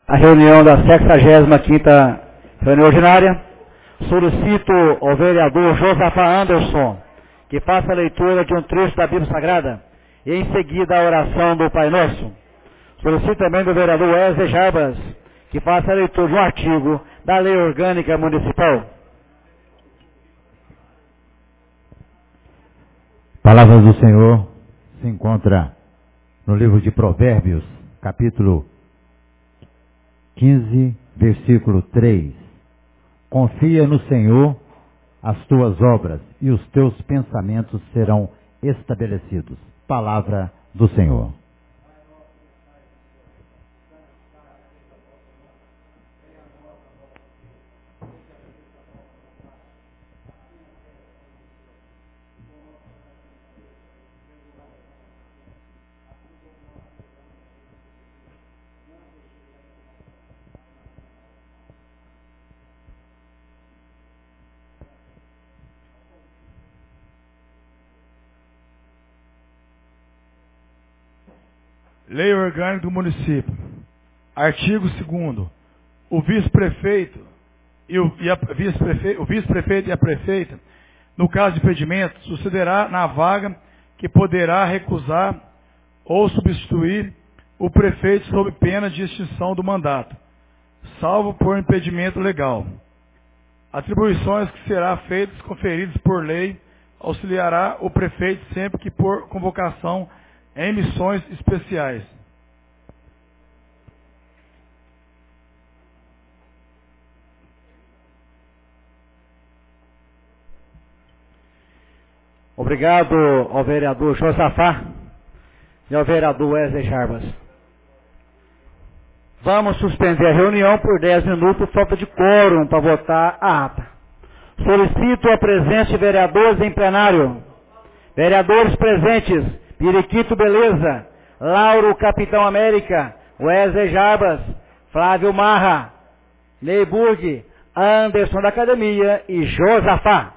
A reunião da 65ª reunião ordinária. Solicito ao vereador Josafá Anderson que faça a leitura de um trecho da Bíblia Sagrada e em seguida a oração do Pai Nosso. Solicito também do vereador Wesley Jarbas que faça a leitura de um artigo da Lei Orgânica Municipal. Palavras do Senhor se encontra no livro de Provérbios, capítulo 15, versículo 3. Confia no Senhor as tuas obras e os teus pensamentos serão estabelecidos. Palavra do Senhor. Lei Orgânica do Município. Artigo 2º. O vice-prefeito e o vice-prefeito e a prefeita, no caso de impedimento, sucederá na vaga que poderá recusar ou substituir o prefeito sob pena de extinção do mandato, salvo por impedimento legal. Atribuições que serão feitas conferidas por lei auxiliará o prefeito sempre que por convocação em missões especiais. Obrigado ao vereador Josafá e ao vereador Wesley Jarbas. Vamos suspender a reunião por 10 minutos, falta de quórum para votar a ata. Solicito a presença de vereadores em plenário. Vereadores presentes: Periquito Beleza, Lauro Capitão América, Wesley Jarbas, Flávio Marra, Neyburg, Anderson da Academia e Josafá.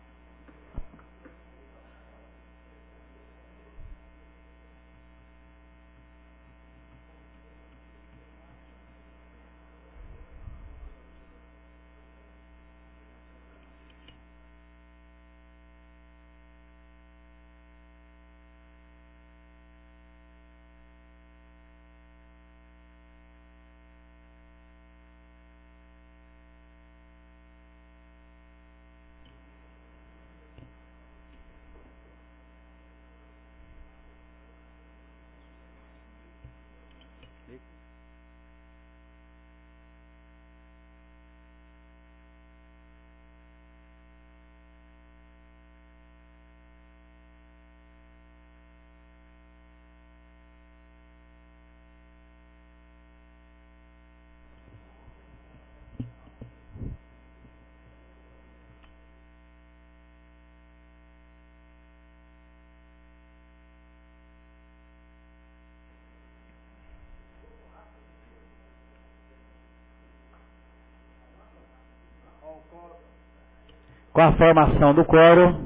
Com a formação do quórum,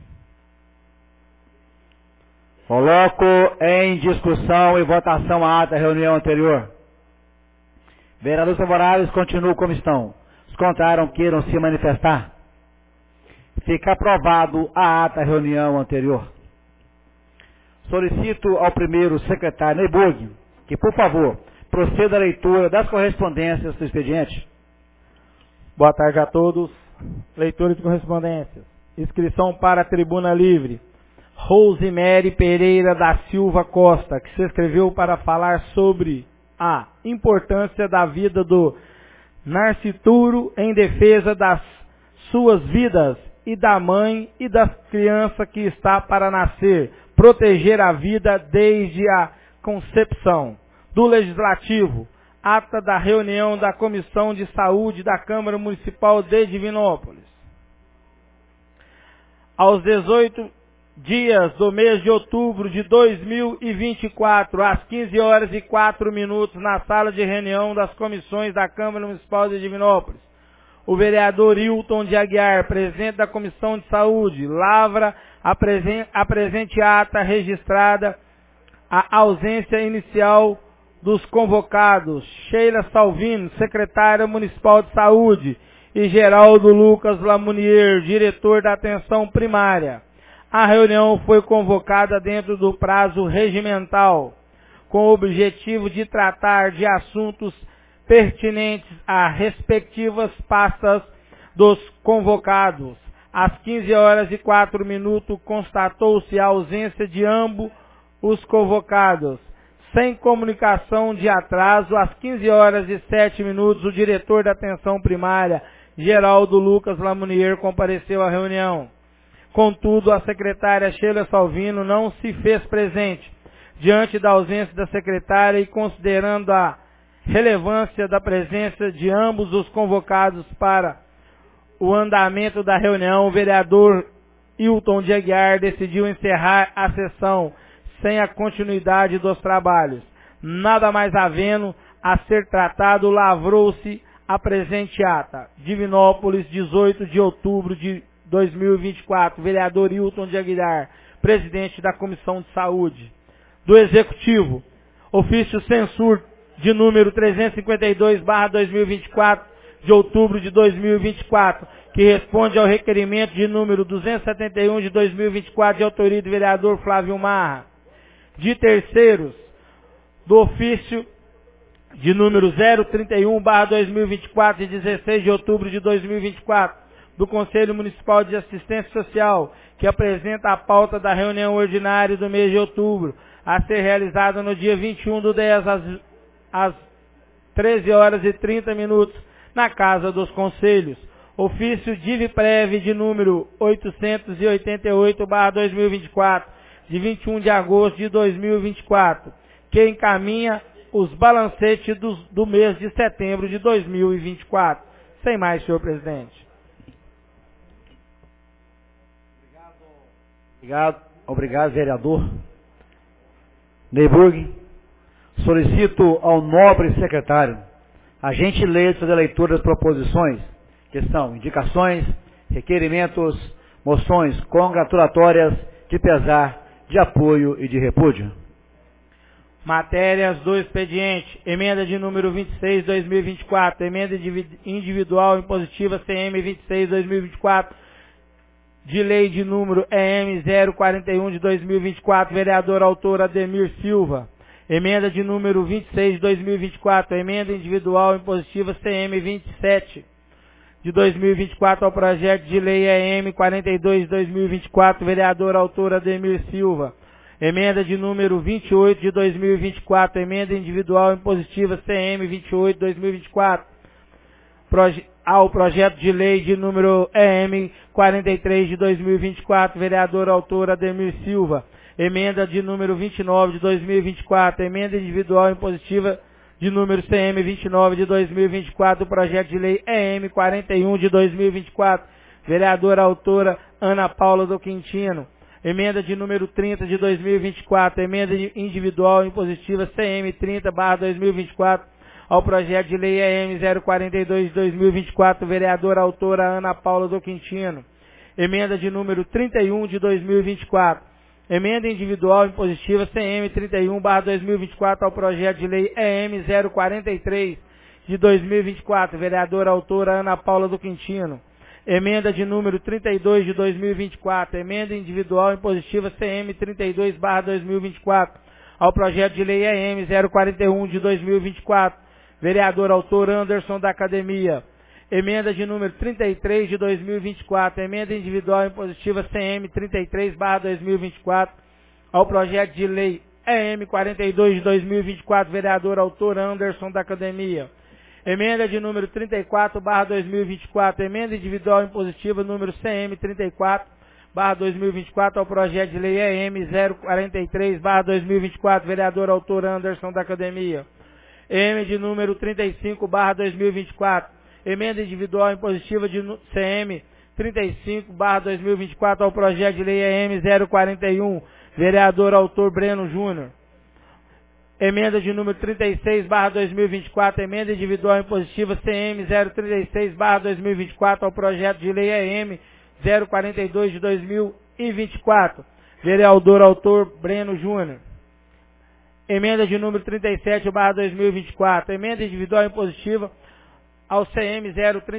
coloco em discussão e votação a ata da reunião anterior. Vereadores favoráveis continuam como estão. Os contrários queiram se manifestar. Fica aprovado a ata da reunião anterior. Solicito ao primeiro secretário Neyburg que, por favor, proceda à leitura das correspondências do expediente. Boa tarde a todos. Leitura de correspondências. Inscrição para a Tribuna Livre. Rosemary Pereira da Silva Costa, que se inscreveu para falar sobre a importância da vida do nascituro em defesa das suas vidas e da mãe e da criança que está para nascer, proteger a vida desde a concepção. Do Legislativo, ata da reunião da Comissão de Saúde da Câmara Municipal de Divinópolis. Aos 18 dias do mês de outubro de 2024, às 15h04, na sala de reunião das comissões da Câmara Municipal de Divinópolis, o vereador Hilton de Aguiar, presidente da Comissão de Saúde, lavra a presente ata registrada a ausência inicial dos convocados, Sheila Salvino, secretária municipal de saúde, e Geraldo Lucas Lamounier, diretor da atenção primária. A reunião foi convocada dentro do prazo regimental, com o objetivo de tratar de assuntos pertinentes às respectivas pastas dos convocados. Às 15h04, constatou-se a ausência de ambos os convocados. Sem comunicação de atraso, às 15h07, o diretor da atenção primária, Geraldo Lucas Lamounier, compareceu à reunião. Contudo, a secretária Sheila Salvino não se fez presente. Diante da ausência da secretária e considerando a relevância da presença de ambos os convocados para o andamento da reunião, o vereador Hilton de Aguiar decidiu encerrar a sessão sem a continuidade dos trabalhos. Nada mais havendo a ser tratado, lavrou-se a presente ata. Divinópolis, 18 de outubro de 2024, vereador Hilton de Aguiar, presidente da Comissão de Saúde. Do Executivo, ofício censur de número 352/2024, de outubro de 2024, que responde ao requerimento de número 271 de 2024, de autoria do vereador Flávio Marra. De terceiros, do ofício de número 031/2024, de 16 de outubro de 2024, do Conselho Municipal de Assistência Social, que apresenta a pauta da reunião ordinária do mês de outubro, a ser realizada no dia 21/10, às 13h30, na Casa dos Conselhos. Ofício DIV-PREV de número 888/2024, de 21 de agosto de 2024, que encaminha os balancetes do mês de setembro de 2024. Sem mais, senhor presidente. Obrigado, vereador Neyburg. Solicito ao nobre secretário a gentileza de fazer a leitura das proposições, que são indicações, requerimentos, moções congratulatórias de pesar, de apoio e de repúdio. Matérias do expediente. Emenda de número 26/2024. Emenda individual impositiva CM 26/2024. De lei de número EM 041 de 2024. Vereador autor Ademir Silva. Emenda de número 26 de 2024. Emenda individual impositiva CM 27 de 2024 ao projeto de lei EM 42 de 2024. Vereador autor Ademir Silva. Emenda de número 28 de 2024, emenda individual impositiva CM 28 de 2024, ao projeto de lei de número EM 43 de 2024, vereador autor Ademir Silva. Emenda de número 29 de 2024, emenda individual impositiva de número CM 29 de 2024, projeto de lei EM 41 de 2024, vereadora autora Ana Paula do Quintino. Emenda de número 30 de 2024, emenda individual impositiva CM 30/2024, ao projeto de lei EM 042 de 2024, vereadora autora Ana Paula do Quintino. Emenda de número 31 de 2024, emenda individual impositiva CM 31/2024, ao projeto de lei EM 043 de 2024, vereadora autora Ana Paula do Quintino. Emenda de número 32 de 2024, emenda individual impositiva CM 32/2024, ao projeto de lei EM 041 de 2024, vereador autor Anderson da Academia. Emenda de número 33 de 2024, emenda individual impositiva CM 33/2024, ao projeto de lei EM 42 de 2024, vereador autor Anderson da Academia. Emenda de número 34/2024, emenda individual impositiva número CM 34/2024, ao projeto de lei EM 043/2024, vereador autor Anderson da Academia. Emenda de número 35/2024, emenda individual impositiva de CM 35/2024, ao projeto de lei EM 041, vereador autor Breno Júnior. Emenda de número 36/2024, emenda individual impositiva CM 036/2024, ao projeto de lei EM 042 de 2024, vereador autor Breno Júnior. Emenda de número 37/2024. Emenda individual impositiva ao CM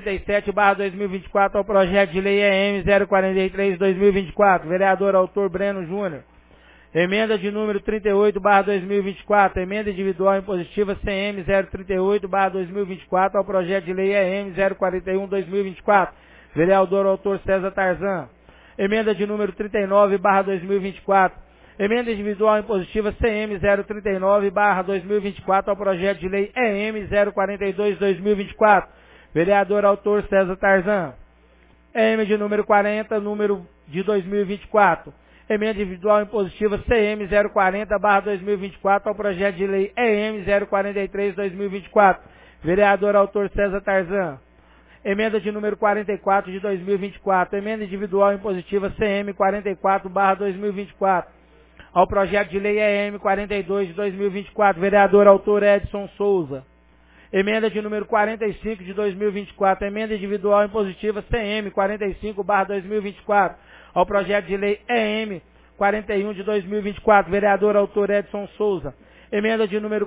037/2024 ao projeto de lei EM 043/2024. Vereador autor Breno Júnior. Emenda de número 38/2024. Emenda individual impositiva CM 038/2024 ao projeto de lei EM 041/2024. Vereador autor César Tarzan. Emenda de número 39/2024. Emenda individual impositiva CM 039/2024 ao projeto de lei EM 042/2024. Vereador autor César Tarzan. EM de número 40, número de 2024. Emenda individual impositiva CM 040/2024 ao projeto de lei EM 043/2024. Vereador autor César Tarzan. Emenda de número 44 de 2024. Emenda individual impositiva CM 44/2024 ao projeto de lei EM 42 de 2024. Vereador autor Edson Souza. Emenda de número 45 de 2024. Emenda individual impositiva CM 45/2024 ao projeto de lei EM 41 de 2024. Vereador autor Edson Souza. Emenda de número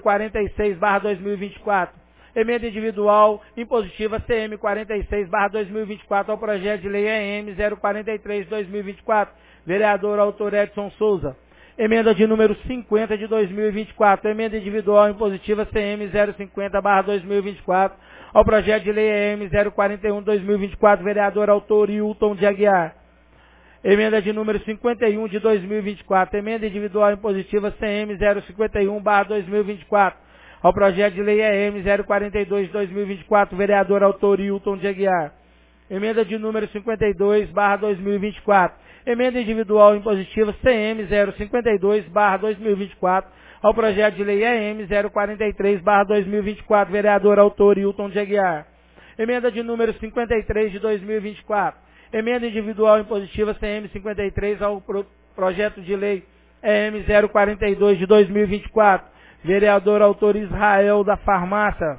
46/2024. Emenda individual impositiva CM 46/2024 ao projeto de lei EM 043 de 2024. Vereador autor Edson Souza. Emenda de número 50 de 2024. Emenda individual impositiva CM 050/2024 ao projeto de lei EM 041 de 2024. Vereador autor Hilton de Aguiar. Emenda de número 51 de 2024. Emenda individual impositiva CM 051/2024 ao projeto de lei EM 042 de 2024. Vereador autor Hilton de Aguiar. Emenda de número 52/2024. Emenda individual impositiva CM 052/2024 ao projeto de lei EM 043/2024. Vereador autor Hilton de Aguiar. Emenda de número 53 de 2024. Emenda individual impositiva CM 53 ao projeto de lei EM 042 de 2024. Vereador autor Israel da Farmácia.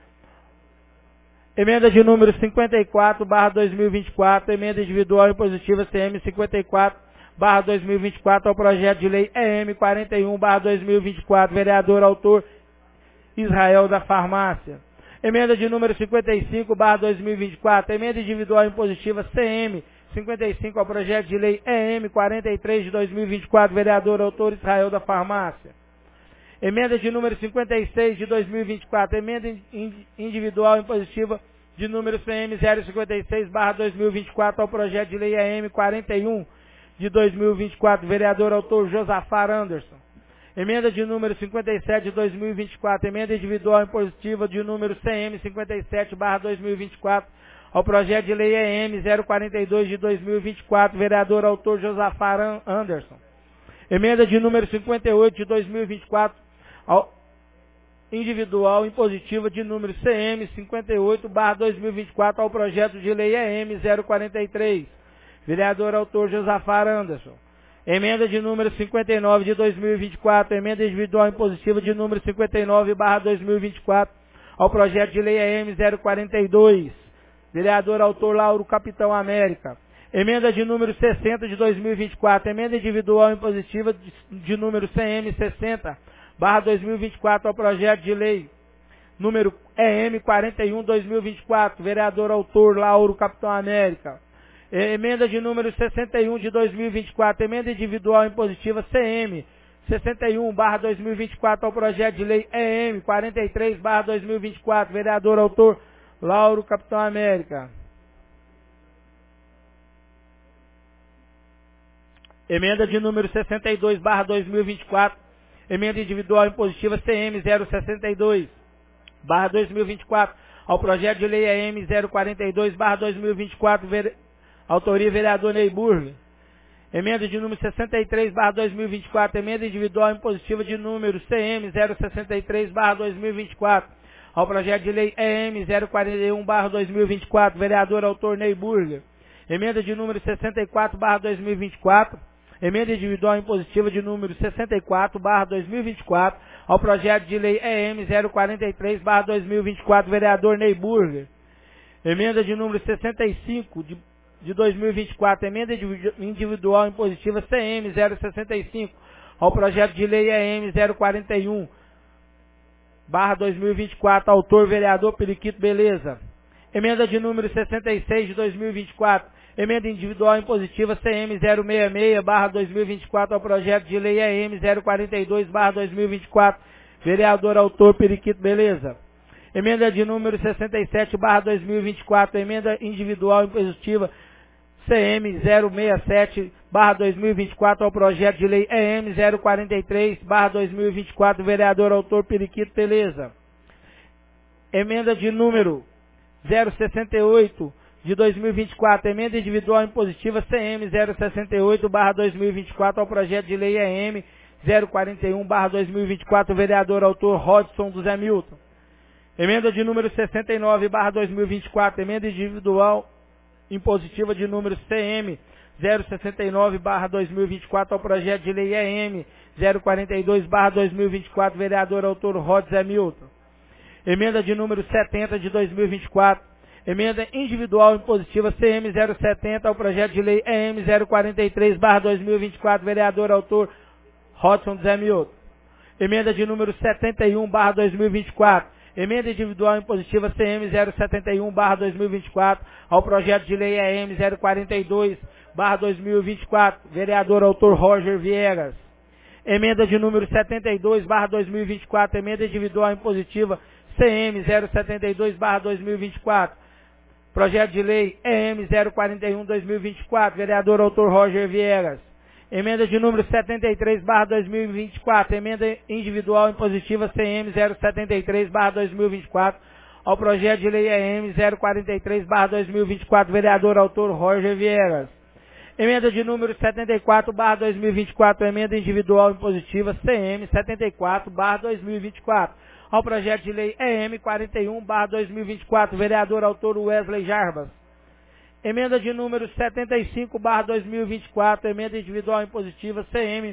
Emenda de número 54/2024. Emenda individual impositiva CM 54/2024 ao projeto de lei EM 41/2024. Vereador autor Israel da Farmácia. Emenda de número 55/2024. Emenda individual impositiva CM 55 ao projeto de lei EM 43 de 2024. Vereador autor Israel da Farmácia. Emenda de número 56 de 2024. Emenda individual impositiva de número CM 056/2024 ao projeto de lei EM 41 de 2024. Vereador autor Josafar Anderson. Emenda de número 57 de 2024. Emenda individual impositiva de número CM 57/2024 ao projeto de lei EM 042 de 2024. Vereador autor Josafar Anderson. Emenda de número 58 de 2024 ao individual impositiva de número CM 58/2024 ao projeto de lei EM 043. Vereador autor Josafar Anderson. Emenda de número 59 de 2024. Emenda individual impositiva de número 59/2024 ao projeto de lei EM 042. Vereador autor Lauro Capitão América. Emenda de número 60 de 2024. Emenda individual impositiva de número CM 60/2024 ao projeto de lei número EM 41/2024. Vereador autor Lauro Capitão América. Emenda de número 61 de 2024. Emenda individual impositiva CM 61/2024 ao projeto de lei EM 43/2024. Vereador autor Lauro Capitão América. Emenda de número 62/2024. Emenda individual impositiva CM 062/2024 ao projeto de lei EM 042/2024. Autoria vereador Neyburg. Emenda de número 63/2024. Emenda individual impositiva de número CM 063/2024 ao projeto de lei EM 041/2024. Vereador autor Neyburg. Emenda de número 64/2024. Emenda individual impositiva de número 64/2024 ao projeto de lei EM 043/2024. Vereador Neyburg. Emenda de número 65 de 2024. Emenda individual impositiva CM 065 ao projeto de lei EM 041/2024, autor vereador Periquito Beleza. Emenda de número 66 de 2024, emenda individual impositiva CM 066/2024 ao projeto de lei EM 042/2024, vereador autor Periquito Beleza. Emenda de número 67/2024, emenda individual impositiva CM 067/2024 ao projeto de lei EM 043/2024, vereador autor Periquito Beleza. Emenda de número 068 de 2024, emenda individual impositiva CM 068/2024 ao projeto de lei EM 041/2024, vereador autor Rodson do Zé Milton. Emenda de número 69/2024, emenda individual impositiva de número CM 069/2024 ao projeto de lei EM 042/2024, vereador autor Rodson Zé Milton. Emenda de número 70 de 2024, emenda individual impositiva CM 070 ao projeto de lei EM 043/2024, vereador autor Rodson Zé Milton. Emenda de número 71/2024, emenda individual impositiva CM 071/2024 ao projeto de lei EM 042/2024, vereador autor Roger Viegas. Emenda de número 72/2024, emenda individual impositiva CM 072/2024, projeto de lei EM 041/2024, vereador autor Roger Viegas. Emenda de número 73/2024, emenda individual impositiva CM 073/2024 ao projeto de lei EM 043/2024, vereador autor Roger Viegas. Emenda de número 74/2024, emenda individual impositiva CM 74/2024 ao projeto de lei EM 41/2024, vereador autor Wesley Jarbas. Emenda de número 75/2024, emenda individual impositiva CM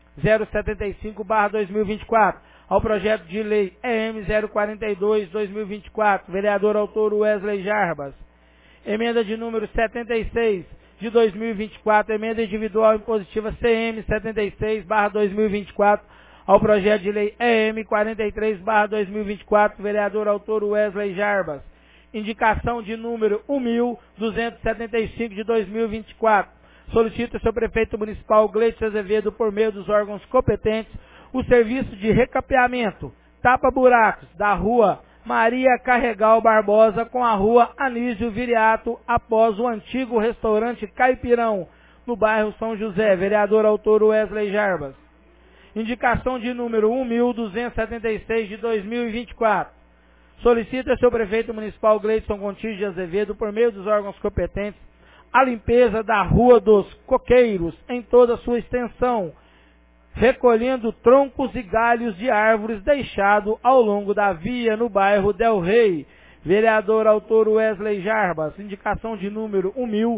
075/2024 ao projeto de lei EM 042/2024, vereador autor Wesley Jarbas. Emenda de número 76 de 2024, emenda individual impositiva CM 76/2024 ao projeto de lei EM 43/2024, vereador autor Wesley Jarbas. Indicação de número 1.275 de 2024. Solicita ao seu prefeito municipal Gleidson Azevedo, por meio dos órgãos competentes, o serviço de recapeamento, tapa-buracos da rua Maria Carregal Barbosa com a rua Anísio Viriato, após o antigo restaurante Caipirão, no bairro São José, vereador autor Wesley Jarbas. Indicação de número 1.276 de 2024. Solicita ao seu prefeito municipal Gleidson Gontijo de Azevedo, por meio dos órgãos competentes, a limpeza da Rua dos Coqueiros em toda a sua extensão, recolhendo troncos e galhos de árvores deixados ao longo da via no bairro Del Rey. Vereador autor Wesley Jarbas. Indicação de número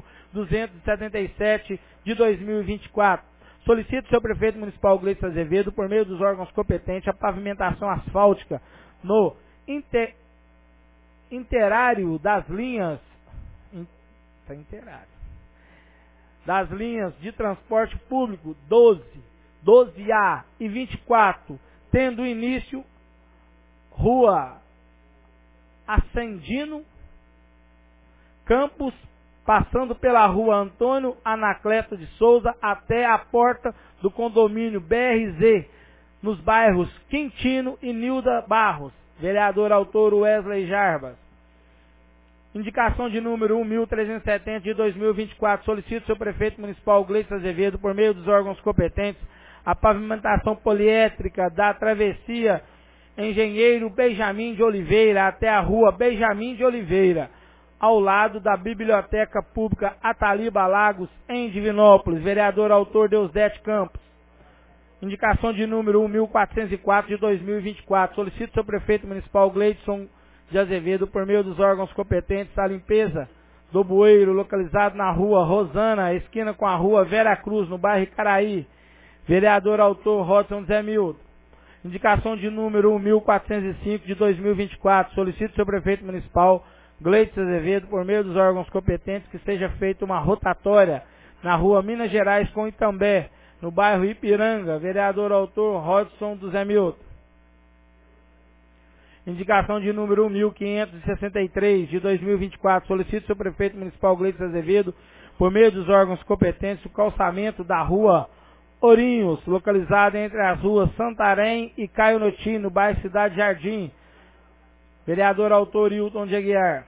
1.277 de 2024. Solicita ao seu prefeito municipal Gleidson Azevedo, por meio dos órgãos competentes, a pavimentação asfáltica no interário das linhas das linhas de transporte público 12, 12A e 24, tendo início Rua Ascendino Campos, passando pela Rua Antônio Anacleto de Souza até a porta do condomínio BRZ, nos bairros Quintino e Nilda Barros. Vereador autor Wesley Jarbas. Indicação de número 1.370 de 2024. Solicito ao seu prefeito municipal Gleidson Azevedo, por meio dos órgãos competentes, a pavimentação poliétrica da travessia Engenheiro Benjamin de Oliveira até a rua Benjamin de Oliveira, ao lado da Biblioteca Pública Ataliba Lagos, em Divinópolis. Vereador autor Deusdete Campos. Indicação de número 1.404 de 2024. Solicito ao seu prefeito municipal Gleidson de Azevedo, por meio dos órgãos competentes, a limpeza do bueiro localizado na rua Rosana, esquina com a rua Vera Cruz, no bairro Icaraí. Vereador autor Rodson Zé Milton. Indicação de número 1.405 de 2024. Solicito ao seu prefeito municipal Gleidson Azevedo, por meio dos órgãos competentes, que seja feita uma rotatória na rua Minas Gerais com Itambé, no bairro Ipiranga, vereador autor Rodson do Zé Milton. Indicação de número 1563 de 2024, solicito ao prefeito municipal Gleides Azevedo, por meio dos órgãos competentes, o calçamento da rua Ourinhos, localizada entre as ruas Santarém e Caio Notim, no bairro Cidade Jardim. Vereador autor Hilton de Aguiar.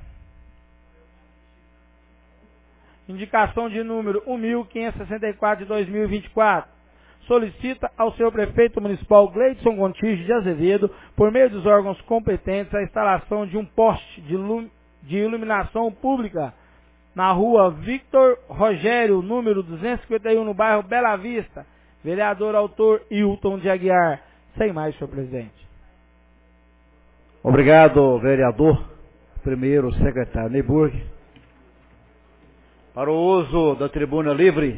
Indicação de número 1564 de 2024. Solicita ao seu prefeito municipal Gleidson Gontijo de Azevedo, por meio dos órgãos competentes, a instalação de um poste de iluminação pública na rua Victor Rogério, número 251, no bairro Bela Vista. Vereador autor Hilton de Aguiar. Sem mais, senhor presidente. Obrigado, vereador. Primeiro, secretário Neyburg. Para o uso da tribuna livre,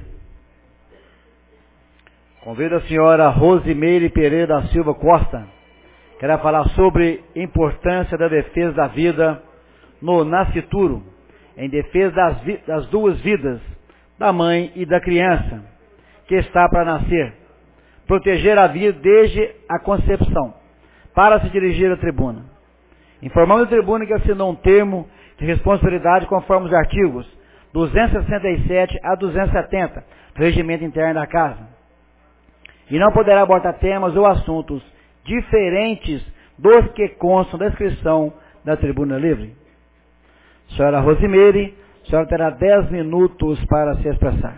convido a senhora Rosimeire Pereira da Silva Costa, que irá falar sobre a importância da defesa da vida no nascituro, em defesa das duas vidas, da mãe e da criança, que está para nascer. Proteger a vida desde a concepção, para se dirigir à tribuna. Informando a tribuna que assinou um termo de responsabilidade conforme os artigos 267 a 270 do Regimento Interno da Casa. E não poderá abordar temas ou assuntos diferentes dos que constam da inscrição da tribuna livre. Senhora Rosimeire, a senhora terá 10 minutos para se expressar.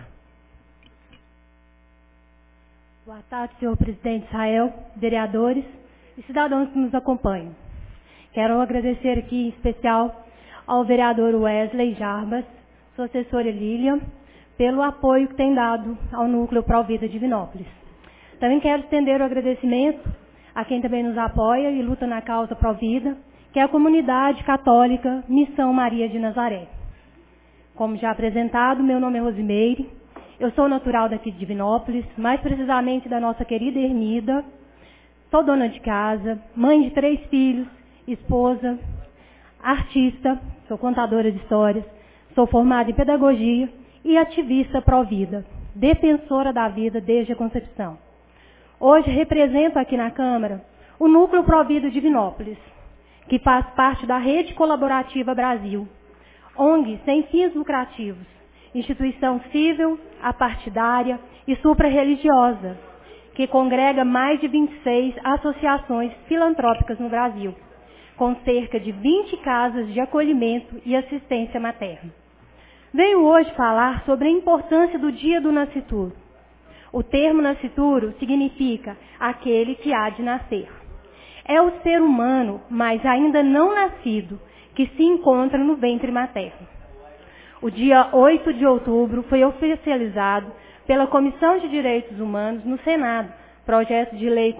Boa tarde, senhor presidente Israel, vereadores e cidadãos que nos acompanham. Quero agradecer aqui em especial ao vereador Wesley Jarbas, sua assessora Lilian, pelo apoio que tem dado ao Núcleo Provida de Divinópolis. Também quero estender o agradecimento a quem também nos apoia e luta na causa Provida, que é a comunidade católica Missão Maria de Nazaré. Como já apresentado, meu nome é Rosimeire, eu sou natural daqui de Divinópolis, mais precisamente da nossa querida Ermida, sou dona de casa, mãe de 3 filhos, esposa, artista, sou contadora de histórias, sou formada em pedagogia e ativista pró-vida, defensora da vida desde a concepção. Hoje represento aqui na Câmara o Núcleo Provida Divinópolis, que faz parte da Rede Colaborativa Brasil, ONG sem fins lucrativos, instituição civil, apartidária e supra-religiosa, que congrega mais de 26 associações filantrópicas no Brasil, com cerca de 20 casas de acolhimento e assistência materna. Venho hoje falar sobre a importância do Dia do Nascituro. O termo nascituro significa aquele que há de nascer. É o ser humano, mas ainda não nascido, que se encontra no ventre materno. O dia 8 de outubro foi oficializado pela Comissão de Direitos Humanos no Senado, projeto de lei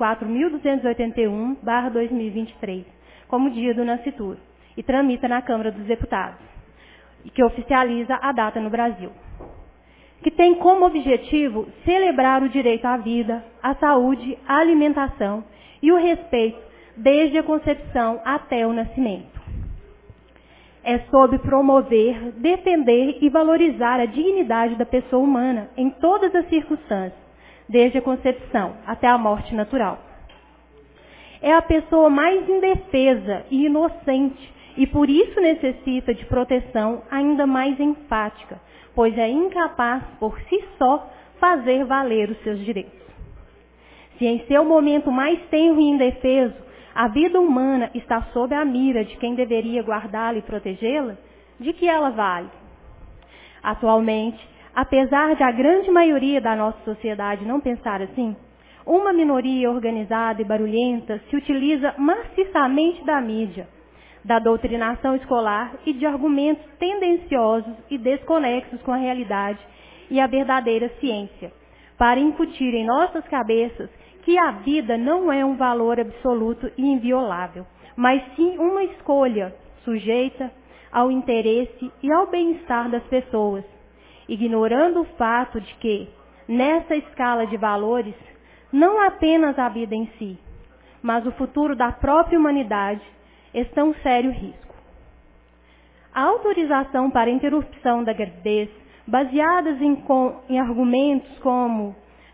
4.281/2023, como Dia do Nascituro, e tramita na Câmara dos Deputados, e que oficializa a data no Brasil, que tem como objetivo celebrar o direito à vida, à saúde, à alimentação e o respeito desde a concepção até o nascimento. É sobre promover, defender e valorizar a dignidade da pessoa humana em todas as circunstâncias, desde a concepção até a morte natural. É a pessoa mais indefesa e inocente e por isso necessita de proteção ainda mais enfática, pois é incapaz por si só fazer valer os seus direitos. Se em seu momento mais tenro e indefeso, a vida humana está sob a mira de quem deveria guardá-la e protegê-la, de que ela vale? Atualmente, apesar de a grande maioria da nossa sociedade não pensar assim, uma minoria organizada e barulhenta se utiliza maciçamente da mídia, da doutrinação escolar e de argumentos tendenciosos e desconexos com a realidade e a verdadeira ciência, para incutir em nossas cabeças que a vida não é um valor absoluto e inviolável, mas sim uma escolha sujeita ao interesse e ao bem-estar das pessoas, ignorando o fato de que, nessa escala de valores, não apenas a vida em si, mas o futuro da própria humanidade estão em sério risco. A autorização para interrupção da gravidez, baseadas em argumentos como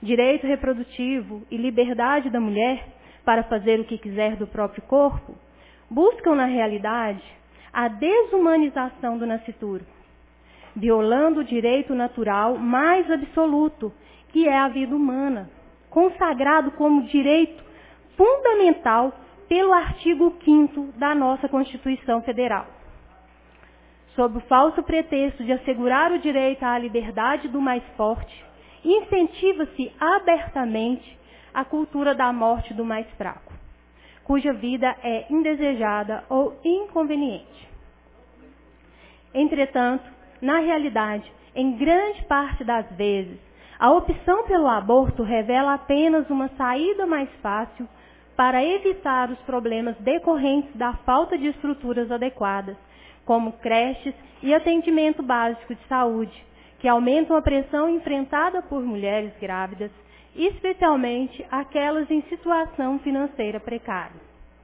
direito reprodutivo e liberdade da mulher para fazer o que quiser do próprio corpo, buscam, na realidade, a desumanização do nascituro, violando o direito natural mais absoluto, que é a vida humana, consagrado como direito fundamental pelo artigo 5º da nossa Constituição Federal. Sob o falso pretexto de assegurar o direito à liberdade do mais forte, incentiva-se abertamente a cultura da morte do mais fraco, cuja vida é indesejada ou inconveniente. Entretanto, na realidade, em grande parte das vezes, a opção pelo aborto revela apenas uma saída mais fácil para evitar os problemas decorrentes da falta de estruturas adequadas, como creches e atendimento básico de saúde, que aumentam a pressão enfrentada por mulheres grávidas, especialmente aquelas em situação financeira precária.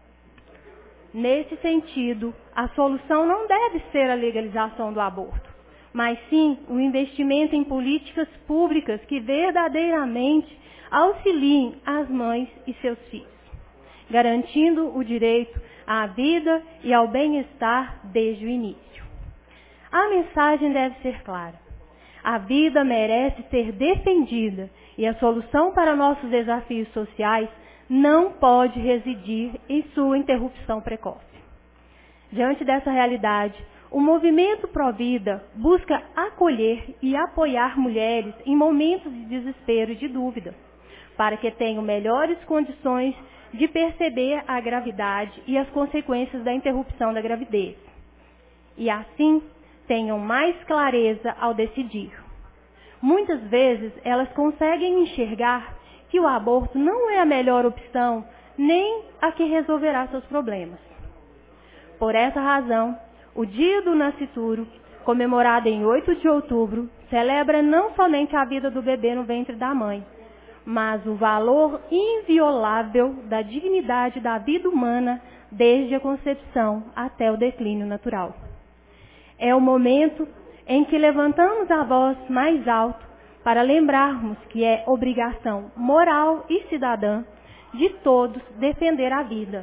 Nesse sentido, a solução não deve ser a legalização do aborto, mas sim o investimento em políticas públicas que verdadeiramente auxiliem as mães e seus filhos, garantindo o direito à vida e ao bem-estar desde o início. A mensagem deve ser clara. A vida merece ser defendida e a solução para nossos desafios sociais não pode residir em sua interrupção precoce. Diante dessa realidade, o movimento Provida busca acolher e apoiar mulheres em momentos de desespero e de dúvida, para que tenham melhores condições de perceber a gravidade e as consequências da interrupção da gravidez. E assim, tenham mais clareza ao decidir. Muitas vezes, elas conseguem enxergar que o aborto não é a melhor opção, nem a que resolverá seus problemas. Por essa razão, o Dia do Nascituro, comemorado em 8 de outubro, celebra não somente a vida do bebê no ventre da mãe, mas o valor inviolável da dignidade da vida humana desde a concepção até o declínio natural. É o momento em que levantamos a voz mais alto para lembrarmos que é obrigação moral e cidadã de todos defender a vida.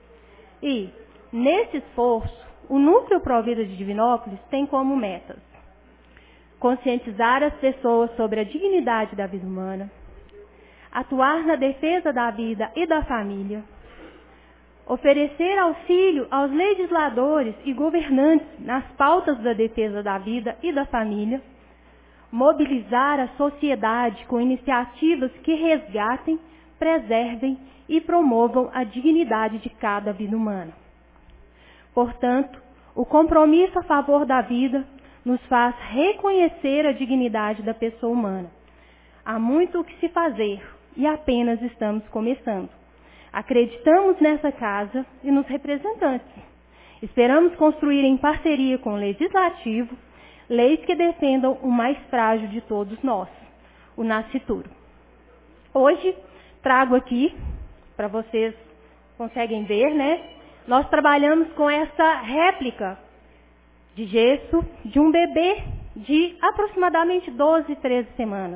E, nesse esforço, o Núcleo Provida de Divinópolis tem como metas: conscientizar as pessoas sobre a dignidade da vida humana, atuar na defesa da vida e da família, oferecer auxílio aos legisladores e governantes nas pautas da defesa da vida e da família, mobilizar a sociedade com iniciativas que resgatem, preservem e promovam a dignidade de cada vida humana. Portanto, o compromisso a favor da vida nos faz reconhecer a dignidade da pessoa humana. Há muito o que se fazer e apenas estamos começando. Acreditamos nessa casa e nos representantes. Esperamos construir em parceria com o Legislativo leis que defendam o mais frágil de todos nós, o nascituro. Hoje, trago aqui, para vocês conseguem ver, né? Nós trabalhamos com essa réplica de gesso de um bebê de aproximadamente 12, 13 semanas.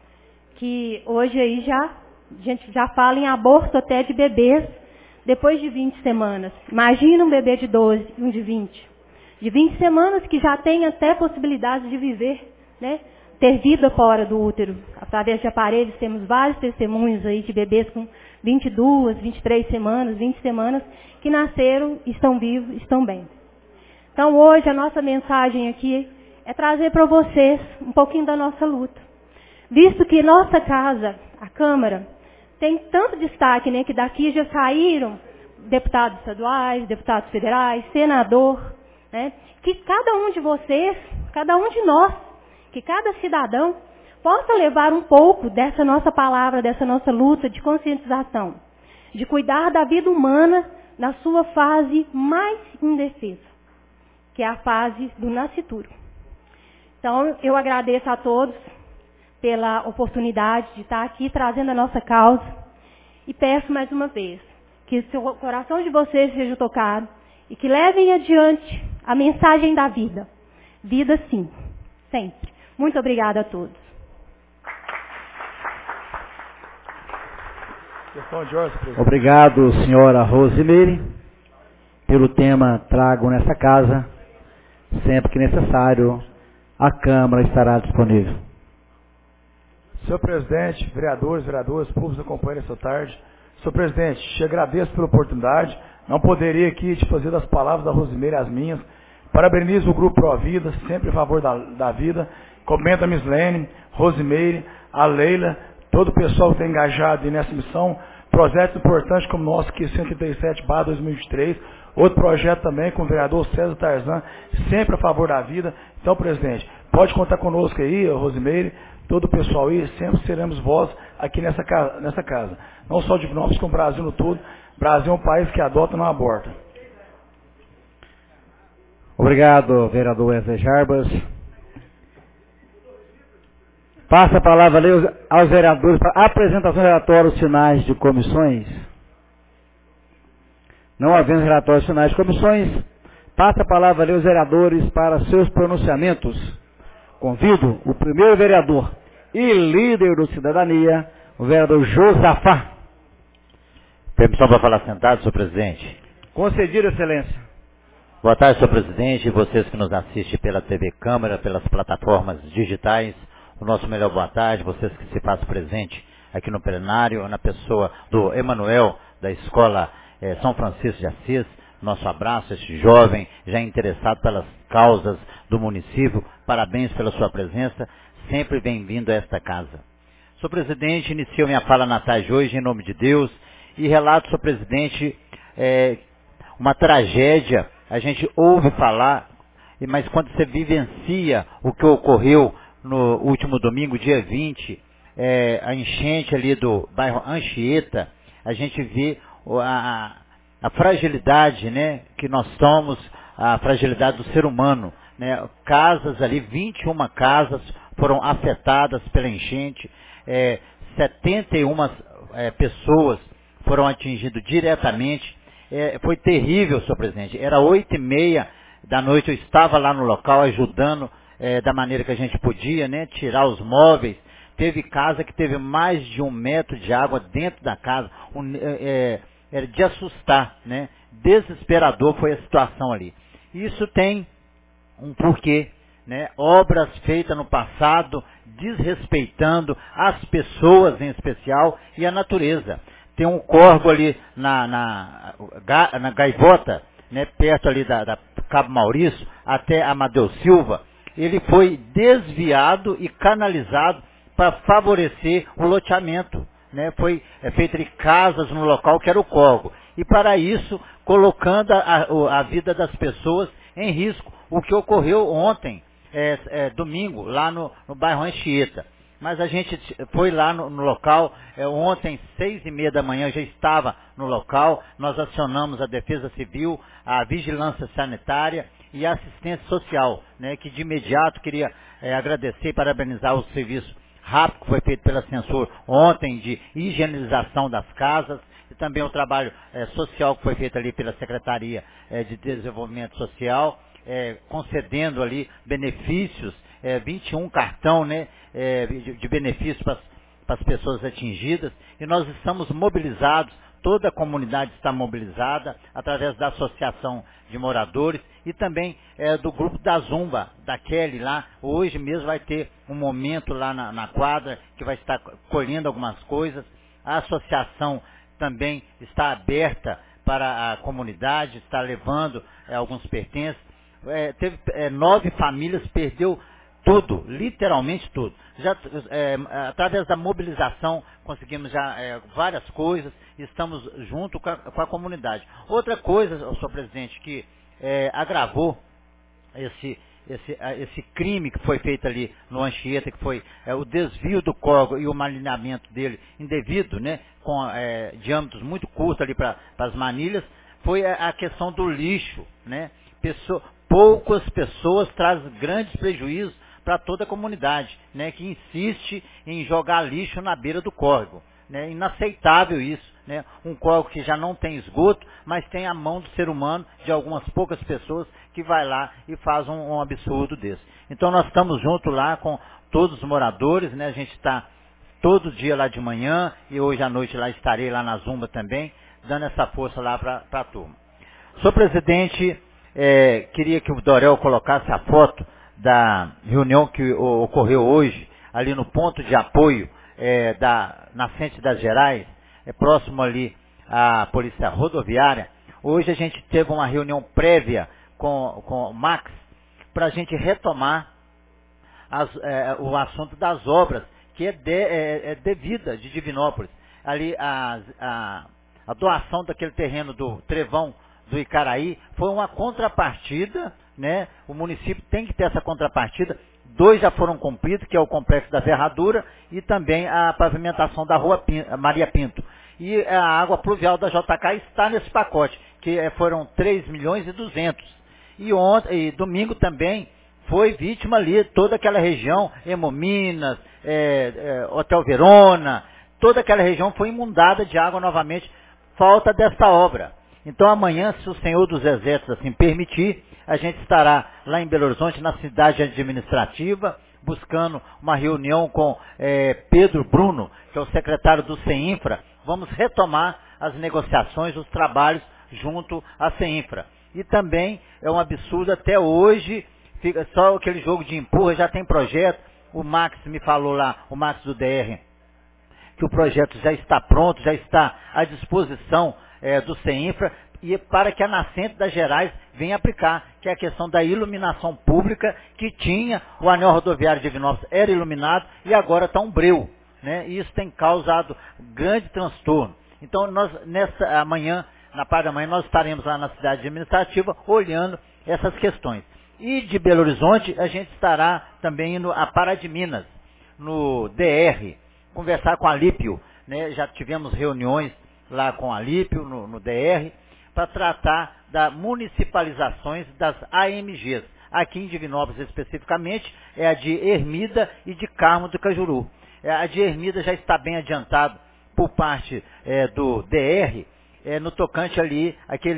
Que hoje aí a gente já fala em aborto até de bebês depois de 20 semanas. Imagina um bebê de 12 e um de 20. De 20 semanas que já tem até possibilidade de viver, né? Ter vida fora do útero. Através de aparelhos, temos vários testemunhos aí de bebês com 22, 23 semanas, 20 semanas, que nasceram, estão vivos, estão bem. Então hoje a nossa mensagem aqui é trazer para vocês um pouquinho da nossa luta. Visto que nossa casa, a Câmara, tem tanto destaque, né, que daqui já saíram deputados estaduais, deputados federais, senador, né, que cada um de vocês, cada um de nós, que cada cidadão possa levar um pouco dessa nossa palavra, dessa nossa luta de conscientização, de cuidar da vida humana na sua fase mais indefesa, que é a fase do nascituro. Então, eu agradeço a todos pela oportunidade de estar aqui trazendo a nossa causa e peço mais uma vez que o coração de vocês seja tocado e que levem adiante a mensagem da vida. Vida sim, sempre. Muito obrigada a todos. Questão de ordem, presidente. Obrigado, senhora Rosimeire, pelo tema trago nessa casa. Sempre que necessário, a Câmara estará disponível. Senhor presidente, vereadores, públicos acompanham essa tarde. Senhor presidente, te agradeço pela oportunidade. Não poderia aqui te fazer das palavras da Rosimeire as minhas. Parabenizo o Grupo Pro Vida, sempre a favor da vida. Comenta a Mislene, Rosimeire, a Leila, todo o pessoal que está engajado nessa missão. Projetos importantes como o nosso, que é 137/2023. Outro projeto também com o vereador César Tarzan, sempre a favor da vida. Então, presidente, pode contar conosco aí, Rosimeire, todo o pessoal aí, sempre seremos voz aqui nessa casa. Não só de Divinópolis, como o Brasil no todo. Brasil é um país que adota e não aborta. Obrigado, vereador Wesley Jarbas. Passa a palavra aos vereadores para a apresentação de relatórios finais de comissões. Não havendo relatórios finais de comissões, passa a palavra aos vereadores para seus pronunciamentos. Convido o primeiro vereador e líder do Cidadania, o vereador Josafá. Permissão para falar sentado, senhor presidente. Concedido, excelência. Boa tarde, senhor presidente, e vocês que nos assistem pela TV Câmara, pelas plataformas digitais. O nosso melhor boa tarde, vocês que se fazem presente aqui no plenário, na pessoa do Emanuel, da Escola São Francisco de Assis. Nosso abraço, este jovem já interessado pelas causas do município. Parabéns pela sua presença, sempre bem-vindo a esta casa. Senhor presidente, inicio minha fala na tarde de hoje, em nome de Deus, e relato, senhor presidente, uma tragédia. A gente ouve falar, mas quando você vivencia o que ocorreu no último domingo, dia 20, a enchente ali do bairro Anchieta, a gente vê a fragilidade, né, que nós somos, a fragilidade do ser humano, né? Casas ali, 21 casas foram afetadas pela enchente, 71 pessoas foram atingidas diretamente. Foi terrível, senhor presidente. Era 8h30 da noite, eu estava lá no local ajudando da maneira que a gente podia, né, tirar os móveis. Teve casa que teve mais de 1 metro de água dentro da casa. Era de assustar, né? Desesperador foi a situação ali. Isso tem um porquê, né? Obras feitas no passado, desrespeitando as pessoas em especial e a natureza. Tem um córrego ali na Gaivota, né, perto ali da Cabo Maurício, até Amadeu Silva. Ele foi desviado e canalizado para favorecer o loteamento, né? Foi feito de casas no local que era o córrego. E para isso, colocando a vida das pessoas em risco. O que ocorreu ontem, domingo, lá no bairro Anchieta. Mas a gente foi lá no local, ontem, 6h30 da manhã, já estava no local. Nós acionamos a Defesa Civil, a Vigilância Sanitária e a Assistência Social, né, que de imediato queria agradecer e parabenizar o serviço rápido que foi feito pela Censur ontem, de higienização das casas, e também o trabalho social que foi feito ali pela Secretaria de Desenvolvimento Social, concedendo ali benefícios, 21 cartão, né, de benefícios para as pessoas atingidas, e nós estamos mobilizados, toda a comunidade está mobilizada, através da Associação de Moradores, e também do grupo da Zumba, da Kelly lá. Hoje mesmo vai ter um momento lá na quadra, que vai estar colhendo algumas coisas. A associação também está aberta para a comunidade, está levando alguns pertences. Teve 9 famílias, perdeu tudo, literalmente tudo. Já, através da mobilização, conseguimos já várias coisas, estamos junto com a comunidade. Outra coisa, senhor presidente, que agravou esse crime que foi feito ali no Anchieta, que foi o desvio do córrego e o malinhamento dele indevido, né, com diâmetros muito curtos ali para as manilhas, foi a questão do lixo, né? Poucas pessoas trazem grandes prejuízos para toda a comunidade, né, que insiste em jogar lixo na beira do córrego, né? Inaceitável isso, né? Um córrego que já não tem esgoto, mas tem a mão do ser humano, de algumas poucas pessoas, que vai lá e faz um absurdo desse. Então nós estamos juntos lá com todos os moradores, né? A gente está todo dia lá de manhã, e hoje à noite lá estarei lá na Zumba também, dando essa força lá para a turma. Senhor presidente, queria que o Dorel colocasse a foto da reunião que ocorreu hoje, ali no ponto de apoio da Nascente das Gerais, próximo ali à Polícia Rodoviária. Hoje a gente teve uma reunião prévia com o Max, para a gente retomar o assunto das obras, que é devida de Divinópolis. Ali a doação daquele terreno do Trevão do Icaraí foi uma contrapartida, né? O município tem que ter essa contrapartida. 2 já foram cumpridos, que é o Complexo da Ferradura e também a pavimentação da Rua Maria Pinto. E a água pluvial da JK está nesse pacote, que foram 3.200.000. E domingo também foi vítima ali, toda aquela região, Hemominas, Hotel Verona, toda aquela região foi inundada de água novamente, falta dessa obra. Então amanhã, se o Senhor dos Exércitos assim permitir, a gente estará lá em Belo Horizonte, na cidade administrativa, buscando uma reunião com Pedro Bruno, que é o secretário do CEINFRA. Vamos retomar as negociações, os trabalhos junto à CEINFRA. E também é um absurdo, até hoje, fica só aquele jogo de empurra, já tem projeto. O Max me falou lá, o Max do DR, que o projeto já está pronto, já está à disposição do CEINFRA, e para que a Nascente das Gerais venha aplicar, que é a questão da iluminação pública, que tinha, o anel rodoviário de Divinópolis era iluminado, e agora está um breu, né? E isso tem causado grande transtorno. Então, nós, amanhã, na parte da manhã, nós estaremos lá na cidade administrativa, olhando essas questões. E de Belo Horizonte, a gente estará também indo a Pará de Minas, no DR, conversar com a Alípio, né? Já tivemos reuniões lá com a Alípio, no DR, para tratar das municipalizações das AMGs. Aqui em Divinópolis, especificamente, é a de Ermida e de Carmo do Cajuru. A de Ermida já está bem adiantado por parte do DR, no tocante ali,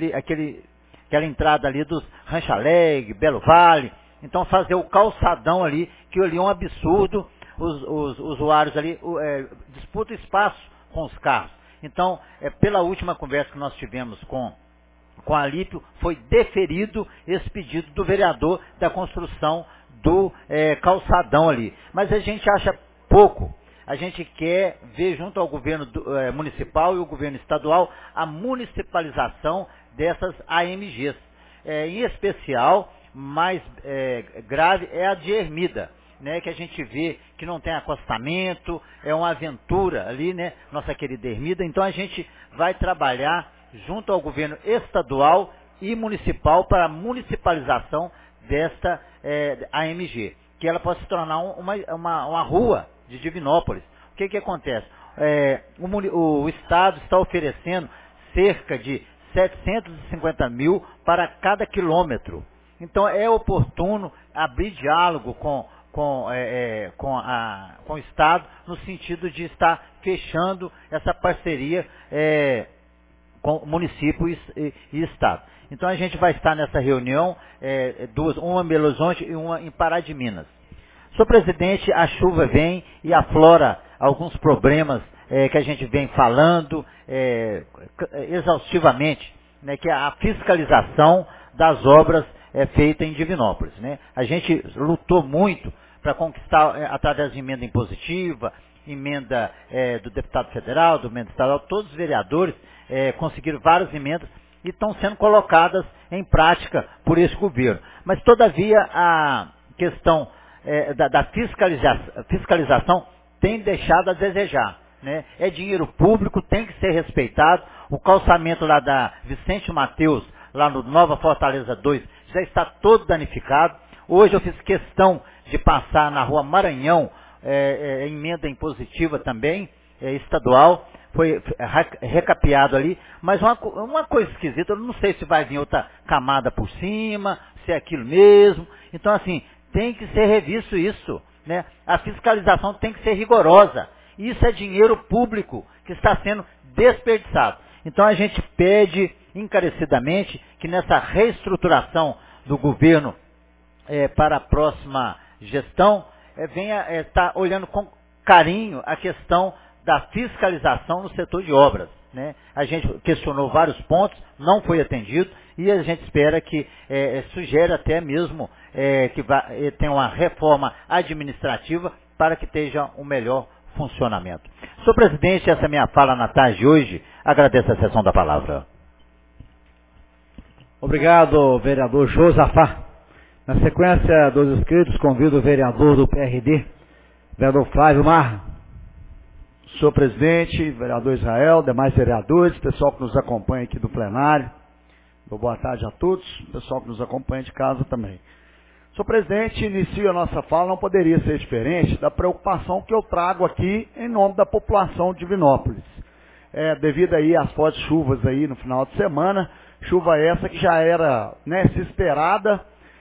aquela entrada ali dos Rancho Alegre, Belo Vale. Então fazer o calçadão ali, que ali é um absurdo, os usuários ali disputam espaço com os carros. Então, pela última conversa que nós tivemos com a Alípio, foi deferido esse pedido do vereador da construção do calçadão ali. Mas a gente acha pouco. A gente quer ver junto ao governo municipal e o governo estadual a municipalização dessas AMGs. Em especial, mais grave é a de Ermida, né, que a gente vê que não tem acostamento, é uma aventura ali, né, nossa querida Ermida. Então a gente vai trabalhar junto ao governo estadual e municipal para a municipalização desta AMG, que ela possa se tornar uma rua de Divinópolis. O que acontece? O Estado está oferecendo cerca de 750 mil para cada quilômetro. Então é oportuno abrir diálogo com o Estado, no sentido de estar fechando essa parceria com o município e Estado. Então a gente vai estar nessa reunião, uma em Belo Horizonte e uma em Pará de Minas. Senhor presidente, a chuva vem e aflora alguns problemas que a gente vem falando exaustivamente, né, que é a fiscalização das obras feitas em Divinópolis, né? A gente lutou muito para conquistar, através de emenda impositiva, emenda do deputado federal, do emenda estadual, todos os vereadores conseguiram várias emendas e estão sendo colocadas em prática por esse governo. Mas, todavia, a questão da fiscalização tem deixado a desejar, né? É dinheiro público, tem que ser respeitado. O calçamento lá da Vicente Mateus, lá no Nova Fortaleza 2, já está todo danificado. Hoje eu fiz questão de passar na Rua Maranhão, emenda impositiva também, estadual, foi recapeado ali, mas uma coisa esquisita, eu não sei se vai vir outra camada por cima, se é aquilo mesmo. Então, assim, tem que ser revisto isso, né? A fiscalização tem que ser rigorosa. Isso é dinheiro público que está sendo desperdiçado. Então a gente pede encarecidamente que nessa reestruturação do governo para a próxima gestão venha estar olhando com carinho a questão da fiscalização no setor de obras, né? A gente questionou vários pontos, não foi atendido, e a gente espera que sugere até mesmo que tenha uma reforma administrativa para que esteja um melhor funcionamento. Senhor presidente, essa é a minha fala na tarde de hoje. Agradeço a sessão da palavra. Obrigado, vereador Josafá. Na sequência dos inscritos, convido o vereador do PRD, vereador Flávio Marra. Senhor presidente, vereador Israel, demais vereadores, pessoal que nos acompanha aqui do plenário, boa tarde a todos, pessoal que nos acompanha de casa também. Senhor presidente, inicio a nossa fala, não poderia ser diferente da preocupação que eu trago aqui em nome da população de Divinópolis. Devido aí às fortes chuvas aí no final de semana, chuva essa que já era, né, se esperada,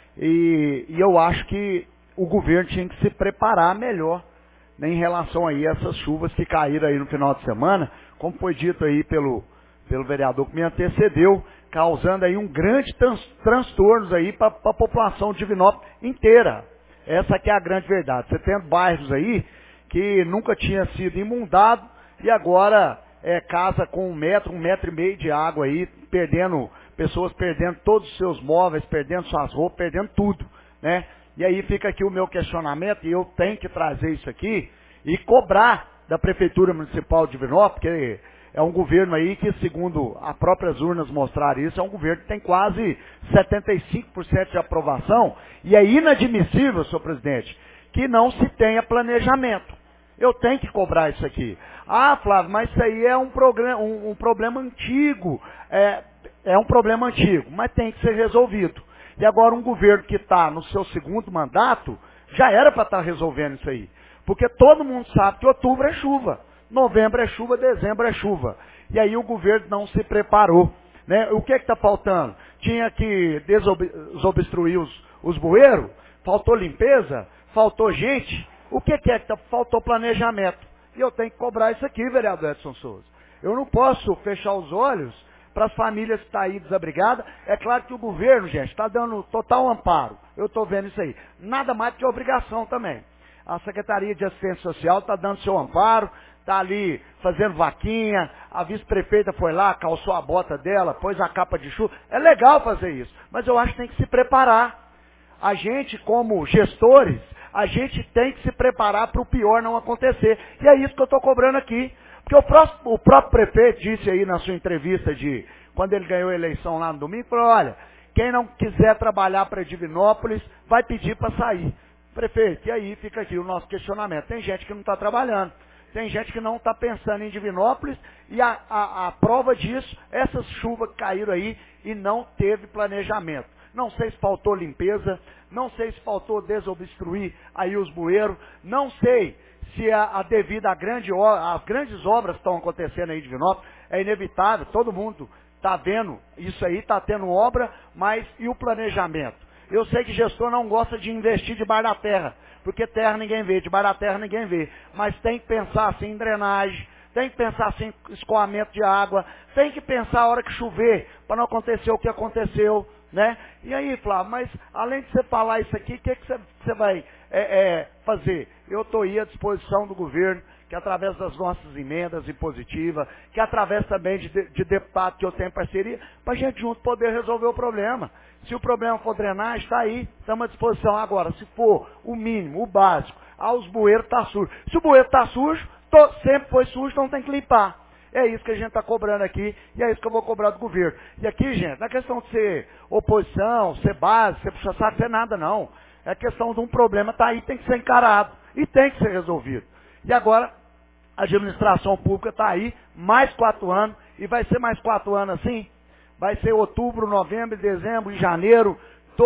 e eu acho que o governo tinha que se preparar melhor, né, em relação aí a essas chuvas que caíram aí no final de semana, como foi dito aí pelo vereador que me antecedeu, causando aí um grande transtorno aí para a população de Divinópolis inteira. Essa que é a grande verdade. Você tem bairros aí que nunca tinha sido inundado e agora casa com 1 metro e meio de água aí, pessoas perdendo todos os seus móveis, perdendo suas roupas, perdendo tudo, né? E aí fica aqui o meu questionamento, e eu tenho que trazer isso aqui e cobrar da Prefeitura Municipal de Divinópolis, porque é um governo aí que, segundo as próprias urnas mostraram isso, é um governo que tem quase 75% de aprovação, e é inadmissível, senhor presidente, que não se tenha planejamento. Eu tenho que cobrar isso aqui. Ah, Flávio, mas isso aí é um problema antigo. É um problema antigo, mas tem que ser resolvido. E agora um governo que está no seu segundo mandato, já era para estar resolvendo isso aí. Porque todo mundo sabe que outubro é chuva, novembro é chuva, dezembro é chuva. E aí o governo não se preparou, né? O que está faltando? Tinha que desobstruir os bueiros, faltou limpeza, faltou gente. O que faltou planejamento? E eu tenho que cobrar isso aqui, vereador Edson Souza. Eu não posso fechar os olhos para as famílias que estão aí desabrigadas. É claro que o governo, gente, está dando total amparo. Eu estou vendo isso aí. Nada mais que obrigação também. A Secretaria de Assistência Social está dando seu amparo, está ali fazendo vaquinha, a vice-prefeita foi lá, calçou a bota dela, pôs a capa de chuva. É legal fazer isso, mas eu acho que tem que se preparar. A gente, como gestores, a gente tem que se preparar para o pior não acontecer. E é isso que eu estou cobrando aqui. Porque o próprio prefeito disse aí na sua entrevista quando ele ganhou a eleição lá no domingo, falou, olha, quem não quiser trabalhar para Divinópolis vai pedir para sair. Prefeito, e aí fica aqui o nosso questionamento. Tem gente que não está trabalhando, tem gente que não está pensando em Divinópolis, e a prova disso, essas chuvas que caíram aí e não teve planejamento. Não sei se faltou limpeza, não sei se faltou desobstruir aí os bueiros, não sei se devido às grandes obras que estão acontecendo aí em Divinópolis, é inevitável, todo mundo está vendo isso aí, está tendo obra, mas e o planejamento? Eu sei que gestor não gosta de investir debaixo da terra, porque terra ninguém vê, debaixo da terra ninguém vê, mas tem que pensar assim em drenagem, tem que pensar assim em escoamento de água, tem que pensar a hora que chover, para não acontecer o que aconteceu, né? E aí, Flávio, mas além de você falar isso aqui, o que você vai fazer? Eu estou aí à disposição do governo, que através das nossas emendas impositivas, que através também de deputado que eu tenho parceria, para a gente junto poder resolver o problema. Se o problema for drenagem, está aí, estamos à disposição. Agora, se for o mínimo, o básico, os bueiros estão sujos. Se o bueiro está sujo, sempre foi sujo, então tem que limpar. É isso que a gente está cobrando aqui, e é isso que eu vou cobrar do governo. E aqui, gente, não é questão de ser oposição, ser base, ser puxa-saco, ser nada, não. É questão de um problema, está aí, tem que ser encarado, e tem que ser resolvido. E agora, a administração pública está aí, mais 4 anos, e vai ser mais 4 anos assim? Vai ser outubro, novembro, dezembro e janeiro,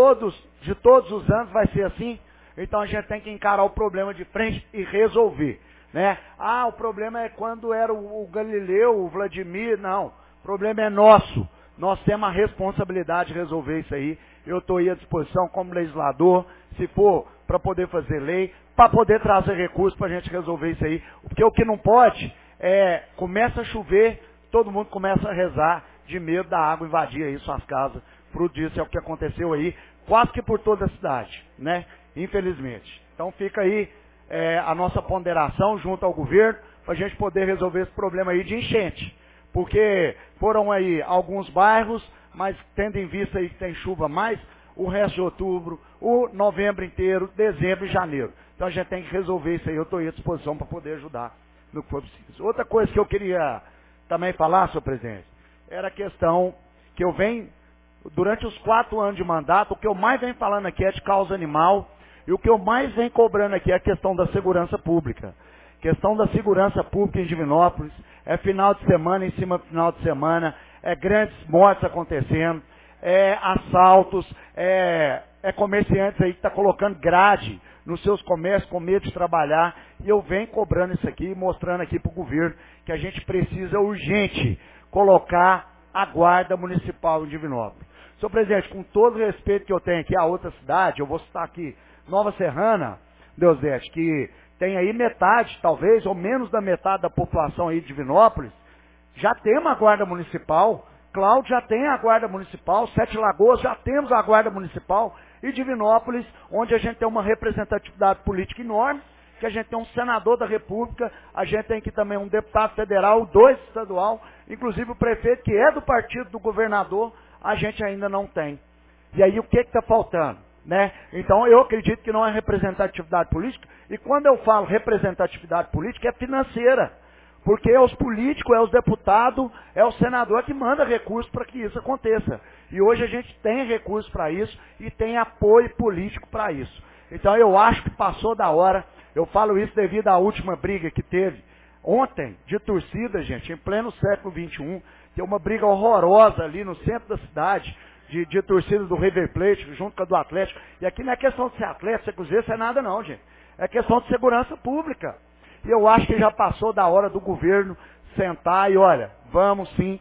de todos os anos vai ser assim? Então a gente tem que encarar o problema de frente e resolver. Né? O problema é quando era o Galileu, o Vladimir, não. O problema é nosso. Nós temos a responsabilidade de resolver isso aí. Eu estou aí à disposição como legislador, se for para poder fazer lei, para poder trazer recursos para a gente resolver isso aí. Porque o que não pode começa a chover, todo mundo começa a rezar de medo da água invadir aí suas casas. Fruto disso é o que aconteceu aí, quase que por toda a cidade, né? Infelizmente. Então fica aí a nossa ponderação junto ao governo para a gente poder resolver esse problema aí de enchente. Porque foram aí alguns bairros, mas tendo em vista aí que tem chuva mais, o resto de outubro, o novembro inteiro, dezembro e janeiro. Então a gente tem que resolver isso aí, eu estou à disposição para poder ajudar no que for preciso. Outra coisa que eu queria também falar, senhor presidente, era a questão que eu venho, durante os 4 anos de mandato, o que eu mais venho falando aqui é de causa animal, e o que eu mais venho cobrando aqui é a questão da segurança pública. Questão da segurança pública em Divinópolis, é final de semana em cima do final de semana, é grandes mortes acontecendo, é assaltos, é comerciantes aí que está colocando grade nos seus comércios com medo de trabalhar, e eu venho cobrando isso aqui, mostrando aqui para o governo que a gente precisa urgente colocar a guarda municipal em Divinópolis. Senhor presidente, com todo o respeito que eu tenho aqui a outra cidade, eu vou citar aqui Nova Serrana, Deusdete, que tem aí metade, talvez, ou menos da metade da população aí de Divinópolis, já tem uma guarda municipal, Cláudio já tem a guarda municipal, Sete Lagoas já temos a guarda municipal, e Divinópolis, onde a gente tem uma representatividade política enorme, que a gente tem um senador da República, a gente tem aqui também um deputado federal, 2 estadual, inclusive o prefeito, que é do partido do governador, a gente ainda não tem. E aí o que está faltando? Né? Então eu acredito que não é representatividade política, e quando eu falo representatividade política é financeira, porque é os políticos, é os deputados, é o senador que manda recursos para que isso aconteça. E hoje a gente tem recursos para isso e tem apoio político para isso. Então eu acho que passou da hora, eu falo isso devido à última briga que teve ontem de torcida, gente, em pleno século XXI, tem uma briga horrorosa ali no centro da cidade, de torcida do River Plate, junto com a do Atlético. E aqui não é questão de ser Atlético, ser Cruzeiro, isso é nada não, gente. É questão de segurança pública. E eu acho que já passou da hora do governo sentar e, olha, vamos sim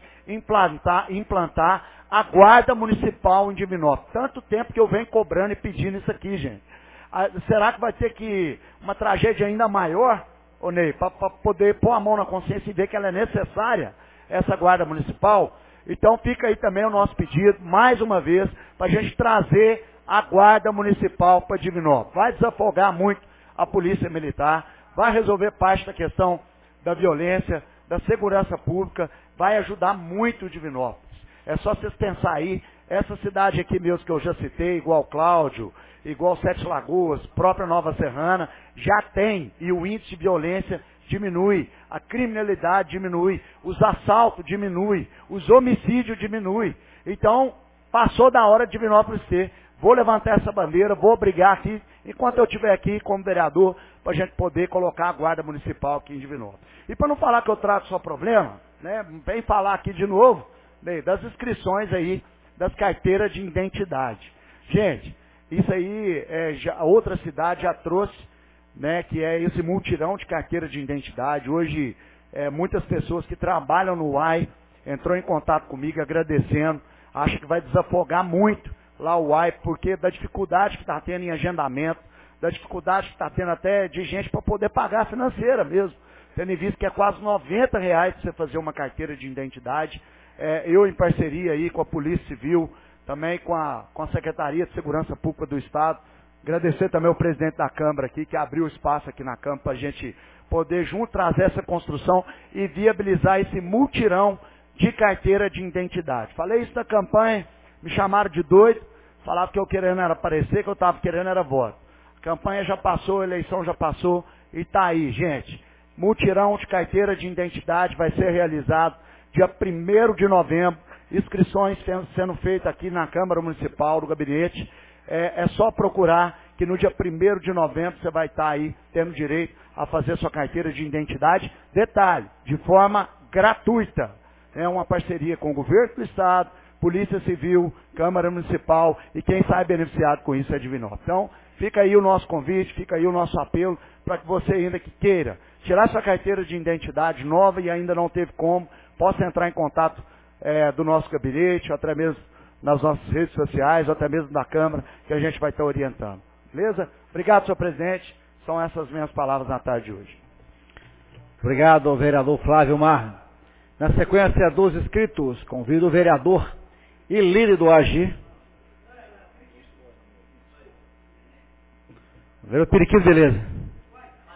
implantar a guarda municipal em Divinópolis. Tanto tempo que eu venho cobrando e pedindo isso aqui, gente. Será que vai ter que uma tragédia ainda maior, ô Ney, para poder pôr a mão na consciência e ver que ela é necessária, essa guarda municipal? Então fica aí também o nosso pedido, mais uma vez, para a gente trazer a guarda municipal para Divinópolis. Vai desafogar muito a polícia militar, vai resolver parte da questão da violência, da segurança pública, vai ajudar muito o Divinópolis. É só vocês pensar aí, essa cidade aqui mesmo que eu já citei, igual Cláudio, igual Sete Lagoas, própria Nova Serrana, já tem, e o índice de violência diminui, a criminalidade diminui, os assaltos diminui, os homicídios diminui. Então, passou da hora de Divinópolis ter. Vou levantar essa bandeira, vou brigar aqui, enquanto eu estiver aqui como vereador, para a gente poder colocar a guarda municipal aqui em Divinópolis. E para não falar que eu trago só problema, né, vem falar aqui de novo, né, das inscrições aí, das carteiras de identidade. Gente, isso aí, outra cidade já trouxe, né, que é esse multirão de carteira de identidade. Hoje, muitas pessoas que trabalham no UAI entrou em contato comigo agradecendo, acho que vai desafogar muito lá o UAI, porque da dificuldade que está tendo em agendamento, da dificuldade que está tendo até de gente para poder pagar a financeira mesmo, tendo em vista que é quase R$90 para você fazer uma carteira de identidade. Eu em parceria aí com a Polícia Civil, também com a Secretaria de Segurança Pública do Estado, agradecer também ao presidente da Câmara aqui, que abriu espaço aqui na Câmara para a gente poder junto trazer essa construção e viabilizar esse multirão de carteira de identidade. Falei isso na campanha, me chamaram de doido, falavam que eu querendo era aparecer, que eu estava querendo era voto. A campanha já passou, a eleição já passou, e está aí, gente. Multirão de carteira de identidade vai ser realizado dia 1º de novembro, inscrições sendo feitas aqui na Câmara Municipal, do gabinete. É só procurar que no dia 1º de novembro você vai estar aí tendo direito a fazer sua carteira de identidade. Detalhe, de forma gratuita. É uma parceria com o governo do Estado, Polícia Civil, Câmara Municipal, e quem sai beneficiado com isso é Divinópolis. Então, fica aí o nosso convite, fica aí o nosso apelo para que você ainda que queira tirar sua carteira de identidade nova e ainda não teve como, possa entrar em contato do nosso gabinete, ou até mesmo nas nossas redes sociais, ou até mesmo da Câmara, que a gente vai estar orientando. Beleza? Obrigado, senhor presidente. São essas minhas palavras na tarde de hoje. Obrigado ao vereador Flávio Mar. Na sequência dos inscritos, convido o vereador e líder do AGI, vereador Periquito, beleza?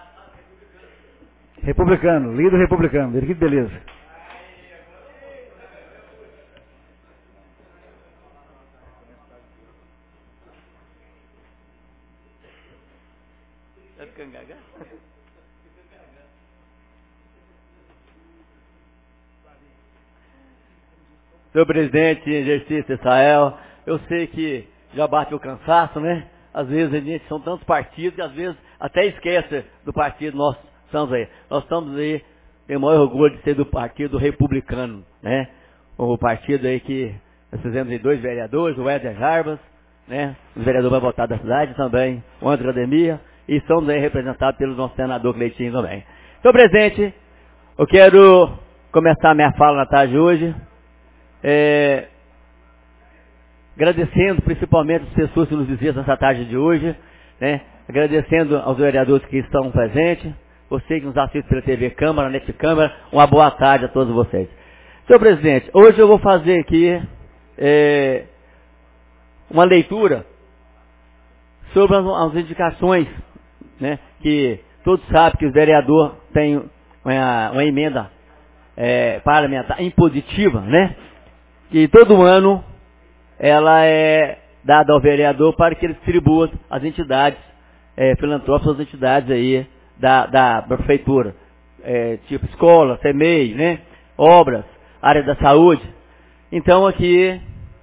Republicano, líder republicano. Que beleza. Senhor presidente em exercício, Israel, eu sei que já bate o cansaço, né? Às vezes a gente são tantos partidos que às vezes até esquece do partido nós estamos aí. Nós estamos aí, tem o maior orgulho de ser do partido republicano, né? O partido aí que nós fizemos aí 2 vereadores, o Éder Jarbas, né? Os vereadores mais votados da cidade também, o André Ademir, e somos aí representados pelo nosso senador Cleitinho também. Senhor presidente, eu quero começar a minha fala na tarde de hoje, agradecendo principalmente as pessoas que nos visitam nessa tarde de hoje, né? Agradecendo aos vereadores que estão presentes, você que nos assiste pela TV Câmara, Net Câmara, uma boa tarde a todos vocês. Senhor presidente, hoje eu vou fazer aqui uma leitura sobre as indicações, né? Que todos sabem que o vereador tem uma emenda parlamentar impositiva, né? Que todo ano ela é dada ao vereador para que ele distribua as entidades filantrópicas, as entidades aí da prefeitura, tipo escola, CEMEI, né? Obras, área da saúde. Então aqui,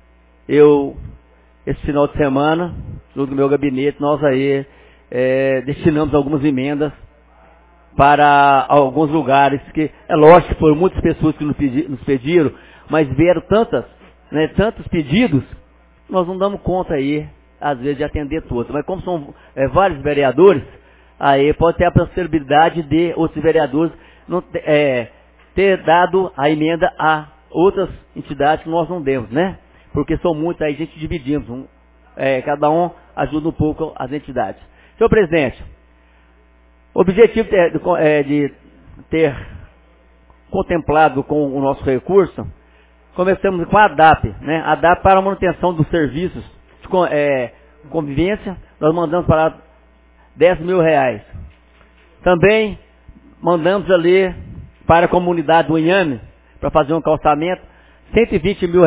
esse final de semana, no meu gabinete, nós aí destinamos algumas emendas para alguns lugares que, é lógico que foram muitas pessoas que nos pediram, mas vieram tantos pedidos, nós não damos conta aí, às vezes, de atender todos. Mas como são vários vereadores, aí pode ter a possibilidade de outros vereadores não ter dado a emenda a outras entidades que nós não demos, né? Porque são muitos, aí a gente dividimos, cada um ajuda um pouco as entidades. Senhor presidente, o objetivo de ter contemplado com o nosso recurso, começamos com a ADAP, né? A ADAP para a manutenção dos serviços de convivência, nós mandamos para R$10 mil. Também mandamos ali para a comunidade do Inhame, para fazer um calçamento, R$120 mil.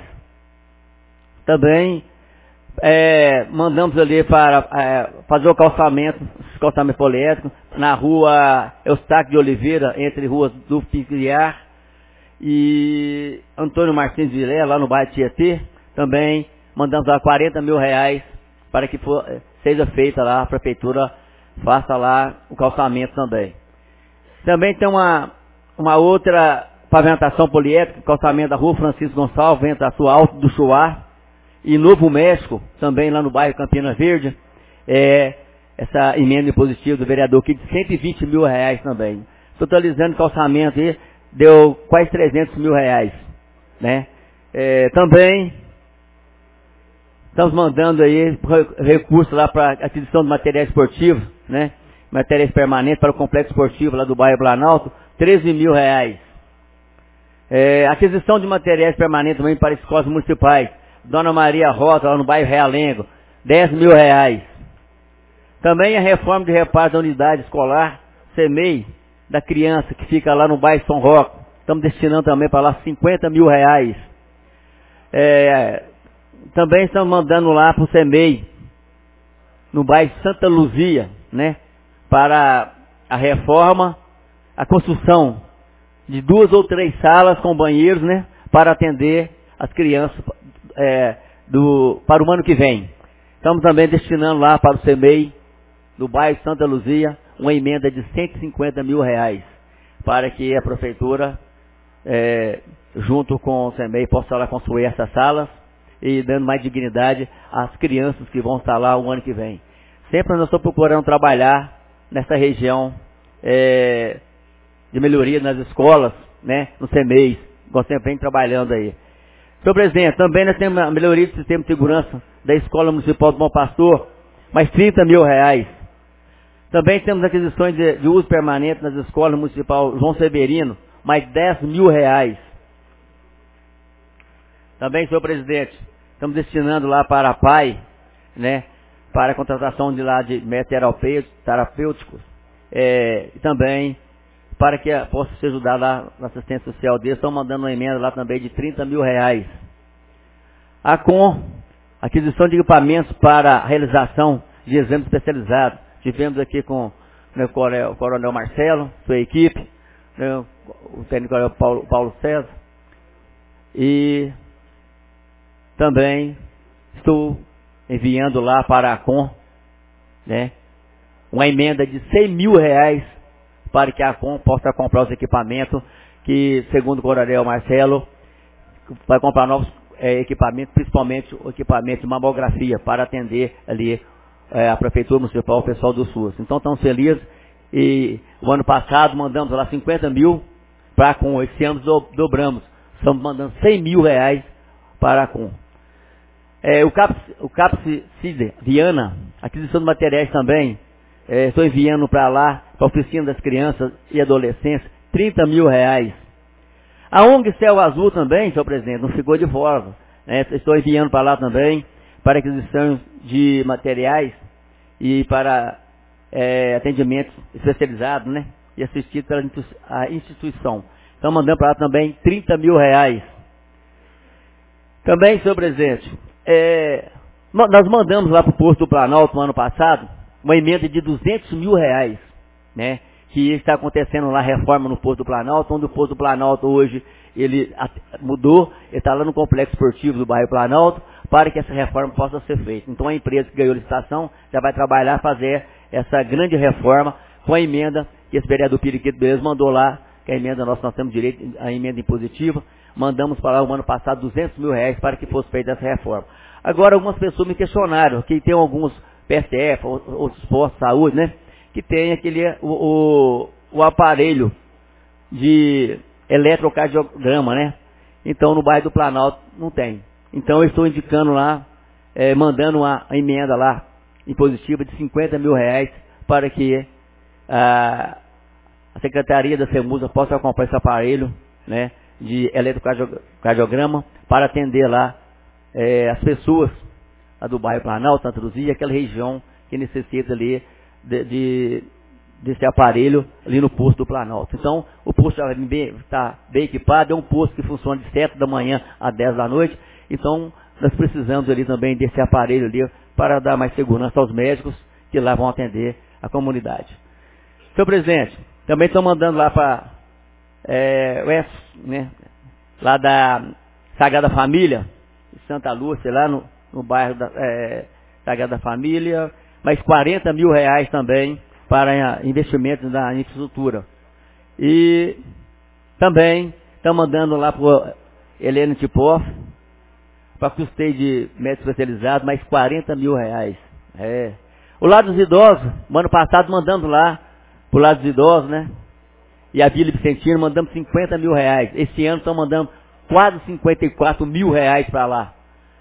Também mandamos ali para fazer o calçamento poliédrico, na rua Eustáquio de Oliveira, entre ruas do Pigliar e Antônio Martins de Vilé, lá no bairro Tietê. Também mandamos lá R$40 mil para que seja feita lá, a prefeitura faça lá o calçamento também. Também tem uma outra pavimentação poliédrica, calçamento da rua Francisco Gonçalves, entre a sua Alto do Chuá e Novo México, também lá no bairro Campina Verde, essa emenda impositiva do vereador aqui de R$120 mil também. Totalizando o calçamento aí, deu quase R$300 mil, né? Também estamos mandando aí recursos lá para aquisição de materiais esportivos, né? Materiais permanentes para o complexo esportivo lá do bairro Planalto, R$13 mil. Aquisição de materiais permanentes também para escolas municipais, Dona Maria Rosa, lá no bairro Realengo, R$10 mil. Também a reforma de reparo da unidade escolar, CEMEI, da criança, que fica lá no bairro São Roque. Estamos destinando também para lá R$50 mil. Também estamos mandando lá para o CEMEI, no bairro Santa Luzia, né? Para a reforma, a construção de 2 ou 3 salas com banheiros, né? Para atender as crianças para o ano que vem. Estamos também destinando lá para o CEMEI, do bairro Santa Luzia, uma emenda de R$150 mil, para que a prefeitura, junto com o CEMEI, possa lá construir essas salas e dando mais dignidade às crianças que vão estar lá o ano que vem. Sempre nós estamos procurando trabalhar nessa região de melhoria nas escolas, né, no CEMEI, nós sempre vem trabalhando aí. Senhor presidente, também nós temos a melhoria do sistema de segurança da Escola Municipal do Bom Pastor, mais R$30 mil. Também temos aquisições de uso permanente nas escolas municipal João Severino, mais R$10 mil. Também, senhor presidente, estamos destinando lá para a PAI, né, para a contratação de métodos terapêuticos, e também para que possa se ajudar lá na assistência social deles. Estão mandando uma emenda lá também de R$30 mil. A COM, aquisição de equipamentos para a realização de exames especializados. Tivemos aqui com o Coronel Marcelo, sua equipe, né, o técnico Paulo César. E também estou enviando lá para a COM, né, uma emenda de R$100 mil para que a COM possa comprar os equipamentos que, segundo o Coronel Marcelo, vai comprar novos equipamentos, principalmente o equipamento de mamografia, para atender ali a Prefeitura Municipal, o pessoal do SUS. Então estamos felizes. E o ano passado mandamos lá 50 mil para a COM. Esse ano dobramos. Estamos mandando R$100 mil para a COM. O CAPS Viana, aquisição de materiais também, estou enviando para lá, para a Oficina das Crianças e Adolescentes, R$30 mil. A ONG Céu Azul também, senhor presidente, não ficou de fora. Né? Estou enviando para lá também, para aquisição de materiais e para atendimentos especializados, né? E assistido pela instituição. Então mandando para lá também R$30 mil. Também, senhor presidente, nós mandamos lá para o posto do Planalto no ano passado uma emenda de R$200 mil, né? Que está acontecendo lá, reforma no posto do Planalto, onde o posto do Planalto hoje, ele mudou, ele está lá no complexo esportivo do bairro Planalto, para que essa reforma possa ser feita. Então a empresa que ganhou a licitação já vai trabalhar, fazer essa grande reforma com a emenda que esse vereador Periquito Beleza mandou lá, que a emenda nós temos direito, a emenda impositiva, mandamos para lá o ano passado R$200 mil para que fosse feita essa reforma. Agora algumas pessoas me questionaram, que tem alguns PSF, outros postos de saúde, né? Que tem o aparelho de eletrocardiograma, né? Então no bairro do Planalto não tem. Então eu estou indicando lá, mandando uma emenda lá, impositiva de R$50 mil, para que a Secretaria da CEMUSA possa comprar esse aparelho, né, de eletrocardiograma, para atender lá as pessoas do bairro Planalto, Santa Luzia, aquela região que necessita ali desse aparelho ali no posto do Planalto. Então, o posto está bem equipado, é um posto que funciona de 7 da manhã a 10 da noite, então nós precisamos ali também desse aparelho ali para dar mais segurança aos médicos que lá vão atender a comunidade. Senhor presidente, também estão mandando lá para né, lá da Sagrada Família, Santa Lúcia, lá no bairro da Sagrada Família, mais R$40 mil também para investimentos na infraestrutura. E também estão mandando lá para o Helena Tipoff, para custeio de médico especializado, mais R$40 mil. O lado dos idosos, no ano passado mandamos lá, para o lado dos idosos, né? E a Vila Vicentino mandamos R$50 mil. Esse ano estão mandando quase R$54 mil para lá.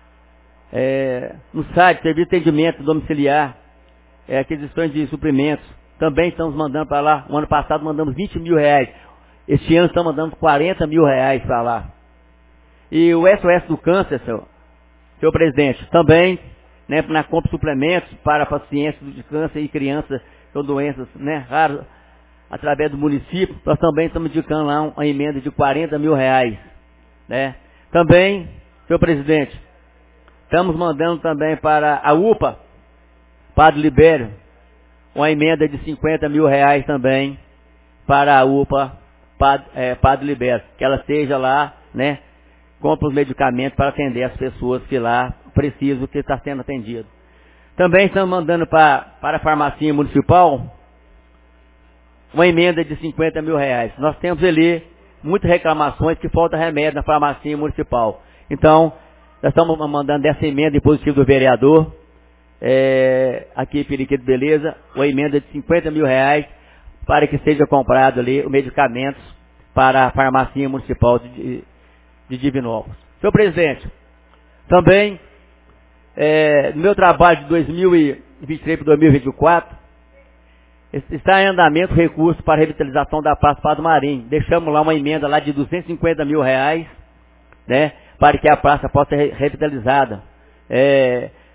No site, serviço de atendimento domiciliar, aquisições de suprimentos, também estamos mandando para lá. O ano passado mandamos R$20 mil. Este ano estamos mandando R$40 mil para lá. E o SOS do Câncer, senhor presidente, também, né, na compra de suplementos para pacientes de câncer e crianças com doenças, né, raras, através do município, nós também estamos indicando lá uma emenda de R$40 mil, né. Também, senhor presidente, estamos mandando também para a UPA, Padre Libério, uma emenda de R$50 mil também para a UPA, Padre Libério, que ela esteja lá, né, compra os medicamentos para atender as pessoas que lá precisam, que está sendo atendido. Também estamos mandando para a farmácia municipal uma emenda de R$50 mil. Nós temos ali muitas reclamações que falta remédio na farmácia municipal. Então, nós estamos mandando essa emenda impositiva do vereador, aqui em Periquito Beleza, uma emenda de R$50 mil para que seja comprado ali os medicamentos para a farmácia municipal de Divinópolis. Senhor presidente, também, no meu trabalho de 2023 para 2024, está em andamento o recurso para a revitalização da Praça Padre Marim. Deixamos lá uma emenda lá de R$250 mil, né, para que a praça possa ser revitalizada.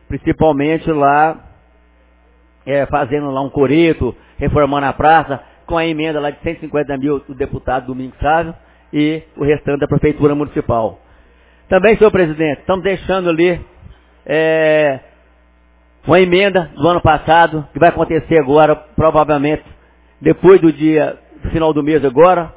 Principalmente lá, fazendo lá um coreto, reformando a praça, com a emenda lá de 150 mil do deputado Domingos Sávio e o restante da Prefeitura Municipal. Também, senhor presidente, estamos deixando ali uma emenda do ano passado, que vai acontecer agora, provavelmente, depois do final do mês agora,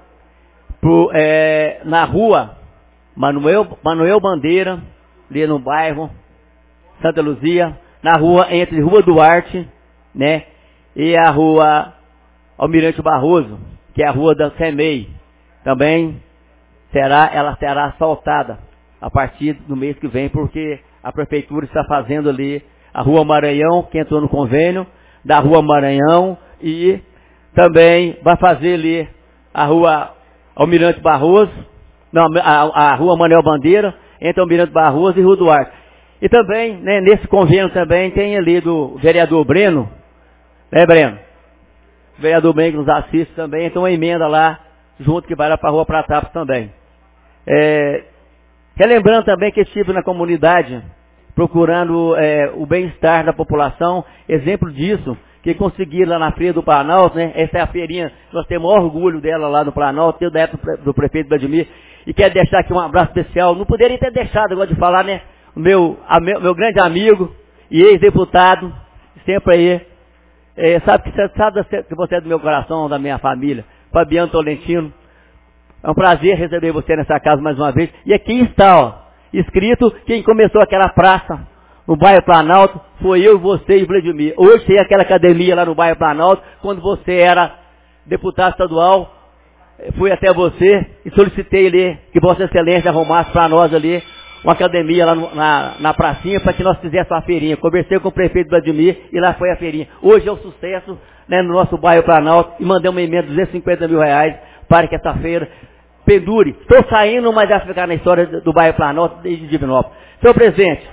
na rua Manuel Bandeira, ali no bairro Santa Luzia, na rua entre Rua Duarte, né, e a rua Almirante Barroso, que é a rua da CEMEI. Também ela será asfaltada a partir do mês que vem, porque a prefeitura está fazendo ali a Rua Maranhão, que entrou no convênio da Rua Maranhão, e também vai fazer ali a Rua Almirante Barroso, não, a Rua Manuel Bandeira, entre Almirante Barroso e Rua Duarte. E também, né, nesse convênio também tem ali do vereador Breno, né, Breno? O vereador Breno que nos assiste também, então uma emenda lá, junto que vai lá para a Rua Pratápolis também. Relembrando também que estive na comunidade, procurando o bem-estar da população, exemplo disso, que consegui lá na Feira do Planalto, né? Essa é a feirinha, nós temos o maior orgulho dela lá no Planalto, eu da época do prefeito Vladimir, e quero deixar aqui um abraço especial, não poderia ter deixado, eu gosto de falar, né? Meu grande amigo e ex-deputado, sempre aí, sabe que você é do meu coração, da minha família, Fabiano Tolentino. É um prazer receber você nessa casa mais uma vez. E aqui está, ó, escrito, quem começou aquela praça no bairro Planalto foi eu, você e Vladimir. Hoje tem aquela academia lá no bairro Planalto, quando você era deputado estadual, fui até você e solicitei ali que Vossa Excelência arrumasse para nós ali uma academia lá na pracinha para que nós fizéssemos uma feirinha. Conversei com o prefeito Vladimir e lá foi a feirinha. Hoje é um sucesso, né, no nosso bairro Planalto e mandei uma emenda de 250 mil reais para que essa feira pendure. Estou saindo, mas vai ficar na história do bairro Planalto desde Divinópolis. Senhor presidente,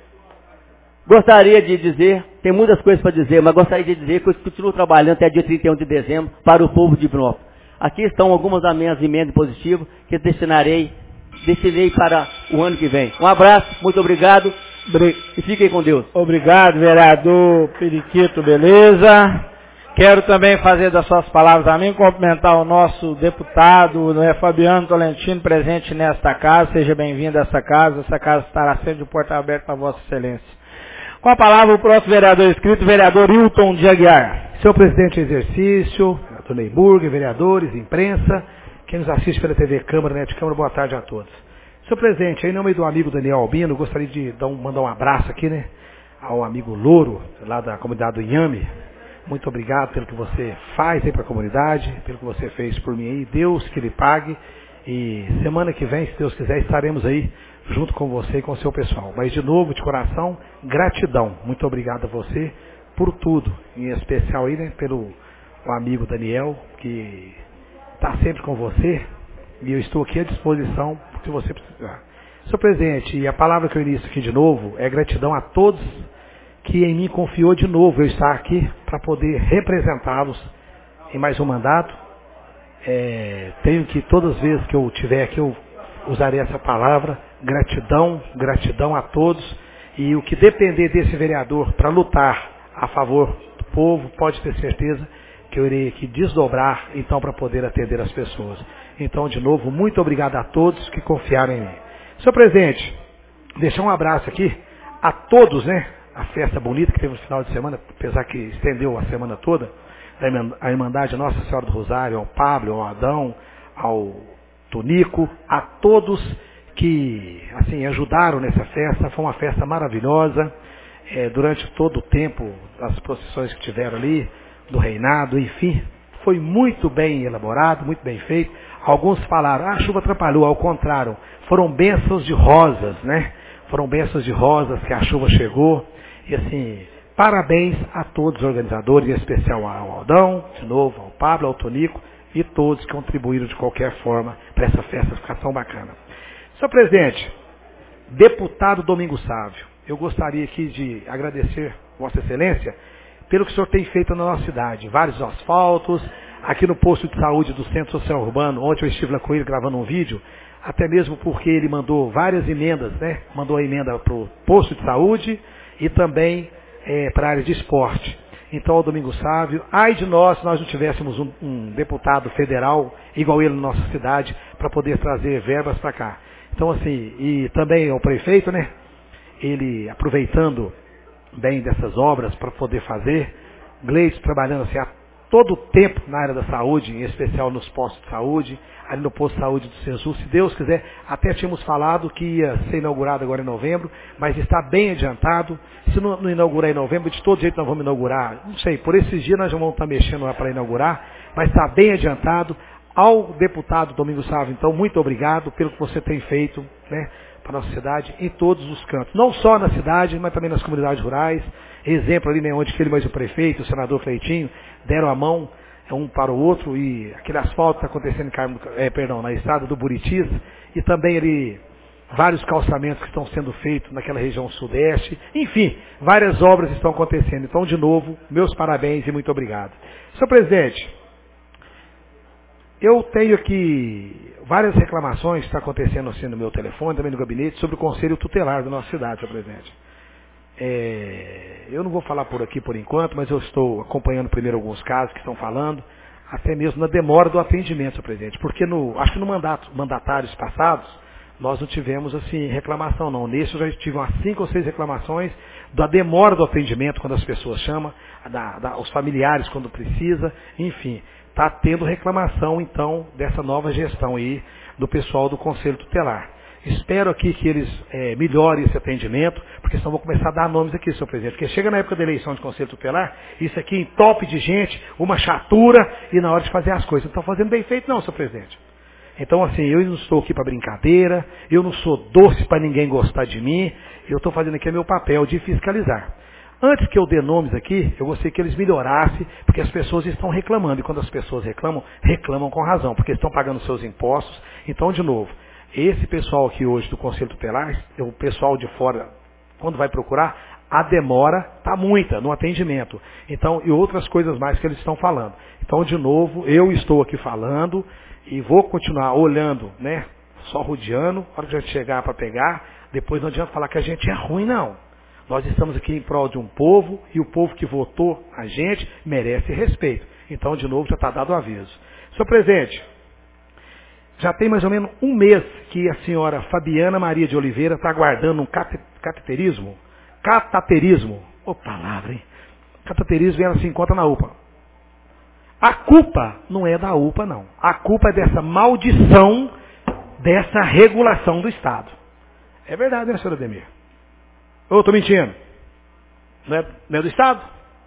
gostaria de dizer, tem muitas coisas para dizer, mas gostaria de dizer que eu continuo trabalhando até dia 31 de dezembro para o povo de Divinópolis. Aqui estão algumas das minhas emendas positivas que destinei para o ano que vem. Um abraço, muito obrigado e fiquem com Deus. Obrigado, vereador Periquito, beleza? Quero também fazer das suas palavras a mim, cumprimentar o nosso deputado, né, Fabiano Tolentino, presente nesta casa. Seja bem-vindo a essa casa estará sempre de porta aberta para Vossa Excelência. Com a palavra o próximo vereador inscrito, vereador Hilton de Aguiar. Senhor presidente em exercício, vereador Neyburg, vereadores, imprensa, quem nos assiste pela TV Câmara, Net Câmara, boa tarde a todos. Senhor presidente, em nome do amigo Daniel Albino, gostaria de mandar um abraço aqui, né, ao amigo Louro, lá da comunidade do Inhame. Muito obrigado pelo que você faz aí para a comunidade, pelo que você fez por mim aí. Deus que lhe pague. E semana que vem, se Deus quiser, estaremos aí junto com você e com o seu pessoal. Mas de novo, de coração, gratidão. Muito obrigado a você por tudo. Em especial aí, né, pelo o amigo Daniel, que está sempre com você. E eu estou aqui à disposição, se você precisar. Senhor presidente, e a palavra que eu inicio aqui de novo é gratidão a todos que em mim confiou de novo eu estar aqui para poder representá-los em mais um mandato. Tenho que, todas as vezes que eu tiver aqui, eu usarei essa palavra, gratidão, gratidão a todos. E o que depender desse vereador para lutar a favor do povo, pode ter certeza que eu irei aqui desdobrar, então, para poder atender as pessoas. Então, de novo, muito obrigado a todos que confiaram em mim. Senhor presidente, deixar um abraço aqui a todos, né? A festa bonita que teve no final de semana, apesar que estendeu a semana toda, a Irmandade Nossa Senhora do Rosário, ao Pablo, ao Adão, ao Tonico, a todos que assim ajudaram nessa festa. Foi uma festa maravilhosa, durante todo o tempo, as procissões que tiveram ali, do reinado, enfim, foi muito bem elaborado, muito bem feito. Alguns falaram, a chuva atrapalhou, ao contrário, foram bênçãos de rosas, né? Foram bênçãos de rosas que a chuva chegou. E assim, parabéns a todos os organizadores, em especial ao Aldão, de novo, ao Pablo, ao Tonico e todos que contribuíram de qualquer forma para essa festa ficar tão bacana. Senhor presidente, deputado Domingos Sávio, eu gostaria aqui de agradecer Vossa Excelência pelo que o senhor tem feito na nossa cidade. Vários asfaltos, aqui no posto de saúde do Centro Social Urbano, ontem eu estive lá com ele gravando um vídeo, até mesmo porque ele mandou várias emendas, né? Mandou a emenda para o posto de saúde e também para a área de esporte. Então, ao Domingos Sávio, ai de nós se nós não tivéssemos um deputado federal igual ele na nossa cidade para poder trazer verbas para cá. Então, assim, e também o prefeito, né? Ele aproveitando bem dessas obras para poder fazer, Gleison trabalhando assim a todo o tempo na área da saúde, em especial nos postos de saúde, ali no posto de saúde do SESU, se Deus quiser, até tínhamos falado que ia ser inaugurado agora em novembro, mas está bem adiantado. Se não inaugurar em novembro, de todo jeito nós vamos inaugurar, não sei, por esses dias nós já vamos estar mexendo lá para inaugurar, mas está bem adiantado. Ao deputado Domingos Sávio, então, muito obrigado pelo que você tem feito, né, para a nossa cidade, em todos os cantos. Não só na cidade, mas também nas comunidades rurais. Exemplo ali, né, onde que ele mais o prefeito, o senador Fleitinho, deram a mão um para o outro, e aquele asfalto está acontecendo na estrada do Buritis, e também ali vários calçamentos que estão sendo feitos naquela região sudeste. Enfim, várias obras estão acontecendo. Então, de novo, meus parabéns e muito obrigado. Senhor presidente, eu tenho aqui várias reclamações que estão acontecendo assim no meu telefone, também no gabinete, sobre o Conselho Tutelar da nossa cidade, senhor presidente. Eu não vou falar por aqui por enquanto, mas eu estou acompanhando primeiro alguns casos que estão falando, até mesmo na demora do atendimento, senhor presidente, porque acho que no mandatários passados, nós não tivemos assim reclamação não. Nesse eu já tive umas 5 ou 6 reclamações da demora do atendimento quando as pessoas chamam, os familiares quando precisa, enfim. Está tendo reclamação, então, dessa nova gestão aí do pessoal do Conselho Tutelar. Espero aqui que eles melhorem esse atendimento, porque senão vou começar a dar nomes aqui, senhor presidente. Porque chega na época da eleição de Conselho Tutelar, isso aqui em top de gente, uma chatura, e na hora de fazer as coisas. Não estão fazendo bem feito não, senhor presidente. Então, assim, eu não estou aqui para brincadeira, eu não sou doce para ninguém gostar de mim, eu estou fazendo aqui o meu papel de fiscalizar. Antes que eu dê nomes aqui, eu gostaria que eles melhorassem, porque as pessoas estão reclamando. E quando as pessoas reclamam, reclamam com razão, porque estão pagando seus impostos. Então, de novo, esse pessoal aqui hoje do Conselho Tutelar, o pessoal de fora, quando vai procurar, a demora está muita no atendimento. Então, e outras coisas mais que eles estão falando. Então, de novo, eu estou aqui falando e vou continuar olhando, né, só rodeando, a hora que a gente chegar para pegar, depois não adianta falar que a gente é ruim, não. Nós estamos aqui em prol de um povo, e o povo que votou a gente merece respeito. Então, de novo, já está dado o aviso. Senhor presidente, já tem mais ou menos um mês que a senhora Fabiana Maria de Oliveira está aguardando um cataterismo. Ô palavra, hein? Cataterismo, e ela se encontra na UPA. A culpa não é da UPA, não. A culpa é dessa maldição, dessa regulação do Estado. É verdade, né, senhora Ademir? Ou estou mentindo? Não é do Estado?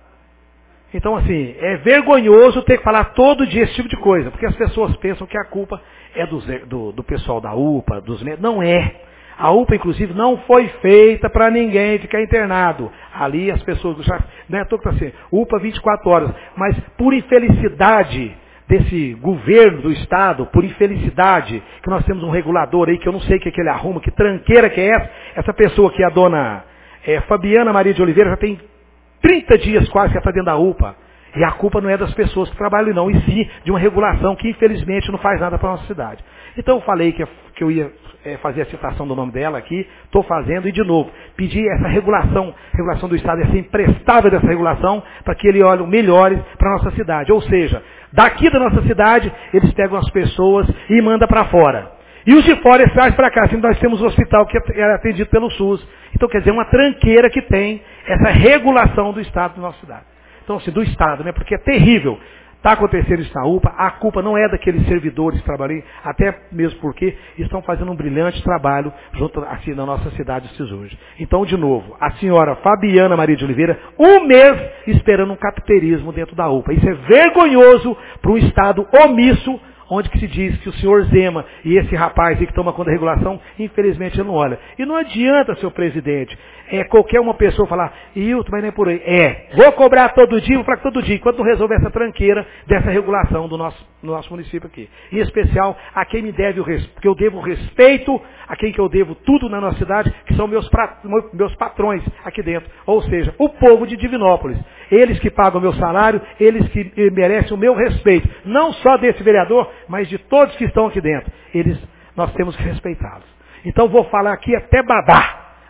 Então, assim, é vergonhoso ter que falar todo dia esse tipo de coisa, porque as pessoas pensam que a culpa é do pessoal da UPA, dos médicos. Não é. A UPA, inclusive, não foi feita para ninguém ficar internado. Ali as pessoas, já, não é à toa que está assim, UPA 24 horas, mas por infelicidade desse governo do Estado, por infelicidade, que nós temos um regulador aí, que eu não sei o que ele arruma, que tranqueira que é essa pessoa que é a dona Fabiana Maria de Oliveira, já tem 30 dias quase que ela está dentro da UPA. E a culpa não é das pessoas que trabalham não, e sim de uma regulação que infelizmente não faz nada para a nossa cidade. Então eu falei que eu ia fazer a citação do nome dela aqui, estou fazendo, e de novo, pedir essa regulação do Estado, essa imprestável dessa regulação, para que ele olhe melhores para a nossa cidade. Ou seja, daqui da nossa cidade, eles pegam as pessoas e mandam para fora. E os de fora eles trazem para cá, assim, nós temos um hospital que é atendido pelo SUS. Então, quer dizer, uma tranqueira que tem essa regulação do Estado da nossa cidade. Então, assim, do Estado, né? Porque é terrível. Está acontecendo isso na UPA, a culpa não é daqueles servidores que trabalham, até mesmo porque estão fazendo um brilhante trabalho junto assim, na nossa cidade de hoje. Então, de novo, a senhora Fabiana Maria de Oliveira, um mês esperando um cateterismo dentro da UPA. Isso é vergonhoso para um Estado omisso, onde que se diz que o senhor Zema e esse rapaz aí que toma conta da regulação, infelizmente ele não olha. E não adianta, senhor presidente, qualquer uma pessoa falar, Hilton, mas nem por aí. Vou cobrar todo dia, vou falar todo dia, enquanto não resolver essa tranqueira dessa regulação do nosso município aqui. Em especial, a quem me deve o respeito, porque eu devo respeito a quem que eu devo tudo na nossa cidade, que são meus patrões aqui dentro. Ou seja, o povo de Divinópolis. Eles que pagam o meu salário, eles que merecem o meu respeito. Não só desse vereador, mas de todos que estão aqui dentro. Nós temos que respeitá-los. Então vou falar aqui até babar.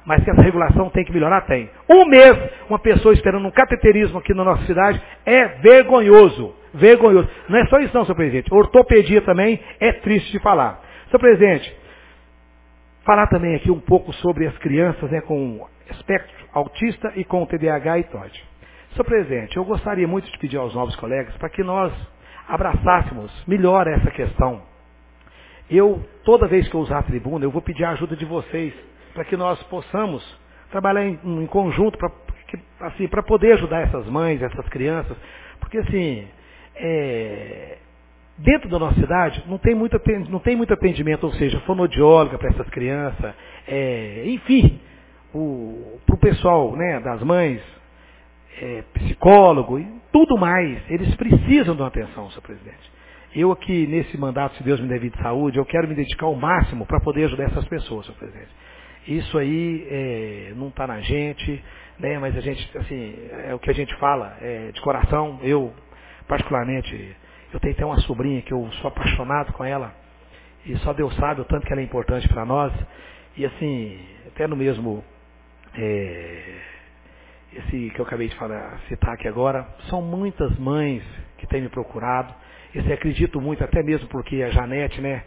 Mas que essa regulação tem que melhorar, tem. Um mês, uma pessoa esperando um cateterismo aqui na nossa cidade é vergonhoso. Vergonhoso. Não é só isso não, senhor presidente. Ortopedia também é triste de falar. Senhor presidente, falar também aqui um pouco sobre as crianças, né, com espectro autista e com TDAH e TOD. Senhor presidente, eu gostaria muito de pedir aos novos colegas para que nós abraçássemos melhor essa questão. Toda vez que eu usar a tribuna, eu vou pedir a ajuda de vocês para que nós possamos trabalhar em conjunto para poder ajudar essas mães, essas crianças, porque assim, dentro da nossa cidade não tem muito atendimento, ou seja, fonoaudióloga para essas crianças, enfim, para o pessoal, né, das mães, psicólogo e tudo mais, eles precisam de uma atenção, senhor presidente. Eu aqui, nesse mandato, se Deus me der vida e saúde, eu quero me dedicar ao máximo para poder ajudar essas pessoas, senhor presidente. Isso aí não está na gente, né, mas a gente, assim, é o que a gente fala, de coração. Eu, particularmente, eu tenho até uma sobrinha que eu sou apaixonado com ela, e só Deus sabe o tanto que ela é importante para nós. E assim, até no mesmo, esse que eu acabei de citar aqui agora, são muitas mães que têm me procurado. Acredito muito, até mesmo porque a Janete, né,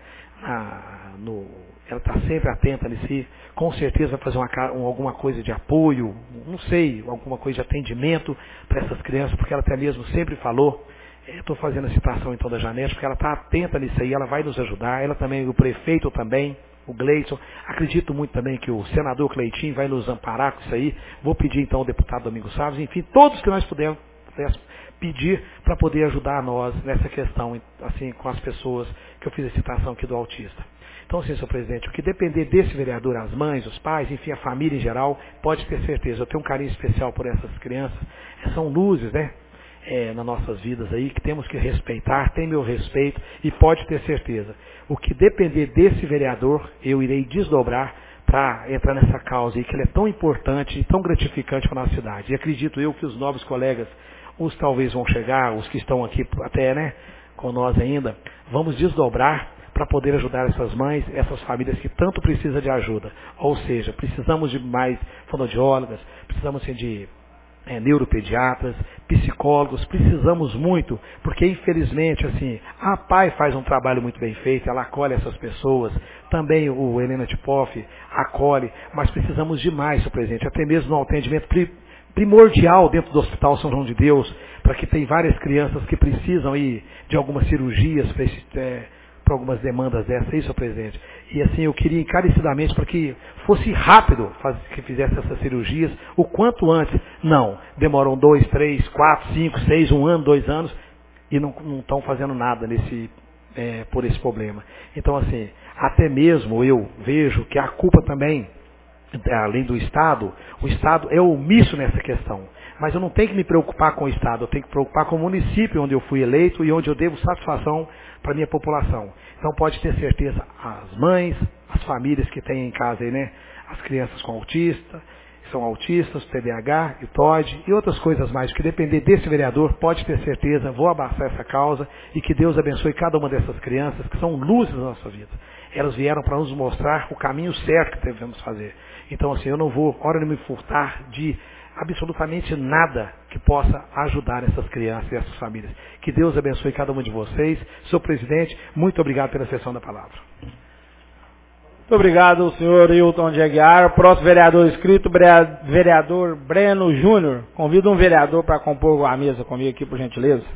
ela está sempre atenta nesse, com certeza vai fazer alguma coisa de apoio, não sei, alguma coisa de atendimento para essas crianças, porque ela até mesmo sempre falou. Estou fazendo a citação então da Janete, porque ela está atenta nisso aí, ela vai nos ajudar, ela também, o prefeito também, o Gleison, acredito muito também que o senador Cleitinho vai nos amparar com isso aí. Vou pedir então ao deputado Domingos Salles, enfim, todos que nós pudermos pedir para poder ajudar a nós nessa questão, assim, com as pessoas que eu fiz a citação aqui do autista. Então, assim, senhor presidente, o que depender desse vereador, as mães, os pais, enfim, a família em geral, pode ter certeza, eu tenho um carinho especial por essas crianças, são luzes, né, nas nossas vidas aí, que temos que respeitar, tem meu respeito, e pode ter certeza, o que depender desse vereador, eu irei desdobrar para entrar nessa causa aí, que ele é tão importante e tão gratificante para a nossa cidade. E acredito eu que os novos colegas, uns talvez vão chegar, os que estão aqui até, né, com nós ainda, vamos desdobrar para poder ajudar essas mães, essas famílias que tanto precisam de ajuda. Ou seja, precisamos de mais fonoaudiólogas, precisamos de neuropediatras, psicólogos, precisamos muito, porque infelizmente, assim, a PAI faz um trabalho muito bem feito, ela acolhe essas pessoas, também o Helena Tipoff acolhe, mas precisamos de mais, senhor presidente, até mesmo no atendimento primordial dentro do Hospital São João de Deus, para que tem várias crianças que precisam ir de algumas cirurgias para algumas demandas dessas, isso, senhor presidente. E assim, eu queria encarecidamente para que fosse rápido que fizesse essas cirurgias, o quanto antes. Não, demoram 2, 3, 4, 5, 6, 1 ano, 2 anos, e não estão fazendo nada por esse problema. Então, assim, até mesmo eu vejo que a culpa também, além do Estado, o Estado é omisso nessa questão. Mas eu não tenho que me preocupar com o Estado, eu tenho que me preocupar com o município onde eu fui eleito e onde eu devo satisfação para a minha população. Então pode ter certeza, as mães, as famílias que têm em casa aí, né, as crianças com são autistas, TDAH e TOD e outras coisas mais, que depender desse vereador, pode ter certeza, vou abraçar essa causa e que Deus abençoe cada uma dessas crianças que são luzes da nossa vida. Elas vieram para nos mostrar o caminho certo que devemos fazer. Então assim, eu não vou, hora de me furtar de absolutamente nada que possa ajudar essas crianças e essas famílias. Que Deus abençoe cada um de vocês. Senhor presidente, muito obrigado pela sessão da palavra. Muito obrigado, senhor Hilton de Aguiar. Próximo vereador inscrito, vereador Breno Júnior. Convido um vereador para compor a mesa comigo aqui, por gentileza.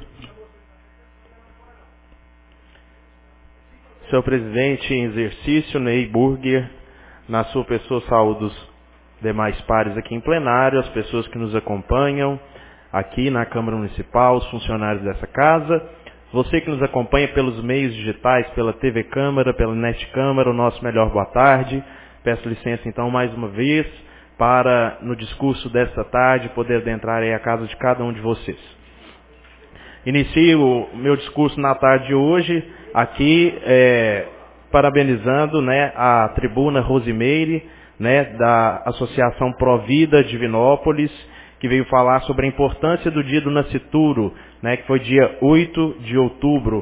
Senhor presidente em exercício, Ney Burger, na sua pessoa saúdo os demais pares aqui em plenário, as pessoas que nos acompanham aqui na Câmara Municipal, os funcionários dessa casa, você que nos acompanha pelos meios digitais, pela TV Câmara, pela Net Câmara, o nosso melhor boa tarde. Peço licença então mais uma vez para, no discurso desta tarde, poder adentrar aí a casa de cada um de vocês. Inicio o meu discurso na tarde de hoje aqui parabenizando, né, a tribuna Rosimeire, né, da Associação Provida Divinópolis, que veio falar sobre a importância do dia do nascituro, né, que foi dia 8 de outubro,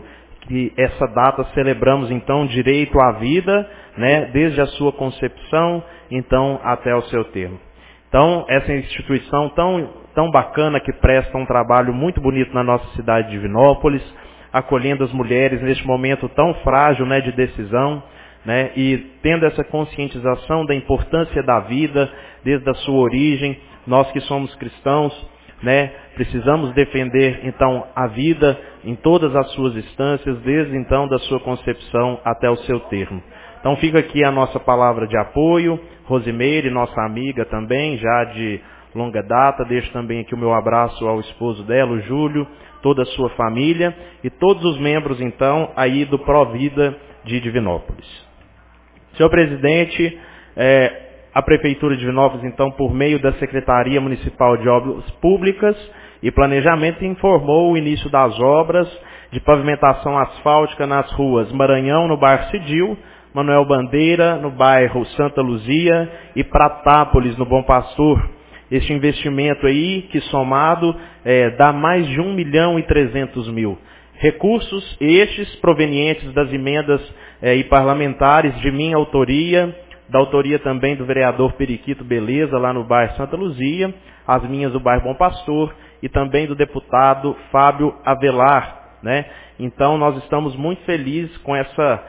que essa data celebramos então direito à vida, né, desde a sua concepção, então até o seu termo. Então, essa instituição tão bacana que presta um trabalho muito bonito na nossa cidade de Divinópolis, acolhendo as mulheres neste momento tão frágil, né, de decisão, né, e tendo essa conscientização da importância da vida desde a sua origem. Nós que somos cristãos, né, precisamos defender então a vida em todas as suas instâncias, desde então da sua concepção até o seu termo. Então fica aqui a nossa palavra de apoio. Rosimeire, nossa amiga também, já de longa data, deixo também aqui o meu abraço ao esposo dela, o Júlio, toda a sua família e todos os membros então aí do Provida de Divinópolis. Senhor presidente, a Prefeitura de Divinópolis, então, por meio da Secretaria Municipal de Obras Públicas e Planejamento, informou o início das obras de pavimentação asfáltica nas ruas Maranhão, no bairro Cidil, Manuel Bandeira, no bairro Santa Luzia, e Pratápolis, no Bom Pastor. Este investimento aí, que somado, dá mais de 1.300.000. Recursos estes provenientes das emendas e parlamentares de minha autoria, da autoria também do vereador Periquito Beleza, lá no bairro Santa Luzia, as minhas do bairro Bom Pastor, e também do deputado Fábio Avelar, né? Então, nós estamos muito felizes com essa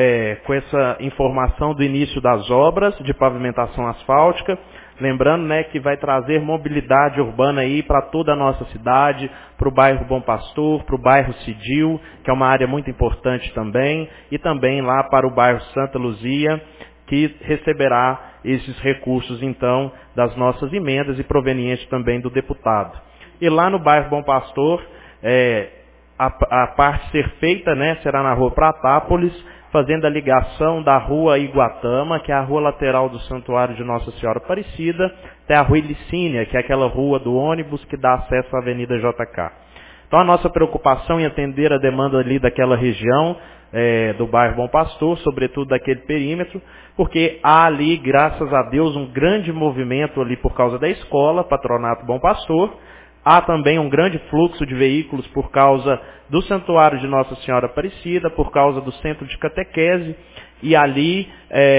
informação do início das obras de pavimentação asfáltica, lembrando, né, que vai trazer mobilidade urbana aí para toda a nossa cidade, para o bairro Bom Pastor, para o bairro Cidil, que é uma área muito importante também, e também lá para o bairro Santa Luzia, que receberá esses recursos, então, das nossas emendas e provenientes também do deputado. E lá no bairro Bom Pastor, a parte ser feita, né, será na rua Pratápolis, fazendo a ligação da rua Iguatama, que é a rua lateral do Santuário de Nossa Senhora Aparecida, até a rua Ilicínia, que é aquela rua do ônibus que dá acesso à Avenida JK. Então, a nossa preocupação em atender a demanda ali daquela região, do bairro Bom Pastor, sobretudo daquele perímetro, porque há ali, graças a Deus, um grande movimento ali por causa da escola, Patronato Bom Pastor. Há também um grande fluxo de veículos por causa do Santuário de Nossa Senhora Aparecida, por causa do centro de catequese, e ali,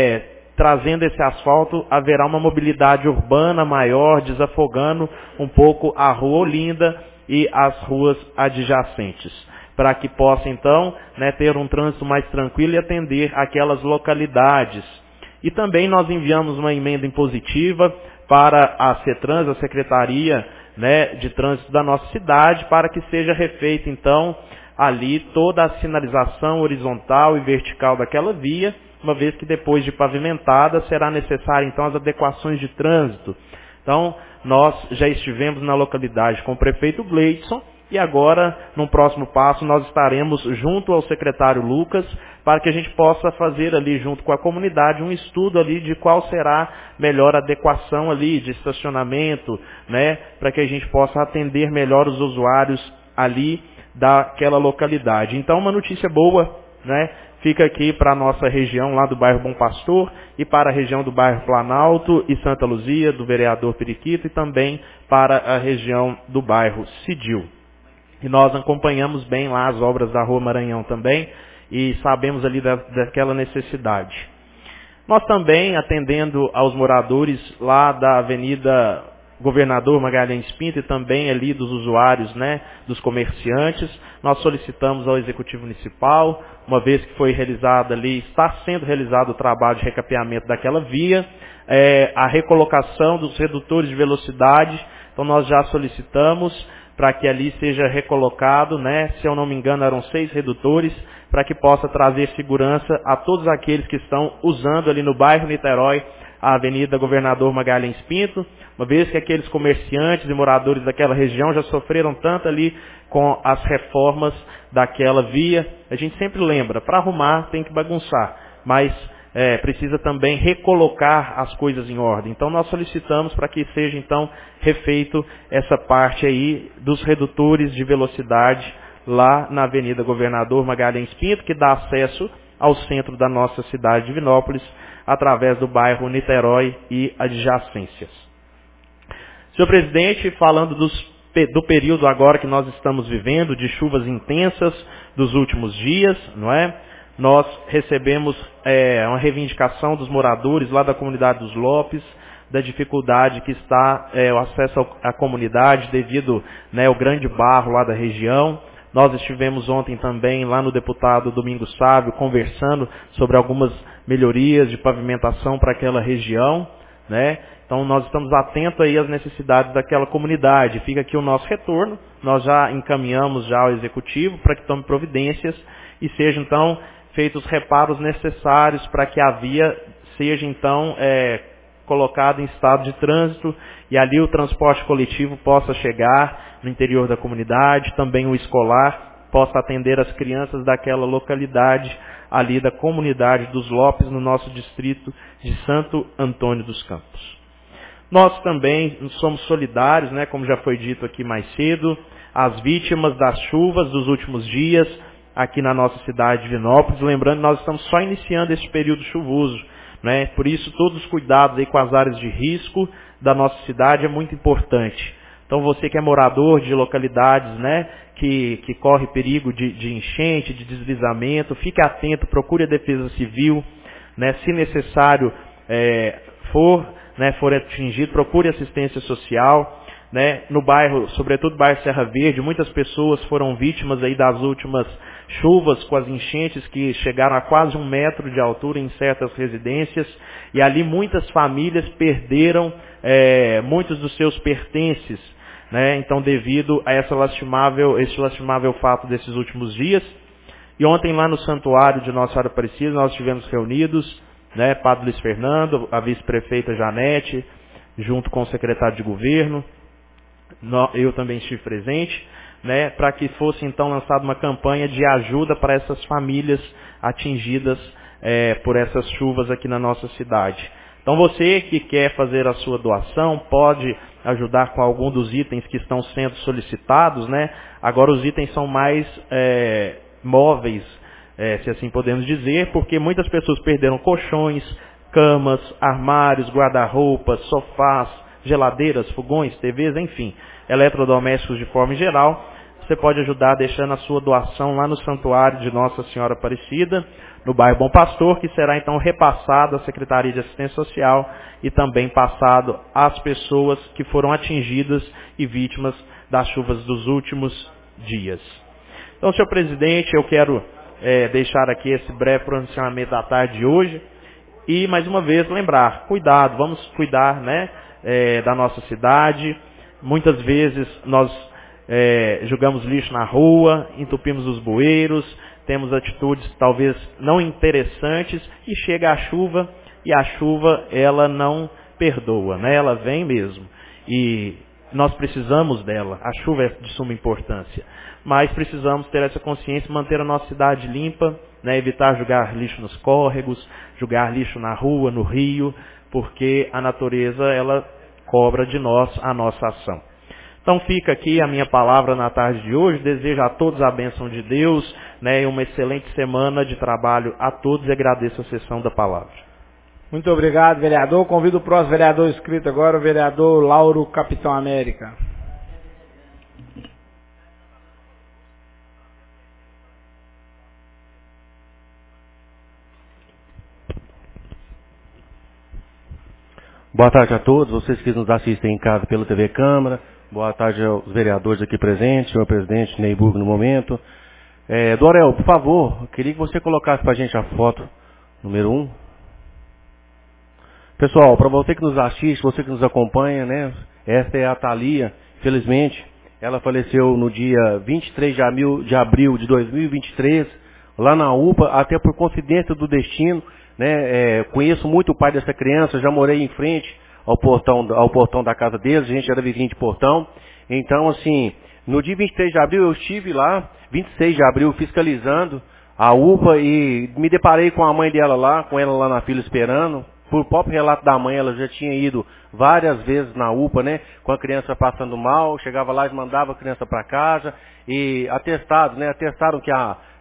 trazendo esse asfalto, haverá uma mobilidade urbana maior, desafogando um pouco a Rua Olinda e as ruas adjacentes, para que possa, então, né, ter um trânsito mais tranquilo e atender aquelas localidades. E também nós enviamos uma emenda impositiva para a CETRANS, a Secretaria, né, de Trânsito da nossa cidade, para que seja refeita, então, ali toda a sinalização horizontal e vertical daquela via, uma vez que depois de pavimentada será necessário, então, as adequações de trânsito. Então, nós já estivemos na localidade com o prefeito Gleidson, e agora, num próximo passo, nós estaremos junto ao secretário Lucas, para que a gente possa fazer ali, junto com a comunidade, um estudo ali de qual será melhor adequação ali de estacionamento, né, para que a gente possa atender melhor os usuários ali daquela localidade. Então, uma notícia boa, né, fica aqui para a nossa região lá do bairro Bom Pastor e para a região do bairro Planalto e Santa Luzia, do vereador Periquito, e também para a região do bairro Cidil. E nós acompanhamos bem lá as obras da Rua Maranhão também, e sabemos ali daquela necessidade. Nós também, atendendo aos moradores lá da Avenida Governador Magalhães Pinto e também ali dos usuários, né, dos comerciantes, nós solicitamos ao Executivo Municipal, uma vez que foi realizado ali, está sendo realizado o trabalho de recapeamento daquela via, a recolocação dos redutores de velocidade. Então nós já solicitamos para que ali seja recolocado, né, se eu não me engano eram 6 redutores, para que possa trazer segurança a todos aqueles que estão usando ali no bairro Niterói a Avenida Governador Magalhães Pinto, uma vez que aqueles comerciantes e moradores daquela região já sofreram tanto ali com as reformas daquela via. A gente sempre lembra, para arrumar tem que bagunçar, mas precisa também recolocar as coisas em ordem. Então nós solicitamos para que seja então refeito essa parte aí dos redutores de velocidade lá na Avenida Governador Magalhães Pinto, que dá acesso ao centro da nossa cidade de Divinópolis, através do bairro Niterói e adjacências. Senhor presidente, falando dos do período agora que nós estamos vivendo, de chuvas intensas dos últimos dias, não é? Nós recebemos uma reivindicação dos moradores lá da comunidade dos Lopes, da dificuldade que está o acesso à comunidade devido, né, ao grande barro lá da região. Nós estivemos ontem também lá no deputado Domingos Sávio conversando sobre algumas melhorias de pavimentação para aquela região, né? Então nós estamos atentos aí às necessidades daquela comunidade. Fica aqui o nosso retorno. Nós já encaminhamos já ao executivo para que tome providências e sejam então feitos os reparos necessários para que a via seja então colocada em estado de trânsito e ali o transporte coletivo possa chegar no interior da comunidade, também o escolar possa atender as crianças daquela localidade ali da comunidade dos Lopes, no nosso distrito de Santo Antônio dos Campos. Nós também somos solidários, né, como já foi dito aqui mais cedo, às vítimas das chuvas dos últimos dias aqui na nossa cidade de Divinópolis. Lembrando que nós estamos só iniciando esse período chuvoso, né? Por isso todos os cuidados aí com as áreas de risco da nossa cidade é muito importante. Então você que é morador de localidades, né, que corre perigo de enchente, de deslizamento, fique atento, procure a Defesa Civil, né, se necessário for atingido, procure assistência social, né, no bairro, sobretudo no bairro Serra Verde, muitas pessoas foram vítimas aí das últimas chuvas com as enchentes que chegaram a quase 1 metro de altura em certas residências, e ali muitas famílias perderam muitos dos seus pertences, né, então devido a esse lastimável fato desses últimos dias. E ontem lá no santuário de Nossa Senhora Aparecida nós estivemos reunidos, né, Padre Luiz Fernando, a vice-prefeita Janete, junto com o secretário de governo, eu também estive presente, né, para que fosse então lançada uma campanha de ajuda para essas famílias atingidas por essas chuvas aqui na nossa cidade. Então você que quer fazer a sua doação, pode ajudar com algum dos itens que estão sendo solicitados, né? Agora os itens são mais móveis, se assim podemos dizer, porque muitas pessoas perderam colchões, camas, armários, guarda-roupas, sofás, geladeiras, fogões, TVs, enfim, eletrodomésticos de forma geral. Você pode ajudar deixando a sua doação lá no Santuário de Nossa Senhora Aparecida, no bairro Bom Pastor, que será então repassado à Secretaria de Assistência Social e também passado às pessoas que foram atingidas e vítimas das chuvas dos últimos dias. Então, senhor presidente, eu quero deixar aqui esse breve pronunciamento da tarde de hoje e, mais uma vez, lembrar, cuidado, vamos cuidar, né, da nossa cidade. Muitas vezes nós jogamos lixo na rua, entupimos os bueiros, temos atitudes talvez não interessantes e chega a chuva e a chuva ela não perdoa, né? Ela vem mesmo e nós precisamos dela, a chuva é de suma importância, mas precisamos ter essa consciência, manter a nossa cidade limpa, né? Evitar jogar lixo nos córregos, jogar lixo na rua, no rio, porque a natureza ela cobra de nós a nossa ação. Então fica aqui a minha palavra na tarde de hoje, desejo a todos a bênção de Deus, né, e uma excelente semana de trabalho a todos e agradeço a sessão da palavra. Muito obrigado, vereador. Convido o próximo vereador inscrito agora, o vereador Lauro Capitão América. Boa tarde a todos, vocês que nos assistem em casa pela TV Câmara. Boa tarde aos vereadores aqui presentes, senhor presidente Ney Burger no momento. Dorel, por favor, eu queria que você colocasse para a gente a foto número 1. Pessoal, para você que nos assiste, você que nos acompanha, né? Esta é a Thalia, infelizmente, ela faleceu no dia 23 de abril de 2023, lá na UPA, até por coincidência do destino, né? Conheço muito o pai dessa criança, já morei em frente ao portão da casa deles, a gente era vizinho de portão. Então, assim, no dia 23 de abril eu estive lá, 26 de abril, fiscalizando a UPA e me deparei com a mãe dela lá, com ela lá na fila esperando. Por próprio relato da mãe, ela já tinha ido várias vezes na UPA, né? Com a criança passando mal, chegava lá e mandava a criança para casa. E atestados, né? Atestaram que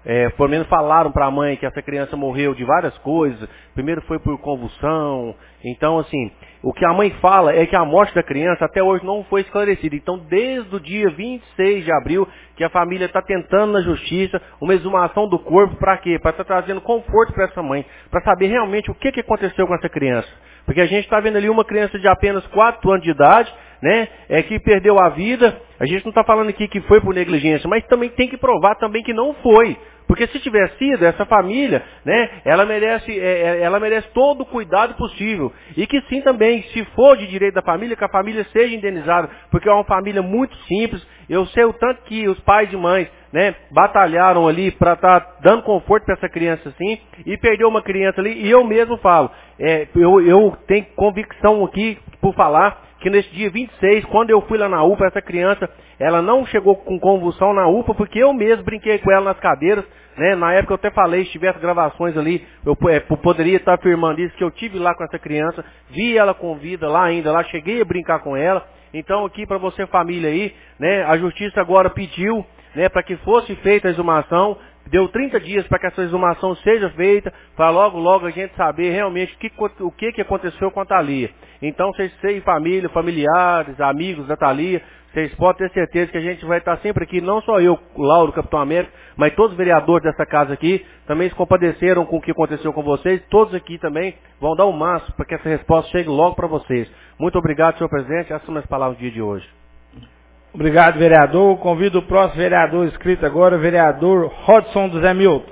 pelo menos falaram para a mãe que essa criança morreu de várias coisas. Primeiro foi por convulsão. Então, assim, o que a mãe fala é que a morte da criança até hoje não foi esclarecida. Então, desde o dia 26 de abril, que a família está tentando na justiça uma exumação do corpo, para quê? Para estar trazendo conforto para essa mãe, para saber realmente o que aconteceu com essa criança. Porque a gente está vendo ali uma criança de apenas 4 anos de idade, né, que perdeu a vida. A gente não está falando aqui que foi por negligência, mas também tem que provar também que não foi. Porque se tivesse sido, essa família, né, ela merece todo o cuidado possível. E que sim também, se for de direito da família, que a família seja indenizada, porque é uma família muito simples. Eu sei o tanto que os pais e mães, né, batalharam ali para estar dando conforto para essa criança assim, e perdeu uma criança ali, e eu mesmo falo, eu tenho convicção aqui por falar, que nesse dia 26, quando eu fui lá na UPA, essa criança, ela não chegou com convulsão na UPA, porque eu mesmo brinquei com ela nas cadeiras, né? Na época eu até falei, se tivesse gravações ali, eu poderia estar afirmando isso, que eu tive lá com essa criança, vi ela com vida lá ainda, lá cheguei a brincar com ela. Então aqui para você família aí, né? A justiça agora pediu, né, para que fosse feita a exumação. Deu 30 dias para que essa exumação seja feita, para logo a gente saber realmente o que aconteceu com a Thalia. Então, vocês família, familiares, amigos da Thalia, vocês podem ter certeza que a gente vai estar sempre aqui, não só eu, Lauro, Capitão América, mas todos os vereadores dessa casa aqui, também se compadeceram com o que aconteceu com vocês, todos aqui também vão dar o máximo para que essa resposta chegue logo para vocês. Muito obrigado, senhor presidente, essas são as palavras do dia de hoje. Obrigado, vereador. Convido o próximo vereador inscrito agora, o vereador Rodson do Zé Milton.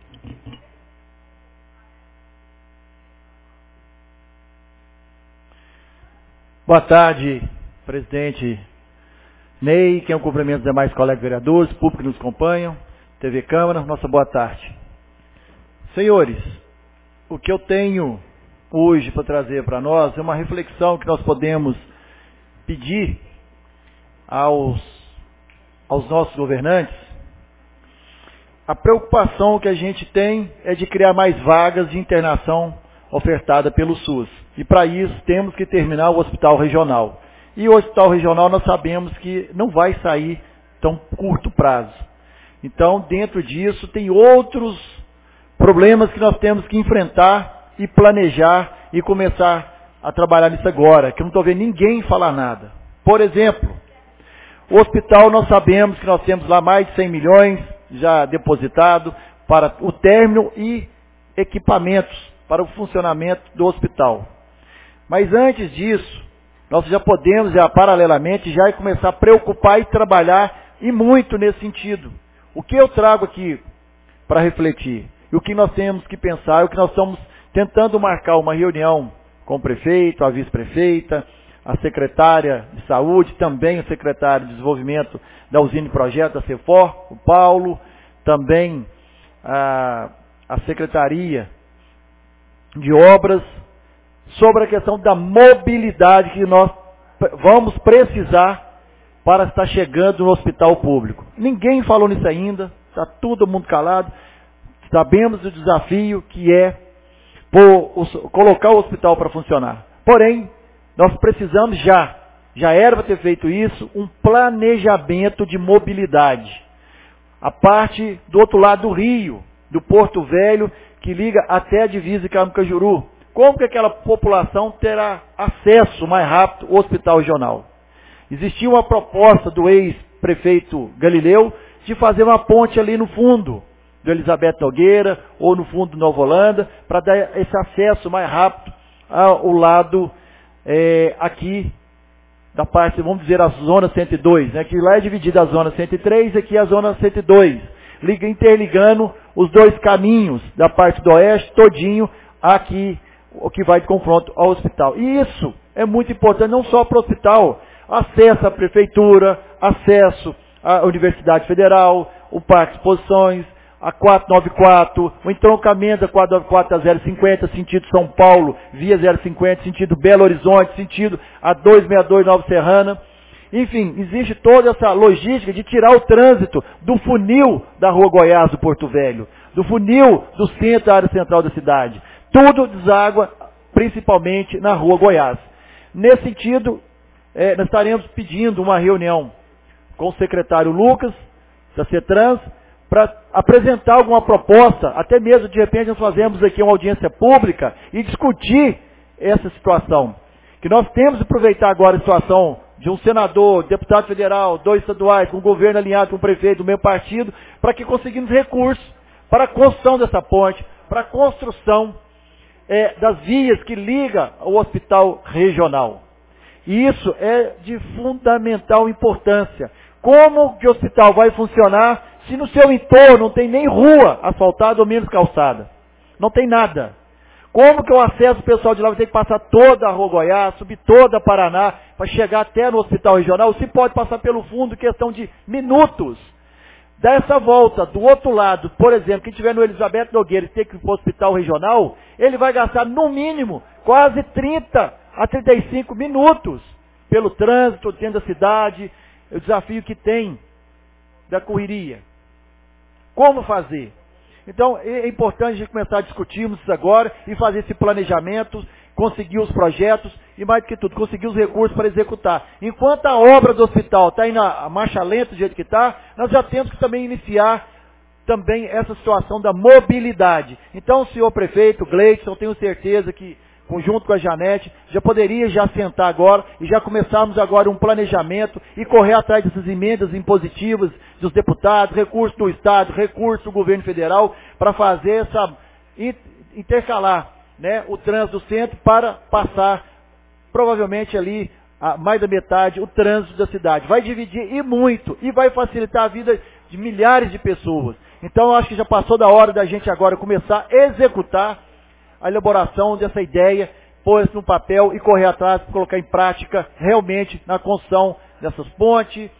Boa tarde, presidente Ney, quem eu cumprimento os demais colegas vereadores, público que nos acompanham, TV Câmara, nossa boa tarde. Senhores, o que eu tenho hoje para trazer para nós é uma reflexão que nós podemos pedir aos nossos governantes. A preocupação que a gente tem é de criar mais vagas de internação ofertada pelo SUS. E para isso temos que terminar o hospital regional. E o hospital regional nós sabemos que não vai sair tão curto prazo. Então, dentro disso, tem outros problemas que nós temos que enfrentar e planejar e começar a trabalhar nisso agora, que eu não estou vendo ninguém falar nada. Por exemplo, o hospital, nós sabemos que nós temos lá mais de 100 milhões já depositado para o término e equipamentos para o funcionamento do hospital. Mas antes disso, nós já podemos, paralelamente, já começar a preocupar e trabalhar, e muito nesse sentido. O que eu trago aqui para refletir, e o que nós temos que pensar, o que nós estamos tentando marcar uma reunião com o prefeito, a vice-prefeita, a secretária de saúde, também o secretário de desenvolvimento da usina de projeto da CEFOR, o Paulo, também a secretaria de obras, sobre a questão da mobilidade que nós vamos precisar para estar chegando no hospital público. Ninguém falou nisso ainda, está todo mundo calado. Sabemos o desafio que é colocar o hospital para funcionar. Porém, nós precisamos já era para ter feito isso, um planejamento de mobilidade. A parte do outro lado do rio, do Porto Velho, que liga até a divisa de Caramucajuru. Como que aquela população terá acesso mais rápido ao hospital regional? Existia uma proposta do ex-prefeito Galileu de fazer uma ponte ali no fundo do Elizabeth Nogueira ou no fundo do Nova Holanda, para dar esse acesso mais rápido ao lado aqui da parte, vamos dizer, a zona 102, né? Que lá é dividida a zona 103 e aqui a zona 102, interligando os dois caminhos da parte do oeste, todinho, aqui, o que vai de confronto ao hospital. E isso é muito importante, não só para o hospital, acesso à prefeitura, acesso à Universidade Federal, o Parque de Exposições, a 494, o entroncamento da 494 a 050, sentido São Paulo, via 050, sentido Belo Horizonte, sentido a 262 Nova Serrana. Enfim, existe toda essa logística de tirar o trânsito do funil da Rua Goiás do Porto Velho, do funil do centro da área central da cidade. Tudo deságua principalmente na Rua Goiás. Nesse sentido, nós estaremos pedindo uma reunião com o secretário Lucas, da CETRANS, para apresentar alguma proposta, até mesmo de repente nós fazemos aqui uma audiência pública e discutir essa situação. Que nós temos que aproveitar agora a situação de um senador, deputado federal, 2 estaduais, com o governo alinhado com o prefeito do mesmo partido, para que conseguimos recursos para a construção dessa ponte, para a construção das vias que ligam ao hospital regional. E isso é de fundamental importância. Como que o hospital vai funcionar se no seu entorno não tem nem rua asfaltada ou menos calçada? Não tem nada. Como que o acesso pessoal de lá vai ter que passar toda a Rua Goiás, subir toda a Paraná, para chegar até no hospital regional? Se pode passar pelo fundo, questão de minutos. Dessa volta, do outro lado, por exemplo, quem estiver no Elizabeth Nogueira e ter que ir para o hospital regional, ele vai gastar no mínimo quase 30 a 35 minutos pelo trânsito dentro da cidade, o desafio que tem da correria. Como fazer? Então, é importante a gente começar a discutirmos isso agora e fazer esse planejamento, conseguir os projetos e, mais do que tudo, conseguir os recursos para executar. Enquanto a obra do hospital está indo a marcha lenta do jeito que está, nós já temos que também iniciar também essa situação da mobilidade. Então, senhor prefeito, Gleidson, eu tenho certeza que, junto com a Janete, já poderia já sentar agora e já começarmos agora um planejamento e correr atrás dessas emendas impositivas dos deputados, recursos do Estado, recursos do governo federal, para fazer essa, intercalar, né, o trânsito do centro para passar, provavelmente ali, mais da metade, o trânsito da cidade. Vai dividir e muito, e vai facilitar a vida de milhares de pessoas. Então, eu acho que já passou da hora da gente agora começar a executar a elaboração dessa ideia, pôr isso no papel e correr atrás para colocar em prática realmente na construção dessas pontes,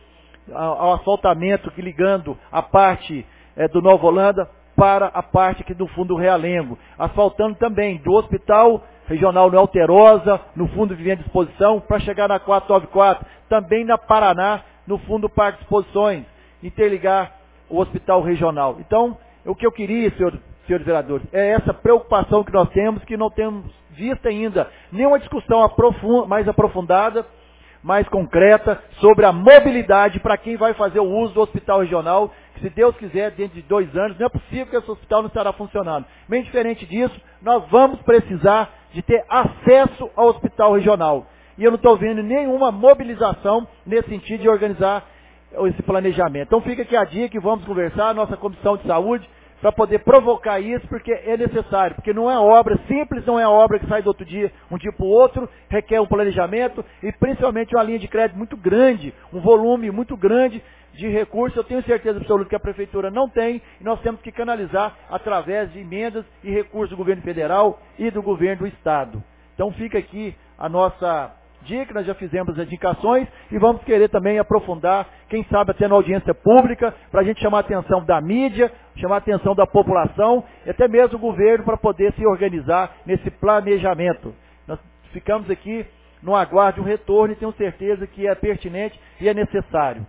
ao asfaltamento que ligando a parte do Nova Holanda para a parte aqui do fundo do Realengo. Asfaltando também do Hospital Regional no Alterosa, no fundo Vivenda de Exposição, para chegar na 494, também na Paraná, no fundo do Parque de Exposições, interligar o Hospital Regional. Então, o que eu queria, senhores vereadores, é essa preocupação que nós temos, que não temos visto ainda nenhuma discussão mais aprofundada, mais concreta, sobre a mobilidade para quem vai fazer o uso do hospital regional, que se Deus quiser, dentro de 2 anos, não é possível que esse hospital não estará funcionando. Bem diferente disso, nós vamos precisar de ter acesso ao hospital regional. E eu não estou vendo nenhuma mobilização nesse sentido de organizar esse planejamento. Então fica aqui a dica que vamos conversar, nossa Comissão de Saúde, para poder provocar isso, porque é necessário, porque não é obra simples, não é obra que sai do outro dia, um dia para o outro, requer um planejamento e principalmente uma linha de crédito muito grande, um volume muito grande de recursos. Eu tenho certeza absoluta que a Prefeitura não tem e nós temos que canalizar através de emendas e recursos do governo federal e do governo do Estado. Então fica aqui a nossa dica, nós já fizemos as indicações e vamos querer também aprofundar, quem sabe até na audiência pública, para a gente chamar a atenção da mídia, chamar a atenção da população e até mesmo o governo para poder se organizar nesse planejamento. Nós ficamos aqui no aguardo de um retorno e tenho certeza que é pertinente e é necessário.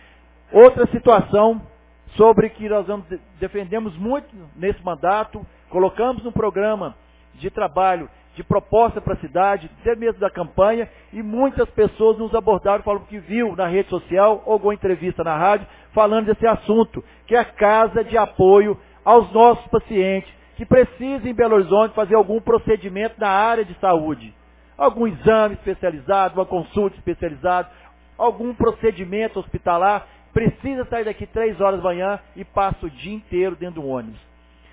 Outra situação sobre que nós defendemos muito nesse mandato, colocamos no programa de trabalho de proposta para a cidade, até mesmo da campanha, e muitas pessoas nos abordaram, falando que viu na rede social, ou alguma entrevista na rádio, falando desse assunto, que é a casa de apoio aos nossos pacientes, que precisam em Belo Horizonte fazer algum procedimento na área de saúde. Algum exame especializado, uma consulta especializada, algum procedimento hospitalar, precisa sair daqui 3 horas da manhã e passa o dia inteiro dentro do ônibus.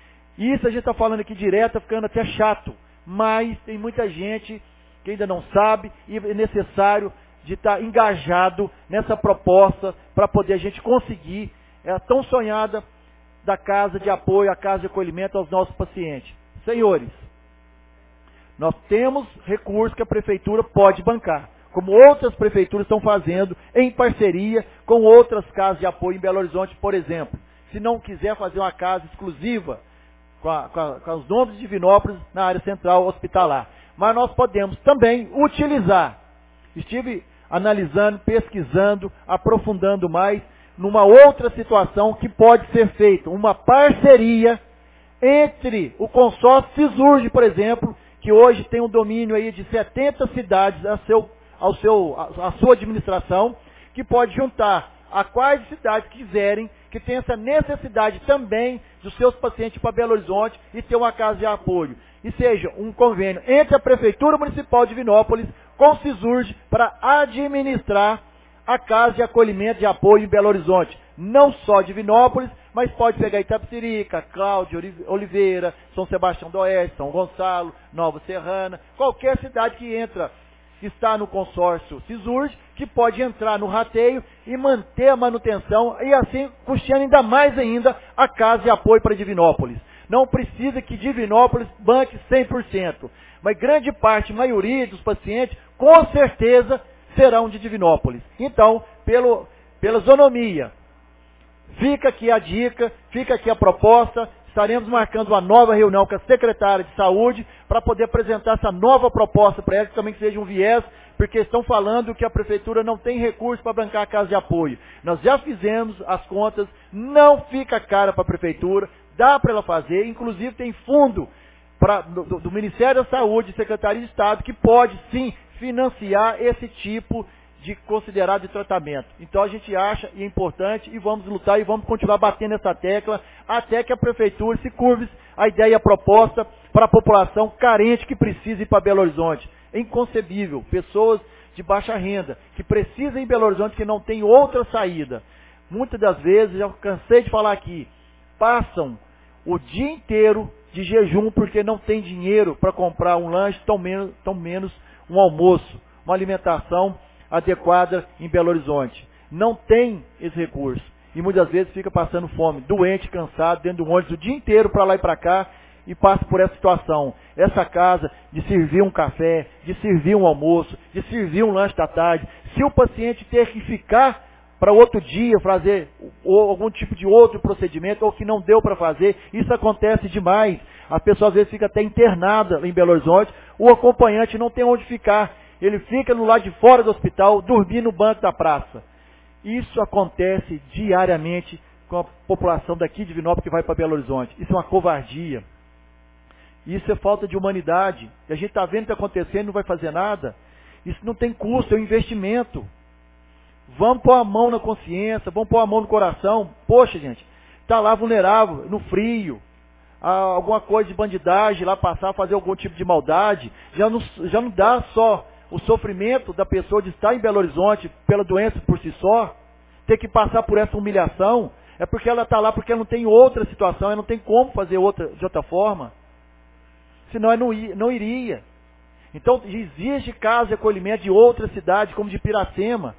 E isso a gente está falando aqui direto, tá ficando até chato. Mas tem muita gente que ainda não sabe e é necessário de estar engajado nessa proposta para poder a gente conseguir a tão sonhada da casa de apoio, a casa de acolhimento aos nossos pacientes. Senhores, nós temos recursos que a Prefeitura pode bancar, como outras prefeituras estão fazendo em parceria com outras casas de apoio em Belo Horizonte, por exemplo. Se não quiser fazer uma casa exclusiva, com os nomes de Divinópolis na área central hospitalar. Mas nós podemos também utilizar. Estive analisando, pesquisando, aprofundando mais, numa outra situação que pode ser feita. Uma parceria entre o consórcio Cisurge, por exemplo, que hoje tem um domínio aí de 70 cidades a sua administração, que pode juntar a quais cidades quiserem, que tem essa necessidade também dos seus pacientes para Belo Horizonte e ter uma casa de apoio. E seja um convênio entre a Prefeitura Municipal de Divinópolis com o Cisurge para administrar a casa de acolhimento de apoio em Belo Horizonte. Não só Divinópolis, mas pode pegar Itapecerica, Cláudio, Oliveira, São Sebastião do Oeste, São Gonçalo, Nova Serrana, qualquer cidade que entra, que está no consórcio Cisurge, que pode entrar no rateio e manter a manutenção e assim custeando ainda mais ainda a casa de apoio para Divinópolis. Não precisa que Divinópolis banque 100%, mas grande parte, maioria dos pacientes, com certeza, serão de Divinópolis. Então, pela isonomia, fica aqui a dica, fica aqui a proposta. Estaremos marcando uma nova reunião com a secretária de saúde para poder apresentar essa nova proposta para ela, que também seja um viés, porque estão falando que a prefeitura não tem recurso para bancar a casa de apoio. Nós já fizemos as contas, não fica cara para a prefeitura, dá para ela fazer, inclusive tem fundo do Ministério da Saúde, Secretaria de Estado, que pode sim financiar esse tipo de considerado de tratamento. Então a gente acha e é importante e vamos lutar e vamos continuar batendo essa tecla até que a prefeitura se curve a ideia e a proposta para a população carente que precisa ir para Belo Horizonte. É inconcebível. Pessoas de baixa renda que precisam ir em Belo Horizonte que não tem outra saída. Muitas das vezes, já cansei de falar aqui, passam o dia inteiro de jejum porque não tem dinheiro para comprar um lanche, tão menos um almoço, uma alimentação adequada em Belo Horizonte. Não tem esse recurso. E muitas vezes fica passando fome, doente, cansado, dentro do ônibus o dia inteiro para lá e para cá, e passa por essa situação. Essa casa de servir um café, de servir um almoço, de servir um lanche da tarde. Se o paciente ter que ficar para outro dia fazer ou algum tipo de outro procedimento, ou que não deu para fazer, isso acontece demais. A pessoa às vezes fica até internada em Belo Horizonte, o acompanhante não tem onde ficar. Ele fica no lado de fora do hospital, dormir no banco da praça. Isso acontece diariamente com a população daqui de Divinópolis que vai para Belo Horizonte. Isso é uma covardia. Isso é falta de humanidade. E a gente está vendo o que está acontecendo e não vai fazer nada. Isso não tem custo, é um investimento. Vamos pôr a mão na consciência, vamos pôr a mão no coração. Poxa, gente, está lá vulnerável, no frio. Alguma coisa de bandidagem, lá passar, fazer algum tipo de maldade. Já não dá só o sofrimento da pessoa de estar em Belo Horizonte pela doença por si só, ter que passar por essa humilhação, é porque ela está lá porque ela não tem outra situação, ela não tem como fazer de outra forma. Senão ela não iria. Então existe casa de acolhimento de outras cidades, como de Piracema,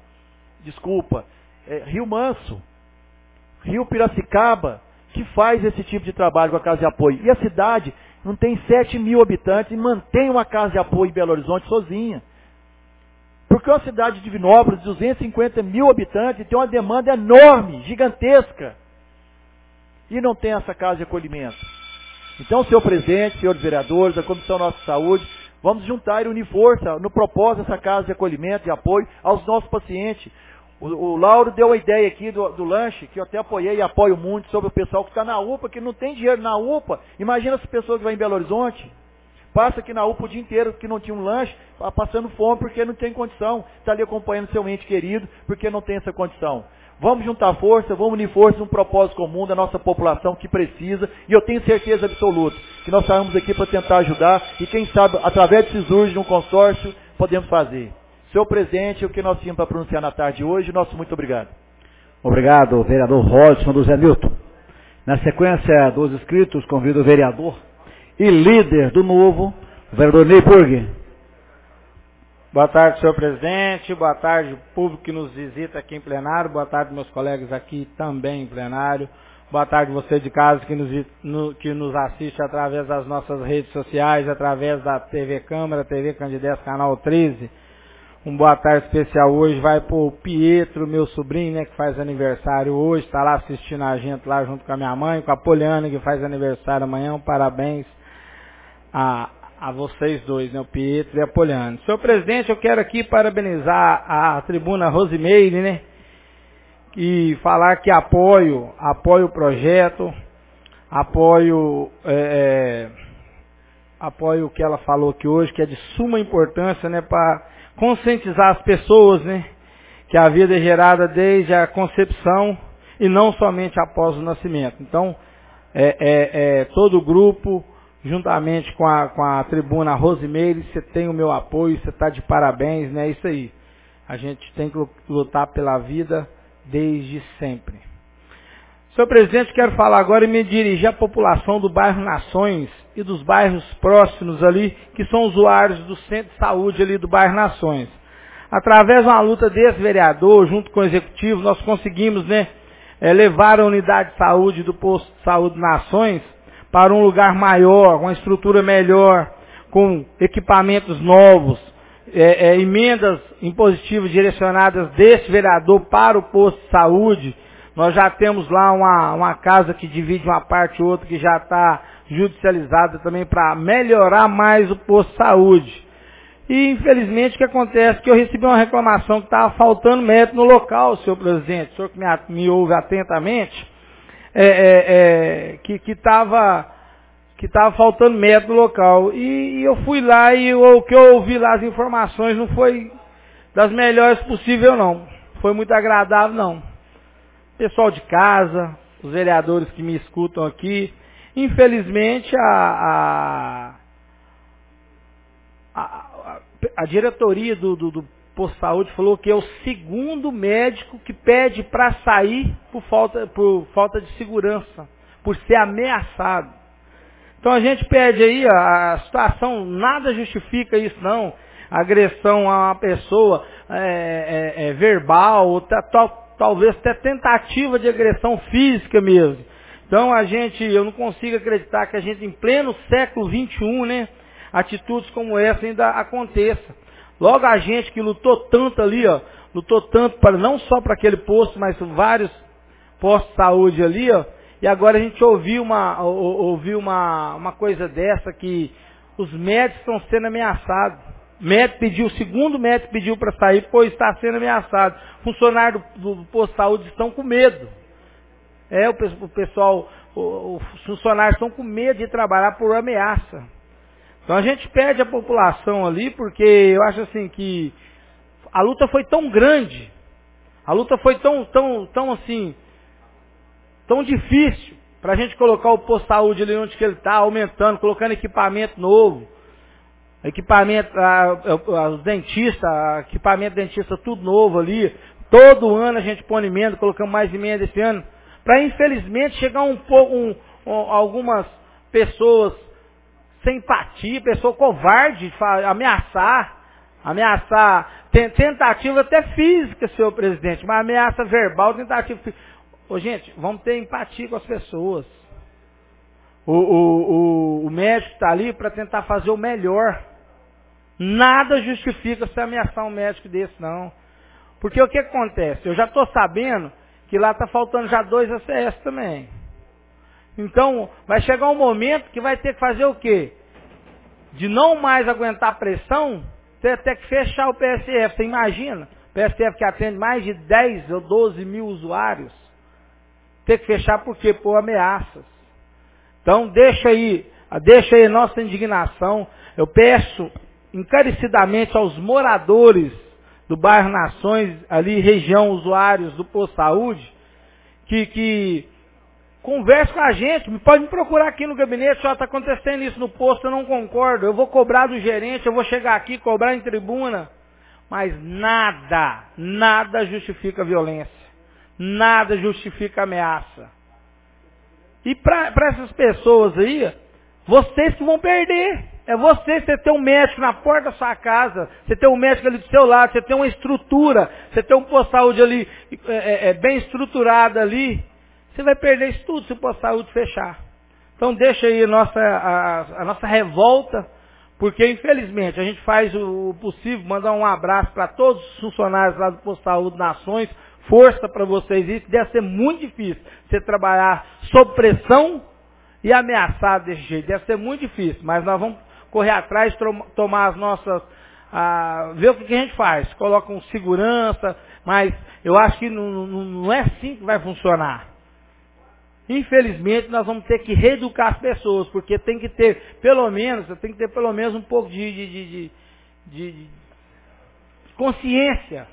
Rio Manso, Rio Piracicaba, que faz esse tipo de trabalho com a casa de apoio. E a cidade não tem 7 mil habitantes e mantém uma casa de apoio em Belo Horizonte sozinha. Porque uma cidade de Divinópolis, de 250 mil habitantes, tem uma demanda enorme, gigantesca. E não tem essa casa de acolhimento. Então, senhor presidente, senhores vereadores, a Comissão Nossa Saúde, vamos juntar e unir força no propósito dessa casa de acolhimento e apoio aos nossos pacientes. O Lauro deu a ideia aqui do lanche, que eu até apoiei e apoio muito, sobre o pessoal que está na UPA, que não tem dinheiro na UPA. Imagina essa pessoa que vai em Belo Horizonte, passa aqui na UPA o dia inteiro, que não tinha um lanche, passando fome porque não tem condição. Está ali acompanhando seu ente querido, porque não tem essa condição. Vamos juntar força, vamos unir força num propósito comum da nossa população que precisa, e eu tenho certeza absoluta que nós estamos aqui para tentar ajudar, e quem sabe, através de Cisurge, num consórcio, podemos fazer. Senhor presidente, o que nós tínhamos para pronunciar na tarde de hoje, nosso muito obrigado. Obrigado, vereador Rodson do Zé Milton. Na sequência dos inscritos, convido o vereador e líder do Novo, o vereador Ney Burger. Boa tarde, senhor presidente. Boa tarde, público que nos visita aqui em plenário. Boa tarde, meus colegas aqui também em plenário. Boa tarde, você de casa que nos assiste através das nossas redes sociais, através da TV Câmara, TV Candidez, Canal 13. Boa tarde especial hoje vai pro Pietro, meu sobrinho, né, que faz aniversário hoje, está lá assistindo a gente lá junto com a minha mãe, com a Poliana, que faz aniversário amanhã. Parabéns a vocês dois, né, o Pietro e a Poliana. Senhor presidente, eu quero aqui parabenizar a tribuna Rosimeire, né, e falar que apoio o projeto, apoio o que ela falou aqui hoje, que é de suma importância, né, para conscientizar as pessoas, né, que a vida é gerada desde a concepção e não somente após o nascimento. Então, todo o grupo, juntamente com a tribuna Rosimeire, você tem o meu apoio, você está de parabéns, né? Isso aí. A gente tem que lutar pela vida desde sempre. Senhor presidente, quero falar agora e me dirigir à população do bairro Nações e dos bairros próximos ali, que são usuários do centro de saúde ali do bairro Nações. Através de uma luta desse vereador, junto com o executivo, nós conseguimos, né, levar a unidade de saúde do posto de saúde Nações para um lugar maior, uma estrutura melhor, com equipamentos novos, emendas impositivas direcionadas desse vereador para o posto de saúde. Nós já temos lá uma casa que divide uma parte e outra que já está judicializada também para melhorar mais o posto de saúde. E infelizmente o que acontece é que eu recebi uma reclamação que estava faltando médico no local, senhor presidente, o senhor que me ouve atentamente, que estava faltando médico no local. E eu fui lá e o que eu ouvi lá, as informações, não foi das melhores possíveis não. Foi muito agradável não. Pessoal de casa, os vereadores que me escutam aqui, infelizmente a diretoria do posto de saúde falou que é o segundo médico que pede para sair por falta de segurança, por ser ameaçado. Então a gente pede aí, a situação nada justifica isso não, agressão a uma pessoa verbal, ou talvez até tentativa de agressão física mesmo. Então eu não consigo acreditar que a gente em pleno século XXI, né, atitudes como essa ainda aconteça. Logo a gente que lutou tanto ali, lutou tanto para não só para aquele posto, mas vários postos de saúde ali, e agora a gente ouviu uma coisa dessa, que os médicos estão sendo ameaçados. O segundo médico pediu para sair, pois está sendo ameaçado. Funcionários do posto de saúde estão com medo. Os funcionários estão com medo de trabalhar por ameaça. Então a gente pede à população ali, porque eu acho assim que a luta foi tão grande, a luta foi tão difícil para a gente colocar o posto de saúde ali onde que ele está, aumentando, colocando equipamento novo, os dentistas, equipamento dentista tudo novo ali. Todo ano a gente põe emenda, colocamos mais emenda esse ano, para infelizmente chegar algumas pessoas sem empatia, pessoa covarde, ameaçar, tentativa até física, senhor presidente, mas ameaça verbal, tentativa física. Gente, vamos ter empatia com as pessoas. O médico está ali para tentar fazer o melhor. Nada justifica você ameaçar um médico desse, não. Porque o que acontece? Eu já estou sabendo que lá está faltando já 2 ACS também. Então, vai chegar um momento que vai ter que fazer o quê? De não mais aguentar a pressão, ter que fechar o PSF. Você imagina? O PSF que atende mais de 10 ou 12 mil usuários. Ter que fechar por quê? Por ameaças. Então, deixa aí a nossa indignação. Eu peço encarecidamente aos moradores do bairro Nações, ali região usuários do posto de saúde, que converse com a gente, pode me procurar aqui no gabinete, está acontecendo isso no posto, eu não concordo, eu vou cobrar do gerente, eu vou chegar aqui, cobrar em tribuna, mas nada justifica violência, nada justifica ameaça. E para essas pessoas aí, vocês que vão perder. Você ter um médico na porta da sua casa, você ter um médico ali do seu lado, você ter uma estrutura, você ter um posto de saúde ali bem estruturado ali, você vai perder isso tudo se o posto de saúde fechar. Então deixa aí a nossa revolta, porque infelizmente a gente faz o possível, mandar um abraço para todos os funcionários lá do posto de saúde Nações, força para vocês, isso deve ser muito difícil, você trabalhar sob pressão e ameaçado desse jeito, deve ser muito difícil, mas nós vamos correr atrás, tomar as nossas, ver o que a gente faz, coloca um segurança, mas eu acho que não é assim que vai funcionar. Infelizmente nós vamos ter que reeducar as pessoas, porque tem que ter pelo menos um pouco de consciência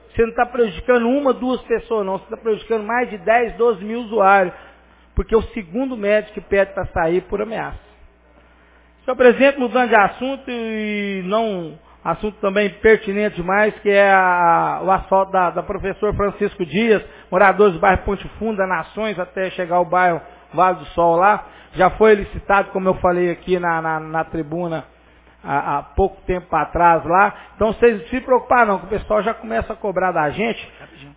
Você não está prejudicando uma, duas pessoas, não. Você está prejudicando mais de 10, 12 mil usuários. Porque o segundo médico que pede para sair por ameaça. Senhor presidente, mudando de assunto, e não assunto também pertinente demais, que é o asfalto da professor Francisco Dias, moradores do bairro Ponte Funda, Nações, até chegar ao bairro Vale do Sol lá. Já foi licitado, como eu falei aqui na tribuna, há pouco tempo atrás lá. Então vocês não se preocupar não, que o pessoal já começa a cobrar da gente.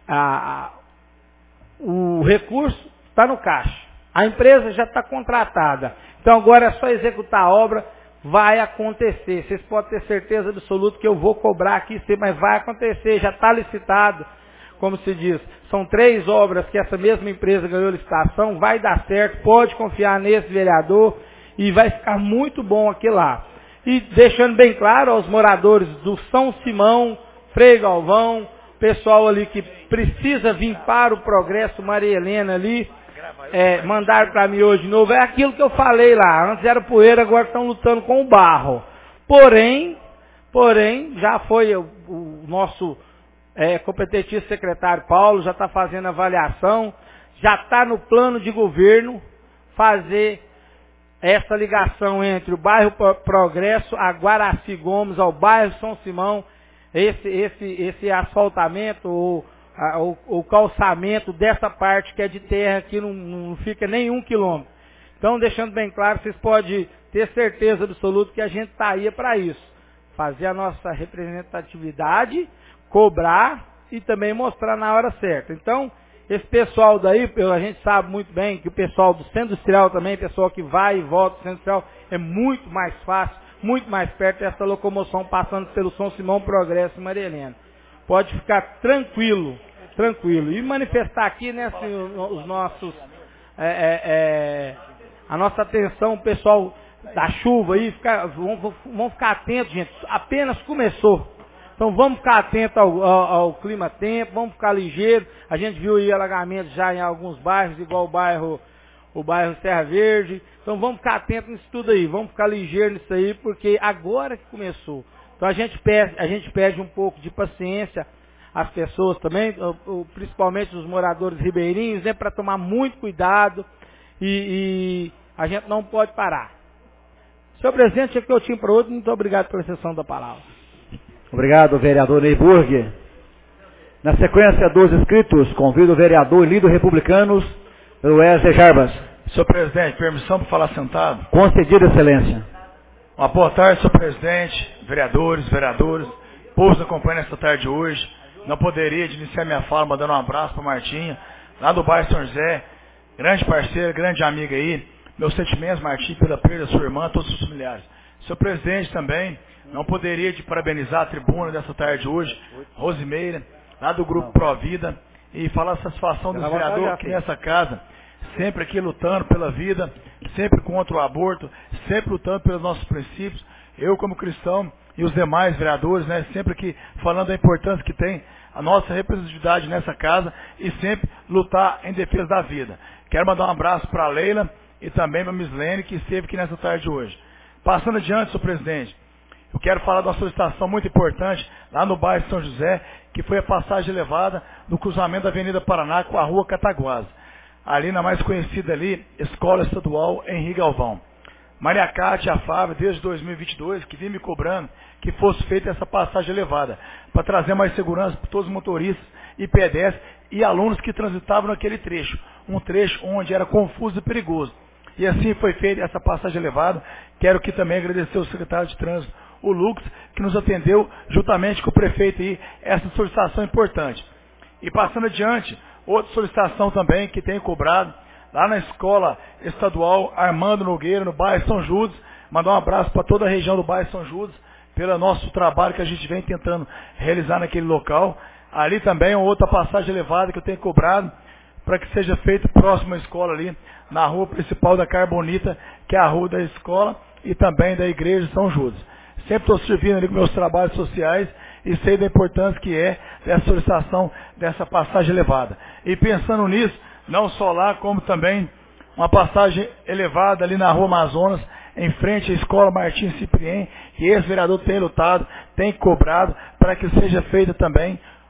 O recurso está no caixa. A empresa já está contratada. Então agora é só executar a obra, vai acontecer. Vocês podem ter certeza absoluta que eu vou cobrar aqui, mas vai acontecer, já está licitado. Como se diz, são 3 obras que essa mesma empresa ganhou licitação, vai dar certo, pode confiar nesse vereador e vai ficar muito bom aqui lá. E deixando bem claro aos moradores do São Simão, Frei Galvão, pessoal ali que precisa vir para o Progresso Maria Helena ali, mandar para mim hoje de novo, é aquilo que eu falei lá, antes era poeira, agora estão lutando com o barro. Porém, já foi o nosso competentíssimo secretário Paulo, já está fazendo avaliação, já está no plano de governo fazer essa ligação entre o bairro Progresso, a Guaraci Gomes, ao bairro São Simão, esse asfaltamento, o calçamento dessa parte que é de terra, que não fica nem 1 quilômetro. Então, deixando bem claro, vocês podem ter certeza absoluta que a gente está aí para isso. Fazer a nossa representatividade, cobrar e também mostrar na hora certa. Então, esse pessoal daí, a gente sabe muito bem que o pessoal do Centro Industrial também, pessoal que vai e volta do Centro Industrial, é muito mais fácil, muito mais perto dessa locomoção passando pelo São Simão, Progresso e Maria Helena. Pode ficar tranquilo. E manifestar aqui, né, os nossos, a nossa atenção, pessoal da chuva aí, vamos ficar atentos, gente, apenas começou. Então vamos ficar atentos ao clima-tempo, vamos ficar ligeiros. A gente viu aí alagamentos já em alguns bairros, igual o bairro Serra Verde. Então vamos ficar atentos nisso tudo aí, vamos ficar ligeiros nisso aí, porque agora que começou. Então a gente pede um pouco de paciência às pessoas também, principalmente os moradores ribeirinhos, né, para tomar muito cuidado e a gente não pode parar. Senhor presidente, é que eu tinha para outro, muito obrigado pela sessão da palavra. Obrigado, vereador Ney Burger. Na sequência dos inscritos, convido o vereador líder republicanos, o Wesley Jarbas. Senhor presidente, permissão para falar sentado? Concedida, excelência. Uma boa tarde, senhor presidente, vereadores, povo que acompanha essa tarde de hoje. Não poderia iniciar minha fala mandando um abraço para Martinha, lá do bairro São José, grande parceiro, grande amiga aí. Meus sentimentos, Martinha, pela perda da sua irmã, todos os familiares. Senhor presidente também, não poderia de parabenizar a tribuna dessa tarde de hoje, Rosimeira, lá do Grupo Provida, e falar a satisfação dos vereadores aqui nessa casa, sempre aqui lutando pela vida, sempre contra o aborto, sempre lutando pelos nossos princípios. Eu, como cristão, e os demais vereadores, né, sempre aqui falando da importância que tem a nossa representatividade nessa casa e sempre lutar em defesa da vida. Quero mandar um abraço para a Leila e também para a Miss Lene, que esteve aqui nessa tarde de hoje. Passando adiante, senhor presidente, eu quero falar de uma solicitação muito importante lá no bairro São José, que foi a passagem elevada no cruzamento da Avenida Paraná com a Rua Cataguases. Ali na mais conhecida ali, Escola Estadual Henrique Galvão. Maria Cátia e a Fábio, desde 2022, que vinha me cobrando que fosse feita essa passagem elevada, para trazer mais segurança para todos os motoristas e pedestres e alunos que transitavam naquele trecho. Um trecho onde era confuso e perigoso. E assim foi feita essa passagem elevada. Quero aqui também agradecer ao secretário de Trânsito, o Lucas, que nos atendeu juntamente com o prefeito aí, essa solicitação importante. E passando adiante, outra solicitação também que tem cobrado, lá na Escola Estadual Armando Nogueira, no bairro São Judas. Mandar um abraço para toda a região do bairro São Judas, pelo nosso trabalho que a gente vem tentando realizar naquele local. Ali também outra passagem elevada que eu tenho cobrado, para que seja feita próxima à escola ali, na rua principal da Carbonita, que é a rua da escola e também da igreja de São Judas. Sempre estou servindo ali com meus trabalhos sociais e sei da importância que é dessa solicitação dessa passagem elevada. E pensando nisso, não só lá, como também uma passagem elevada ali na Rua Amazonas, em frente à Escola Martins Ciprien, que esse vereador tem lutado, tem cobrado, para que seja feita também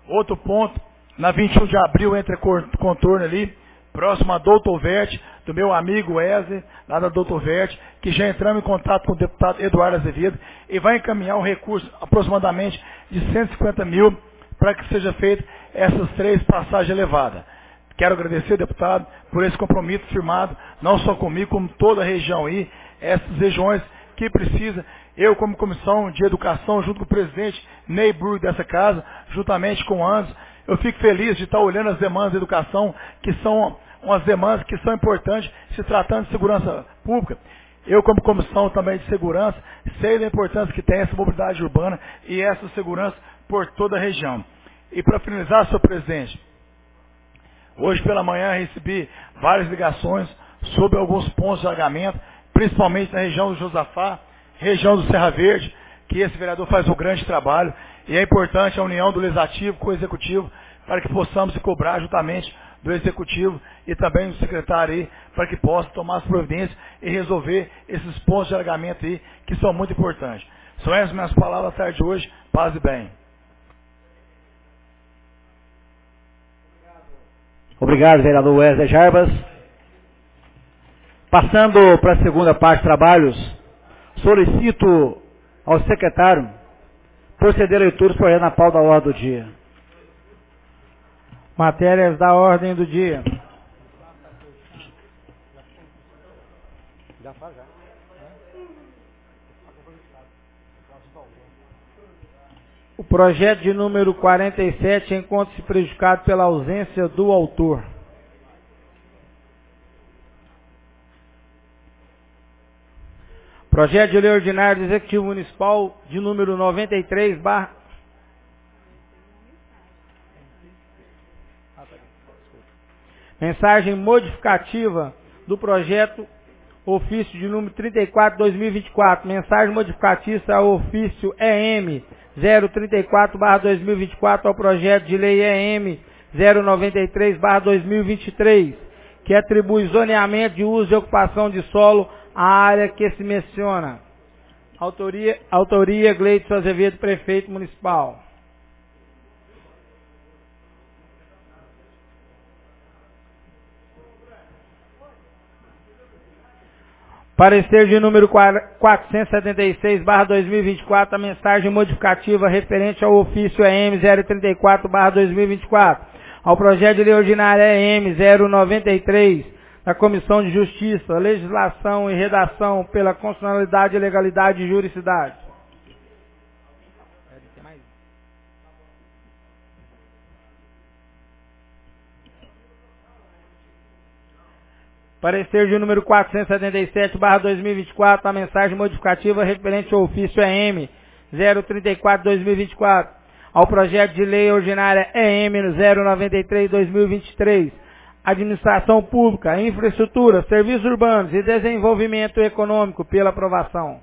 Outro ponto, na 21 de abril, entre contorno ali, próximo a Doutor Verte, do meu amigo Wesley, lá da Doutor Verte, que já entramos em contato com o deputado Eduardo Azevedo e vai encaminhar um recurso aproximadamente de 150 mil para que seja feita essas 3 passagens elevadas. Quero agradecer, deputado, por esse compromisso firmado, não só comigo, como toda a região aí, essas regiões que precisa. Eu, como comissão de educação, junto com o presidente Ney Burg dessa casa, juntamente com o Anzo, eu fico feliz de estar olhando as demandas de educação, que são umas demandas que são importantes, se tratando de segurança pública. Eu, como comissão também de segurança, sei da importância que tem essa mobilidade urbana e essa segurança por toda a região. E para finalizar, senhor presidente, hoje pela manhã recebi várias ligações sobre alguns pontos de alagamento, principalmente na região do Josafá, região do Serra Verde, que esse vereador faz um grande trabalho, e é importante a união do Legislativo com o Executivo, para que possamos cobrar juntamente do Executivo e também do secretário aí, para que possa tomar as providências e resolver esses pontos de alagamento aí, que são muito importantes. São essas minhas palavras à tarde de hoje. Paz e bem. Obrigado, vereador Wesley Jarbas. Passando para a segunda parte de trabalhos, solicito ao secretário proceder a leitura por na pauta da ordem do dia. Matérias da ordem do dia. O projeto de número 47 encontra-se prejudicado pela ausência do autor. Projeto de lei ordinário do Executivo Municipal de número 93, mensagem modificativa do projeto ofício de número 34/2024. Mensagem modificativa ao ofício EM 034/2024 ao projeto de lei EM 093/2023, que atribui zoneamento de uso e ocupação de solo à área que se menciona. Autoria Gleidson Azevedo, prefeito municipal. Parecer de número 476/2024, a mensagem modificativa referente ao ofício EM 034/2024, ao projeto de lei ordinária EM 093, da Comissão de Justiça, Legislação e Redação pela Constitucionalidade, Legalidade e Juridicidade. Parecer de número 477/2024, a mensagem modificativa referente ao ofício EM 034/2024, ao projeto de lei ordinária EM 093/2023, Administração Pública, Infraestrutura, Serviços Urbanos e Desenvolvimento Econômico, pela aprovação.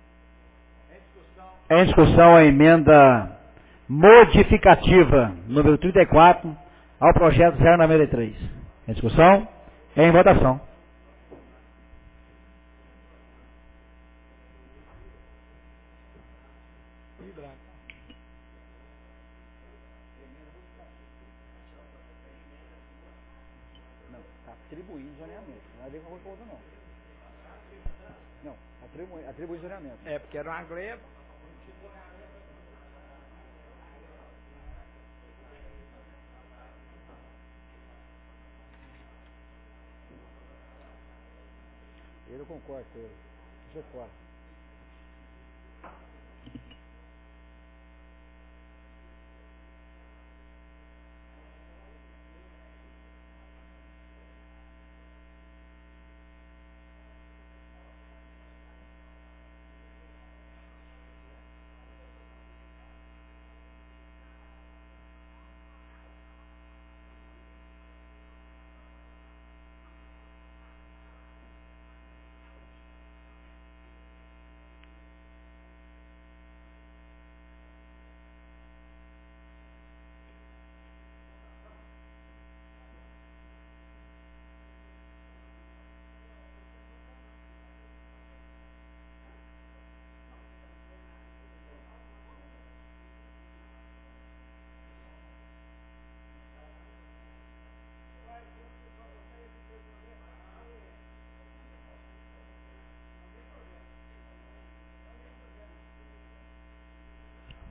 Em discussão a emenda modificativa número 34 ao projeto 093. Em discussão, em votação. Atribuir zoneamento, não é ver com outra não. Não, atribuir zoneamento. É, porque era uma gleba. Eu concordo com ele. Você corta.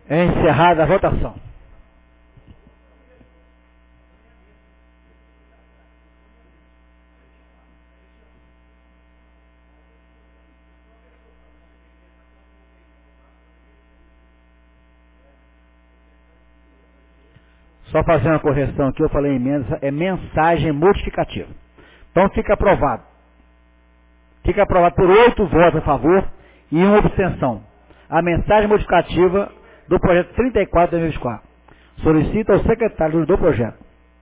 É encerrada a votação. Só fazer uma correção aqui, eu falei emenda, é mensagem modificativa. Então fica aprovado. Fica aprovado por 8 votos a favor e 1 abstenção. A mensagem modificativa do projeto 34 de 2024. Solicita ao secretário do projeto.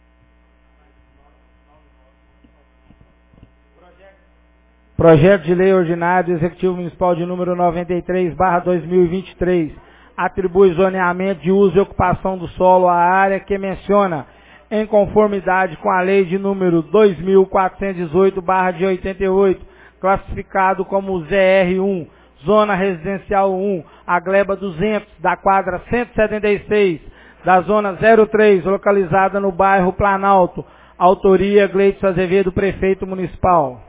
Projeto de Lei Ordinário do Executivo Municipal de número 93/2023. Atribui zoneamento de uso e ocupação do solo à área que menciona, em conformidade com a Lei de número 2418/88, classificado como ZR1, Zona Residencial 1, a gleba 200, da quadra 176, da zona 03, localizada no bairro Planalto. Autoria Gleidson Azevedo, prefeito municipal.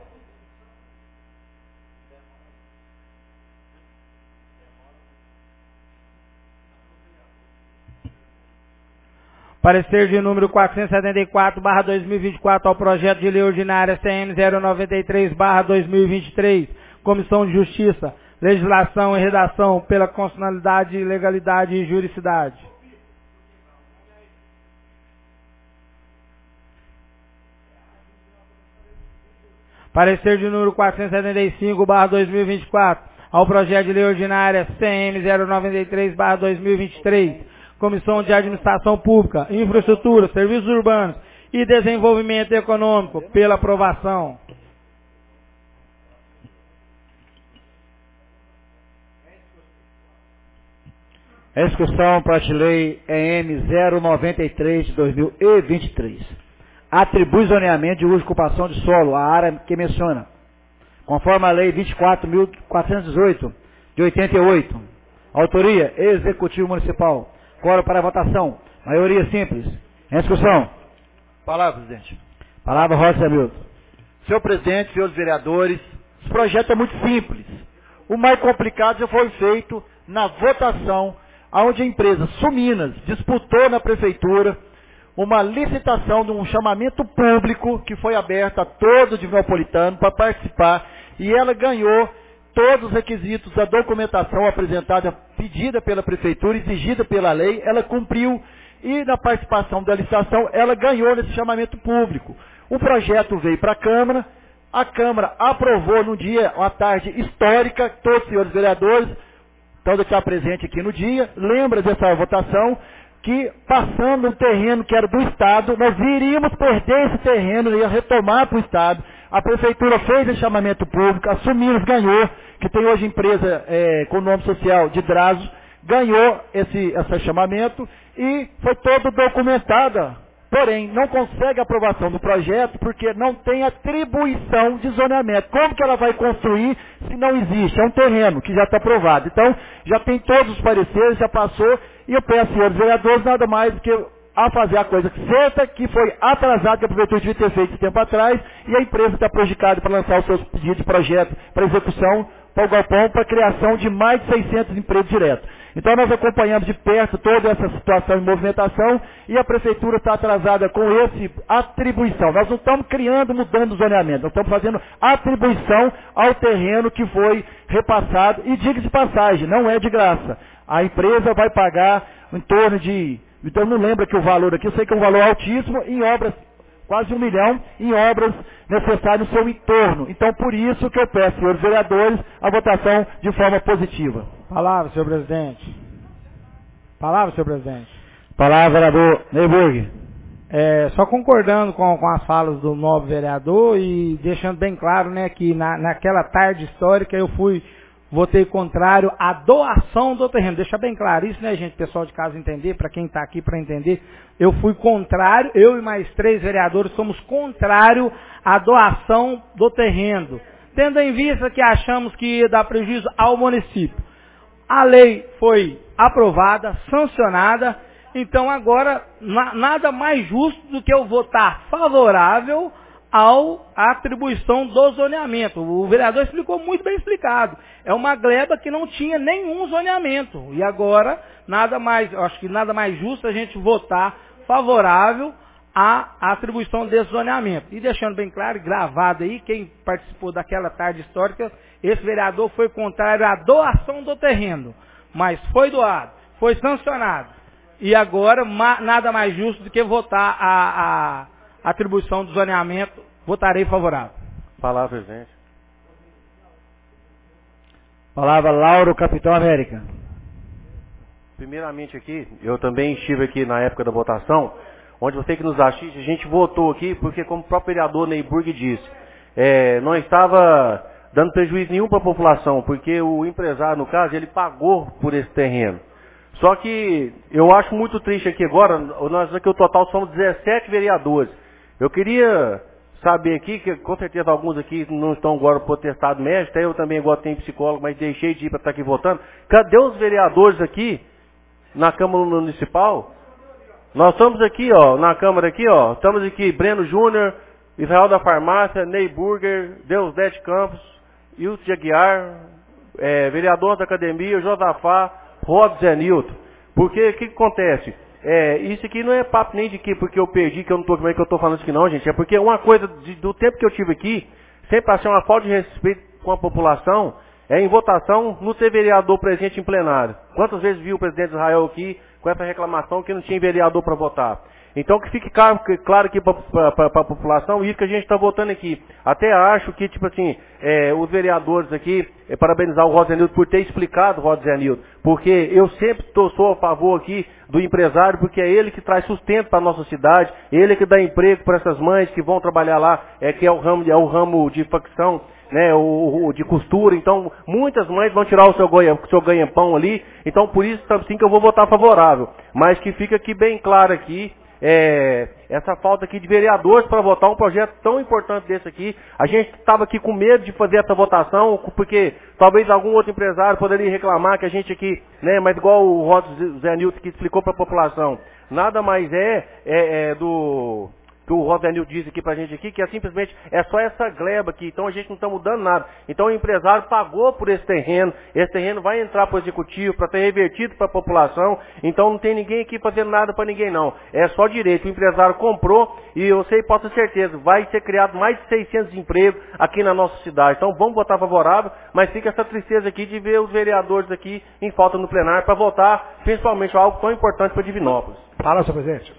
Parecer de número 474/2024 ao projeto de lei ordinária CM 093/2023, Comissão de Justiça, Legislação e Redação pela Constitucionalidade, Legalidade e Juridicidade. Parecer de número 475/2024 ao projeto de lei ordinária CM 093/2023, Comissão de Administração Pública, Infraestrutura, Serviços Urbanos e Desenvolvimento Econômico, pela aprovação. A discussão para a lei EM 093 de 2023. Atribui zoneamento de uso e ocupação de solo à área que menciona, conforme a lei 24.418 de 88. Autoria, Executivo Municipal. Quórum para votação. Maioria simples. Em discussão. Palavra, presidente. Palavra, Rosa Hamilton. Senhor presidente, senhores vereadores, esse projeto é muito simples. O mais complicado já foi feito na votação, onde a empresa Suminas disputou na prefeitura uma licitação de um chamamento público que foi aberto a todo o Divinópolitano para participar, e ela ganhou todos os requisitos da documentação apresentada, pedida pela prefeitura, exigida pela lei, ela cumpriu, e na participação da licitação ela ganhou nesse chamamento público. O projeto veio para a Câmara aprovou no dia, uma tarde histórica, todos os senhores vereadores, todos que estão presentes aqui no dia, lembra dessa votação, que passando um terreno que era do Estado, nós iríamos perder esse terreno, ia retomar para o Estado. A prefeitura fez esse chamamento público, a Suminas ganhou, que tem hoje empresa com nome social de Drazo, ganhou esse chamamento e foi todo documentada. Porém, não consegue a aprovação do projeto porque não tem atribuição de zoneamento. Como que ela vai construir se não existe? É um terreno que já está aprovado. Então, já tem todos os pareceres, já passou, e eu peço, senhores vereadores, nada mais do que a fazer a coisa certa, que foi atrasada, que a prefeitura devia ter feito esse tempo atrás, e a empresa está prejudicada para lançar os seus pedidos de projeto para execução, para o galpão, para a criação de mais de 600 empregos diretos. Então nós acompanhamos de perto toda essa situação em movimentação, e a prefeitura está atrasada com essa atribuição. Nós não estamos mudando o zoneamento, nós estamos fazendo atribuição ao terreno que foi repassado, e diga de passagem, não é de graça. A empresa vai pagar em torno de, então não lembro aqui o valor aqui, eu sei que é um valor altíssimo, em obras, quase 1 milhão, em obras necessárias no seu entorno. Então por isso que eu peço, senhores vereadores, a votação de forma positiva. Palavra, senhor presidente. Palavra, senhor presidente. Palavra, vereador Neyburg. Só concordando com as falas do novo vereador e deixando bem claro, né, que naquela tarde histórica votei contrário à doação do terreno. Deixa bem claro isso, né, gente, pessoal de casa entender, para quem está aqui para entender. Eu fui contrário, eu e mais 3 vereadores somos contrários à doação do terreno, tendo em vista que achamos que ia dar prejuízo ao município. A lei foi aprovada, sancionada, então agora nada mais justo do que eu votar favorável à atribuição do zoneamento. O vereador explicou muito bem explicado. É uma gleba que não tinha nenhum zoneamento. E agora, acho que nada mais justo a gente votar favorável à atribuição desse zoneamento. E deixando bem claro, gravado aí, quem participou daquela tarde histórica, esse vereador foi contrário à doação do terreno. Mas foi doado, foi sancionado. E agora, nada mais justo do que votar a atribuição do zoneamento. Votarei favorável. Palavra, presidente. Palavra, Lauro, Capitão América. Primeiramente aqui, eu também estive aqui na época da votação, onde você que nos assiste, a gente votou aqui, porque como o próprio vereador Ney Burger disse, não estava dando prejuízo nenhum para a população, porque o empresário, no caso, ele pagou por esse terreno. Só que eu acho muito triste aqui agora, nós aqui o total somos 17 vereadores. Eu queria saber aqui, que com certeza alguns aqui não estão agora por testado médico, até eu também agora tenho psicólogo, mas deixei de ir para estar aqui votando. Cadê os vereadores aqui na Câmara Municipal? Nós estamos aqui, ó, na Câmara aqui, ó, estamos aqui, Breno Júnior, Israel da Farmácia, Ney Burger, Deusdete Campos, Hilton de Aguiar, vereador da Academia, Josafá, Rod Zé Nilton. Porque o que acontece? Isso aqui não é papo nem de que porque eu perdi, que eu não estou como é que eu estou falando isso aqui não, gente. É porque uma coisa do tempo que eu tive aqui, sempre achei uma falta de respeito com a população, em votação, não ter vereador presente em plenário. Quantas vezes viu o presidente Israel aqui com essa reclamação que não tinha vereador para votar? Então que fique claro aqui para a população isso que a gente está votando aqui. Até acho que, tipo assim, os vereadores aqui, parabenizar o Rod Nilton por ter explicado, Rod Nilton, porque eu sempre sou a favor aqui do empresário, porque é ele que traz sustento para a nossa cidade, ele que dá emprego para essas mães que vão trabalhar lá, que é o ramo de facção, né, de costura. Então, muitas mães vão tirar o seu ganha-pão ali, então por isso sim que eu vou votar favorável. Mas que fica aqui bem claro aqui, essa falta aqui de vereadores para votar um projeto tão importante desse aqui. A gente estava aqui com medo de fazer essa votação, porque talvez algum outro empresário poderia reclamar que a gente aqui, né, mas igual o Rod Zé Nilton que explicou para a população, nada mais do que o Rod Zé Nilton disse aqui pra gente aqui, que simplesmente só essa gleba aqui, então a gente não está mudando nada. Então o empresário pagou por esse terreno vai entrar para o executivo, para ser revertido para a população, então não tem ninguém aqui fazendo nada para ninguém não, é só direito, o empresário comprou e eu sei, posso ter certeza, vai ser criado mais de 600 empregos aqui na nossa cidade, então vamos votar favorável, mas fica essa tristeza aqui de ver os vereadores aqui em falta no plenário para votar, principalmente algo tão importante para Divinópolis. Fala, senhor presidente.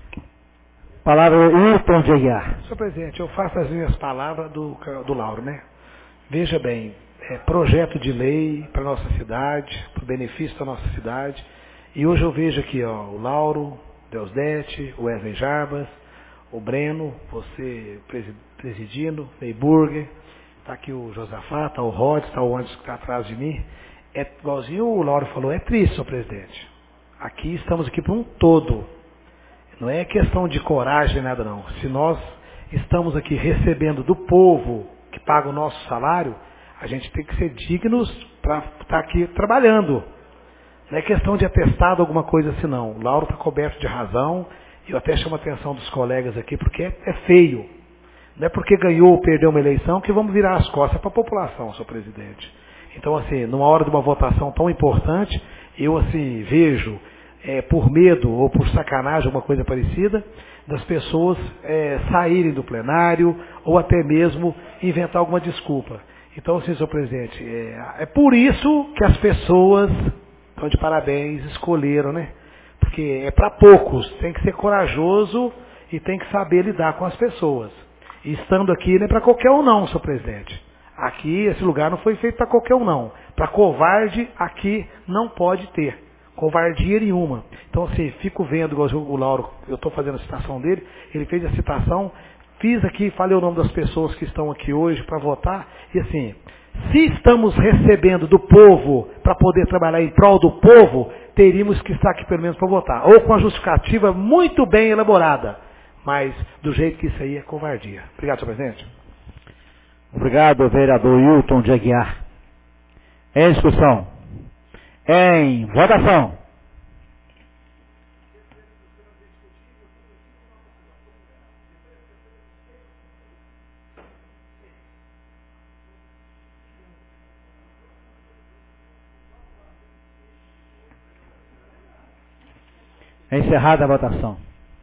Palavra Hilton de Aguiar. Senhor presidente, eu faço as minhas palavras do Lauro, né? Veja bem, projeto de lei para a nossa cidade, para o benefício da nossa cidade. E hoje eu vejo aqui, ó, o Lauro, Deusdete, o Wesley Jarbas, o Breno, você presidindo, Ney Burger, está aqui o Josafá, está o Rod, está o Anderson que está atrás de mim. Igualzinho o Lauro falou, é triste, senhor presidente. Aqui estamos aqui para um todo. Não é questão de coragem nem nada não. Se nós estamos aqui recebendo do povo que paga o nosso salário, a gente tem que ser dignos para estar aqui trabalhando. Não é questão de atestado, alguma coisa assim não. O Lauro está coberto de razão. Eu até chamo a atenção dos colegas aqui, porque é feio. Não é porque ganhou ou perdeu uma eleição que vamos virar as costas para a população, senhor presidente. Então, assim, numa hora de uma votação tão importante, eu assim vejo... por medo ou por sacanagem, alguma coisa parecida, das pessoas saírem do plenário ou até mesmo inventar alguma desculpa. Então, assim, senhor presidente, é por isso que as pessoas estão de parabéns, escolheram, né? Porque é para poucos, tem que ser corajoso e tem que saber lidar com as pessoas. E estando aqui não é para qualquer um não, senhor presidente. Aqui, esse lugar não foi feito para qualquer um não. Para covarde, aqui não pode ter. Covardia nenhuma. Então, assim, fico vendo, igual o Lauro, eu estou fazendo a citação dele, ele fez a citação, fiz aqui, falei o nome das pessoas que estão aqui hoje para votar, e assim, se estamos recebendo do povo para poder trabalhar em prol do povo, teríamos que estar aqui pelo menos para votar. Ou com a justificativa muito bem elaborada. Mas, do jeito que isso aí é covardia. Obrigado, senhor presidente. Obrigado, vereador Hilton de Aguiar. Em discussão. Em votação. É encerrada a votação.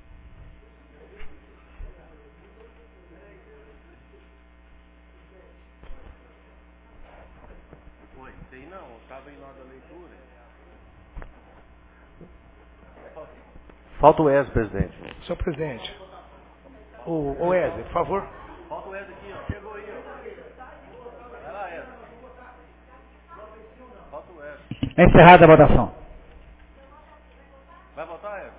Falta o Wesley, presidente. Senhor presidente. O Wesley, por favor. Falta o Wesley aqui, ó. Chegou aí, ó. Vai lá, Wesley. Falta o Wesley. É encerrada a votação. Vai votar, Wesley?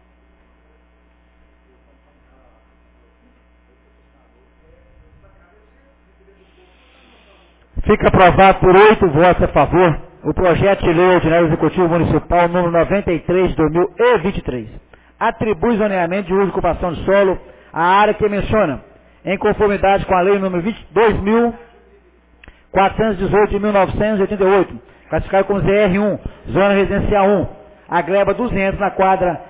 Fica aprovado por 8 votos a favor o projeto de lei ordinário executivo municipal número 93 de 2023. Atribui zoneamento de uso e ocupação de solo à área que menciona, em conformidade com a lei número 22.418 de 1988, classificado como ZR1, Zona Residencial 1, a gleba 200 na quadra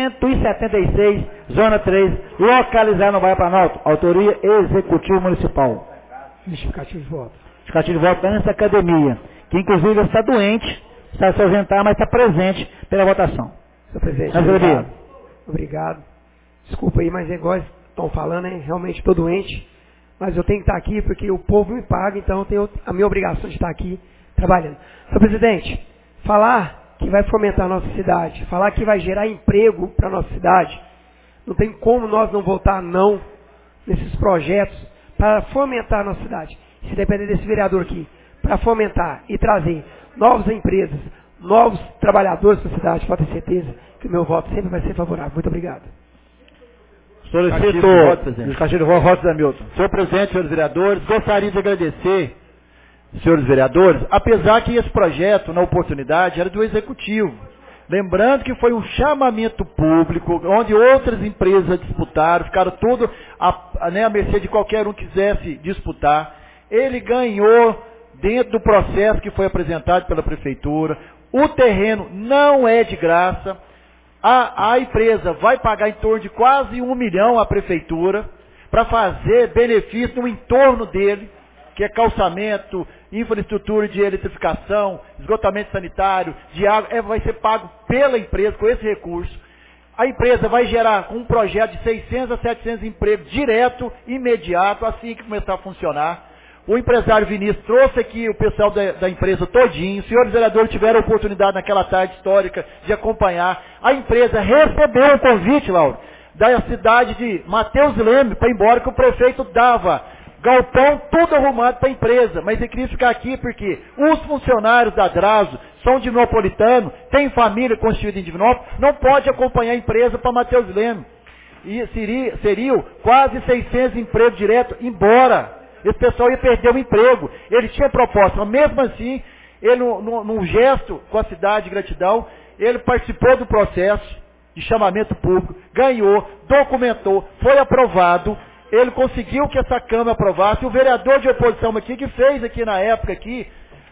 176, Zona 3, localizada no bairro Planalto, autoria Executivo Municipal. Justificativo de voto. Justificativo de voto nessa academia, que inclusive está doente, está se ausentar, mas está presente pela votação. Senhor presidente, obrigado. Desculpa aí, mas é igual estão falando, hein? Realmente estou doente, mas eu tenho que estar aqui porque o povo me paga, então eu tenho a minha obrigação de estar aqui trabalhando. Senhor presidente, falar que vai fomentar a nossa cidade, falar que vai gerar emprego para a nossa cidade, não tem como nós não votar não nesses projetos para fomentar a nossa cidade. Se depender desse vereador aqui, para fomentar e trazer novas empresas, novos trabalhadores para a cidade, pode ter certeza que o meu voto sempre vai ser favorável. Muito obrigado. Solicito justificativo de voto, Hamilton. Senhor presidente, senhores vereadores, gostaria de agradecer, senhores vereadores, apesar que esse projeto, na oportunidade, era do Executivo. Lembrando que foi um chamamento público, onde outras empresas disputaram, ficaram tudo à mercê de qualquer um que quisesse disputar. Ele ganhou dentro do processo que foi apresentado pela Prefeitura. O terreno não é de graça. A empresa vai pagar em torno de quase 1 milhão à Prefeitura para fazer benefício no entorno dele, que é calçamento, infraestrutura de eletrificação, esgotamento sanitário, de água, vai ser pago pela empresa com esse recurso. A empresa vai gerar um projeto de 600 a 700 empregos direto, imediato, assim que começar a funcionar. O empresário Vinícius trouxe aqui o pessoal da empresa todinho. Os senhores vereadores tiveram a oportunidade naquela tarde histórica de acompanhar. A empresa recebeu o convite, Lauro, da cidade de Mateus Leme para ir embora, que o prefeito dava galpão tudo arrumado para a empresa. Mas ele queria ficar aqui porque os funcionários da Drazo são divinopolitanos, têm família constituída em Divinópolis, não pode acompanhar a empresa para Mateus Leme. E seriam quase 600 empregos direto embora. Esse pessoal ia perder o emprego. Ele tinha proposta, mas mesmo assim, ele, num gesto com a cidade de gratidão, ele participou do processo de chamamento público, ganhou, documentou, foi aprovado, ele conseguiu que essa Câmara aprovasse, o vereador de oposição aqui, que fez aqui na época aqui,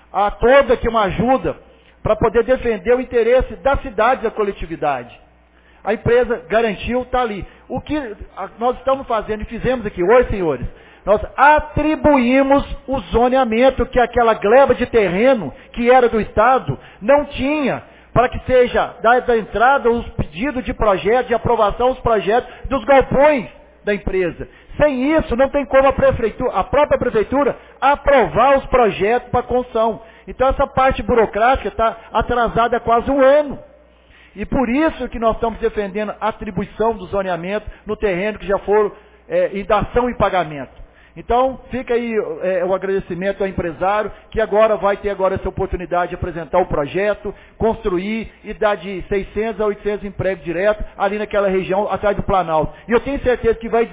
toda aqui uma ajuda, para poder defender o interesse da cidade e da coletividade. A empresa garantiu, está ali. O que nós estamos fazendo e fizemos aqui hoje, senhores, nós atribuímos o zoneamento que aquela gleba de terreno que era do Estado não tinha, para que seja dada entrada os pedidos de projeto, de aprovação os projetos dos galpões da empresa. Sem isso, não tem como a própria prefeitura aprovar os projetos para construção. Então essa parte burocrática está atrasada há quase 1 ano. E por isso que nós estamos defendendo a atribuição do zoneamento no terreno que já foram em dação e pagamento. Então, fica aí o agradecimento ao empresário, que agora vai ter essa oportunidade de apresentar o projeto, construir e dar de 600 a 800 empregos direto ali naquela região, atrás do Planalto. E eu tenho certeza que vai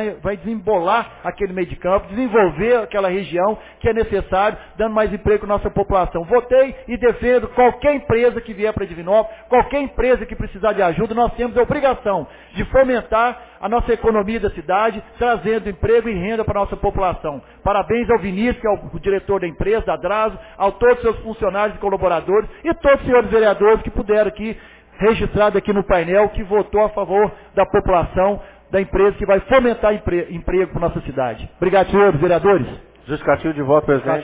desembolar aquele meio de campo, desenvolver aquela região que é necessário, dando mais emprego à nossa população. Votei e defendo qualquer empresa que vier para Divinópolis, qualquer empresa que precisar de ajuda, nós temos a obrigação de fomentar a nossa economia da cidade, trazendo emprego e renda para a nossa população. Parabéns ao Vinícius, que é o diretor da empresa, da Drazo, a todos os seus funcionários e colaboradores, e todos os senhores vereadores que puderam aqui, registrado aqui no painel, que votou a favor da população, da empresa que vai fomentar emprego para a nossa cidade. Obrigado, senhores vereadores. Justificativo de voto, presidente.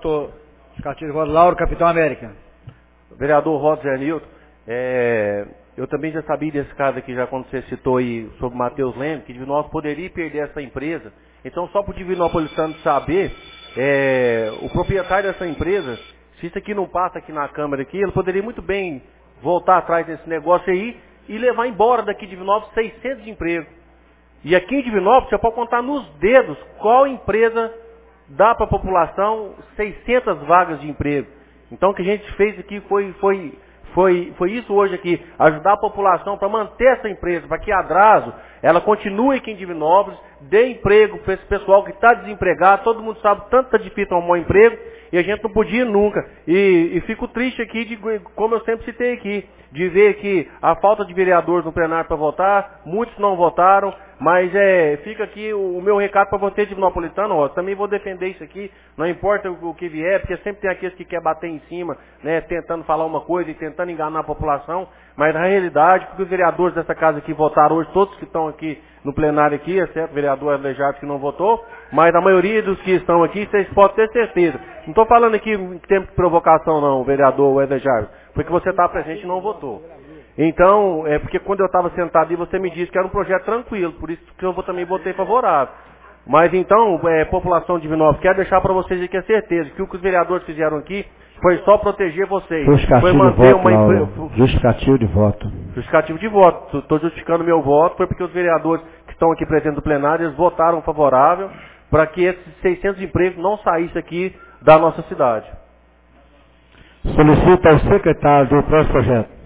Justificativo de voto, Lauro, Capitão América. Vereador Rosa Zé Nilton, eu também já sabia desse caso aqui, já quando você citou aí sobre o Matheus Leme, que Divinópolis poderia perder essa empresa. Então, só para o Divinopolitano saber, o proprietário dessa empresa, se isso aqui não passa aqui na Câmara, aqui, ele poderia muito bem voltar atrás desse negócio aí e levar embora daqui de Divinópolis 600 empregos. E aqui em Divinópolis, você pode contar nos dedos qual empresa dá para a população 600 vagas de emprego. Então, o que a gente fez aqui foi isso hoje aqui, ajudar a população para manter essa empresa, para que a Drazo, ela continue aqui em Divinópolis, dê emprego para esse pessoal que está desempregado, todo mundo sabe tanto está difícil arrumar um emprego, e a gente não podia nunca. E fico triste aqui, como eu sempre citei aqui, de ver que a falta de vereadores no plenário para votar, muitos não votaram, mas fica aqui o meu recado para você, Divinopolitano, ó, também vou defender isso aqui, não importa o que vier, porque sempre tem aqueles que querem bater em cima, né, tentando falar uma coisa e tentando enganar a população, mas na realidade, porque os vereadores dessa casa aqui votaram hoje, todos que estão aqui no plenário aqui, exceto o vereador Aleijado que não votou, mas a maioria dos que estão aqui, vocês podem ter certeza. Não estou falando aqui em tempo de provocação não, vereador Wesley Jarvis, porque você está presente e não votou. Então, porque quando eu estava sentado ali, você me disse que era um projeto tranquilo, por isso que eu também votei favorável. Mas então, população de Divinópolis, quero deixar para vocês aqui a certeza que o que os vereadores fizeram aqui foi só proteger vocês. Foi manter uma empresa. Justificativo de voto. Justificativo de voto. Estou justificando meu voto, foi porque os vereadores que estão aqui presentes no plenário, eles votaram favorável para que esses 600 empregos não saíssem aqui da nossa cidade. Solicito ao secretário do próximo projeto.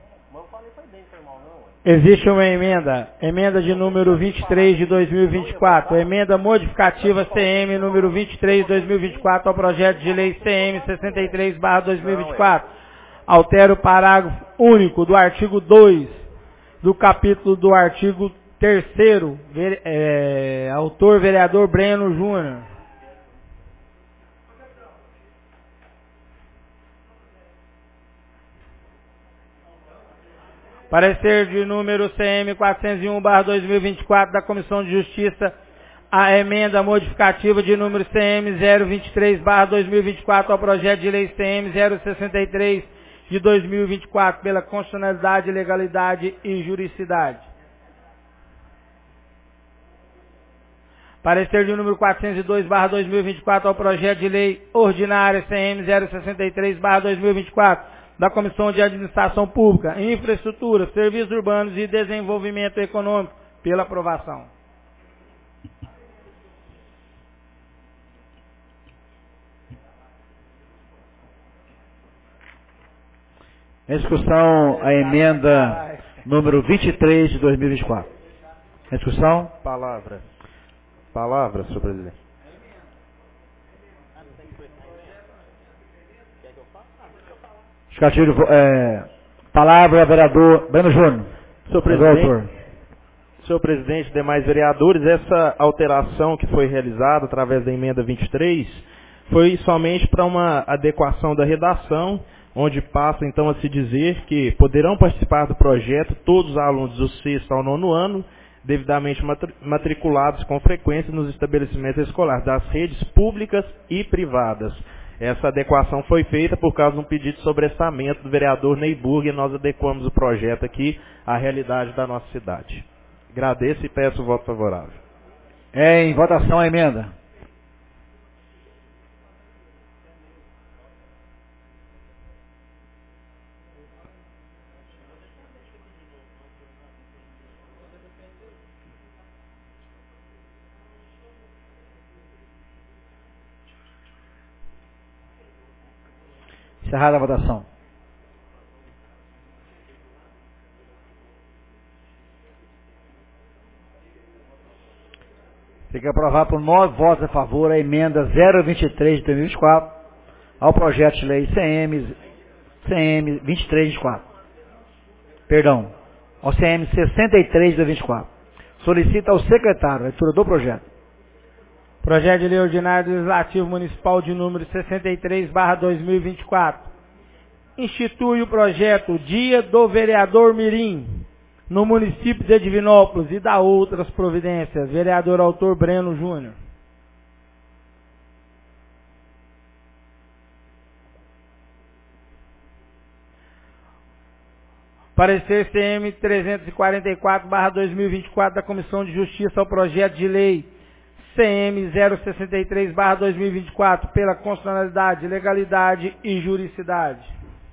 Existe uma emenda de número 23 de 2024, emenda modificativa CM número 23 de 2024 ao projeto de lei CM 63/2024. Altera o parágrafo único do artigo 2 do capítulo do artigo 3º, autor vereador Breno Júnior. Parecer de número CM 401/2024 da Comissão de Justiça, a emenda modificativa de número CM 023/2024 ao projeto de lei CM 063 de 2024 pela constitucionalidade, legalidade e juridicidade. Parecer de número 402/2024 ao projeto de lei ordinária CM 063/2024 da Comissão de Administração Pública, Infraestrutura, Serviços Urbanos e Desenvolvimento Econômico, pela aprovação. Em discussão, a emenda número 23 de 2024. Em discussão? Palavra. Palavra, senhor presidente. Palavra, vereador Breno Júnior. Senhor presidente, demais vereadores, essa alteração que foi realizada através da emenda 23 foi somente para uma adequação da redação, onde passa então a se dizer que poderão participar do projeto todos os alunos do 6º ao 9º ano, devidamente matriculados com frequência nos estabelecimentos escolares das redes públicas e privadas. Essa adequação foi feita por causa de um pedido de sobrestamento do vereador Ney Burger, e nós adequamos o projeto aqui à realidade da nossa cidade. Agradeço e peço o voto favorável. Em votação a emenda. Encerrada a votação. Fica aprovado por 9 votos a favor a emenda 023 de 2024 ao projeto de lei CM 2324. Perdão, ao CM 63 de 2024. Solicita ao secretário a leitura do projeto. Projeto de lei ordinário legislativo municipal de número 63/2024. Institui o projeto Dia do Vereador Mirim no município de Divinópolis e dá outras providências. Vereador autor Breno Júnior. Parecer CM 344/2024 da Comissão de Justiça ao projeto de lei CM 063/2024 pela constitucionalidade, legalidade e juridicidade.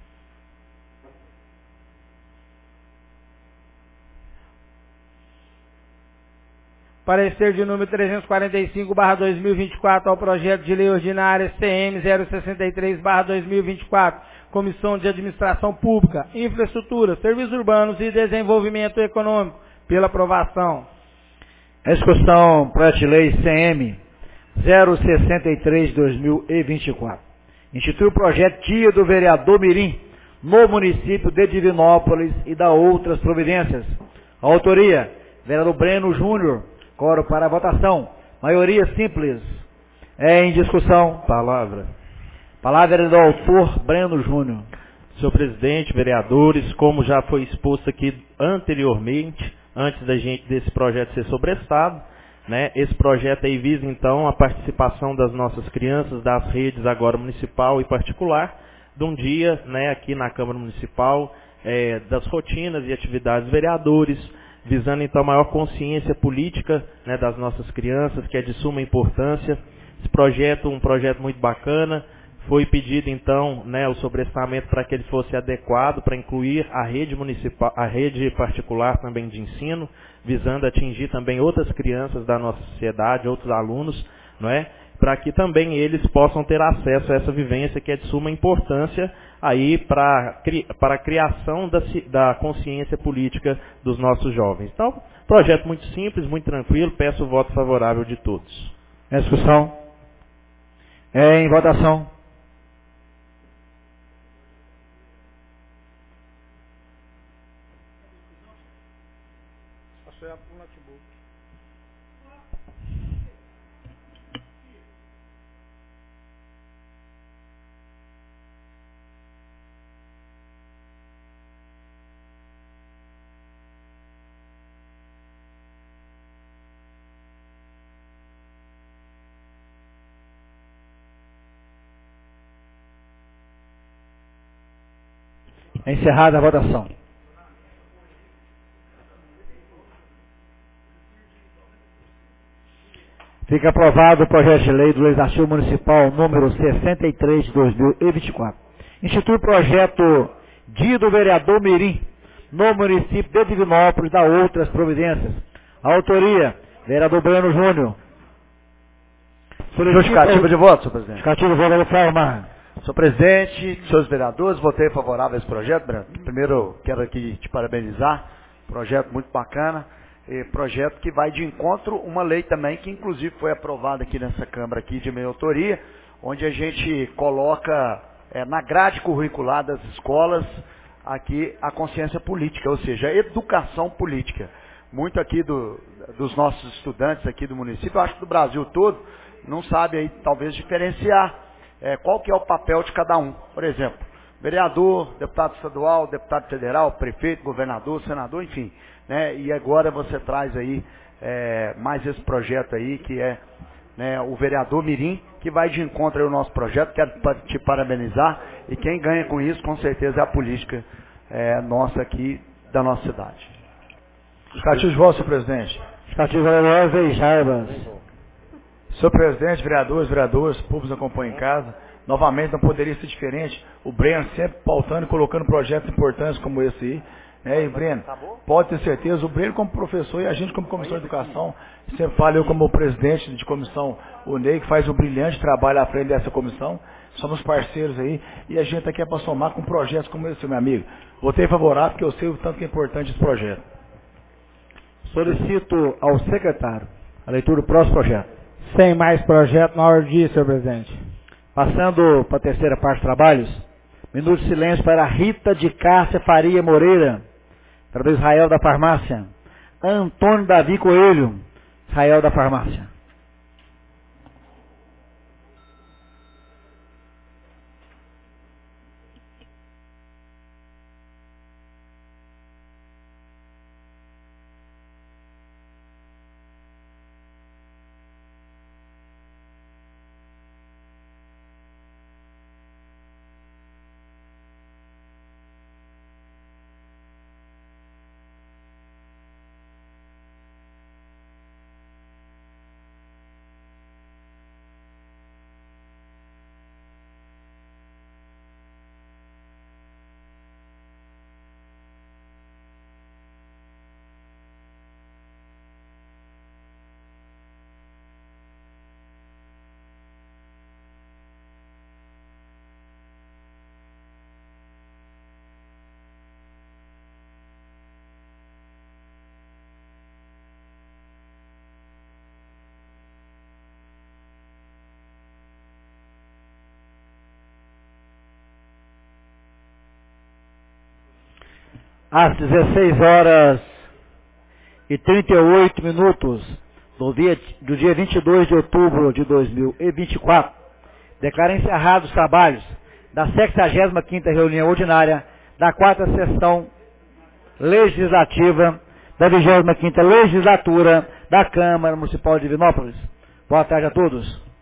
Parecer de número 345/2024 ao projeto de lei ordinária CM 063/2024, Comissão de Administração Pública, Infraestrutura, Serviços Urbanos e Desenvolvimento Econômico, pela aprovação. Em discussão, projeto de lei CM 063/2024. Institui o projeto Dia do Vereador Mirim, no município de Divinópolis e da outras providências. Autoria, vereador Breno Júnior. Coro para a votação. Maioria simples. Em discussão. Palavra. Palavra do autor Breno Júnior. Senhor presidente, vereadores, como já foi exposto aqui anteriormente, antes desse projeto ser sobrestado, né, esse projeto aí visa então a participação das nossas crianças das redes agora municipal e particular, de um dia, né, aqui na Câmara Municipal, das rotinas e atividades dos vereadores, visando então a maior consciência política, né, das nossas crianças, que é de suma importância. Esse projeto, um projeto muito bacana, foi pedido então, né, o sobrestamento para que ele fosse adequado, para incluir a rede municipal, a rede particular também de ensino, visando atingir também outras crianças da nossa sociedade, outros alunos, não é? Para que também eles possam ter acesso a essa vivência que é de suma importância aí para a criação da consciência política dos nossos jovens. Então, projeto muito simples, muito tranquilo, peço o voto favorável de todos. Em discussão. Em votação. Encerrada a votação. Fica aprovado o projeto de lei do Legislativo Municipal número 63 de 2024. Institui o projeto Dia do Vereador Mirim, no município de Divinópolis, da outras providências. Autoria, vereador Breno Júnior. Justificativa de voto, senhor presidente. Justificativa de voto, vereador Farmar. Senhor presidente, senhores vereadores, votei favorável a esse projeto, Breno. Primeiro, quero aqui te parabenizar. Projeto muito bacana. Projeto que vai de encontro uma lei também, que inclusive foi aprovada aqui nessa Câmara aqui de minha autoria, onde a gente coloca na grade curricular das escolas aqui a consciência política, ou seja, a educação política. Muito aqui dos nossos estudantes aqui do município, eu acho que do Brasil todo, não sabe aí talvez diferenciar qual que é o papel de cada um. Por exemplo, vereador, deputado estadual, deputado federal, prefeito, governador, senador, enfim. Né? E agora você traz aí mais esse projeto aí, que é, né, o vereador Mirim, que vai de encontro ao nosso projeto. Quero te parabenizar, e quem ganha com isso, com certeza, é a política nossa aqui, da nossa cidade. Justificativo de voto, senhor presidente. Justificativa de voto, Jarbas. Senhor presidente, vereadores, públicos acompanham em casa, novamente não poderia ser diferente. O Breno sempre pautando e colocando projetos importantes como esse aí. E Breno, pode ter certeza, o Breno como professor e a gente como comissão de educação, sempre falo eu como presidente de comissão, o Ney, que faz um brilhante trabalho à frente dessa comissão, somos parceiros aí, e a gente aqui é para somar com projetos como esse, meu amigo. Votei favorável, porque eu sei o tanto que é importante esse projeto. Solicito ao secretário a leitura do próximo projeto. Sem mais projeto na ordem, senhor presidente. Passando para a terceira parte de trabalhos, minuto de silêncio para Rita de Cássia Faria Moreira, para o Israel da Farmácia. Antônio Davi Coelho, Israel da Farmácia. às 16 horas e 38 minutos do dia 22 de outubro de 2024, declaro encerrados os trabalhos da 65ª reunião ordinária da 4ª sessão legislativa da 25ª legislatura da Câmara Municipal de Divinópolis. Boa tarde a todos.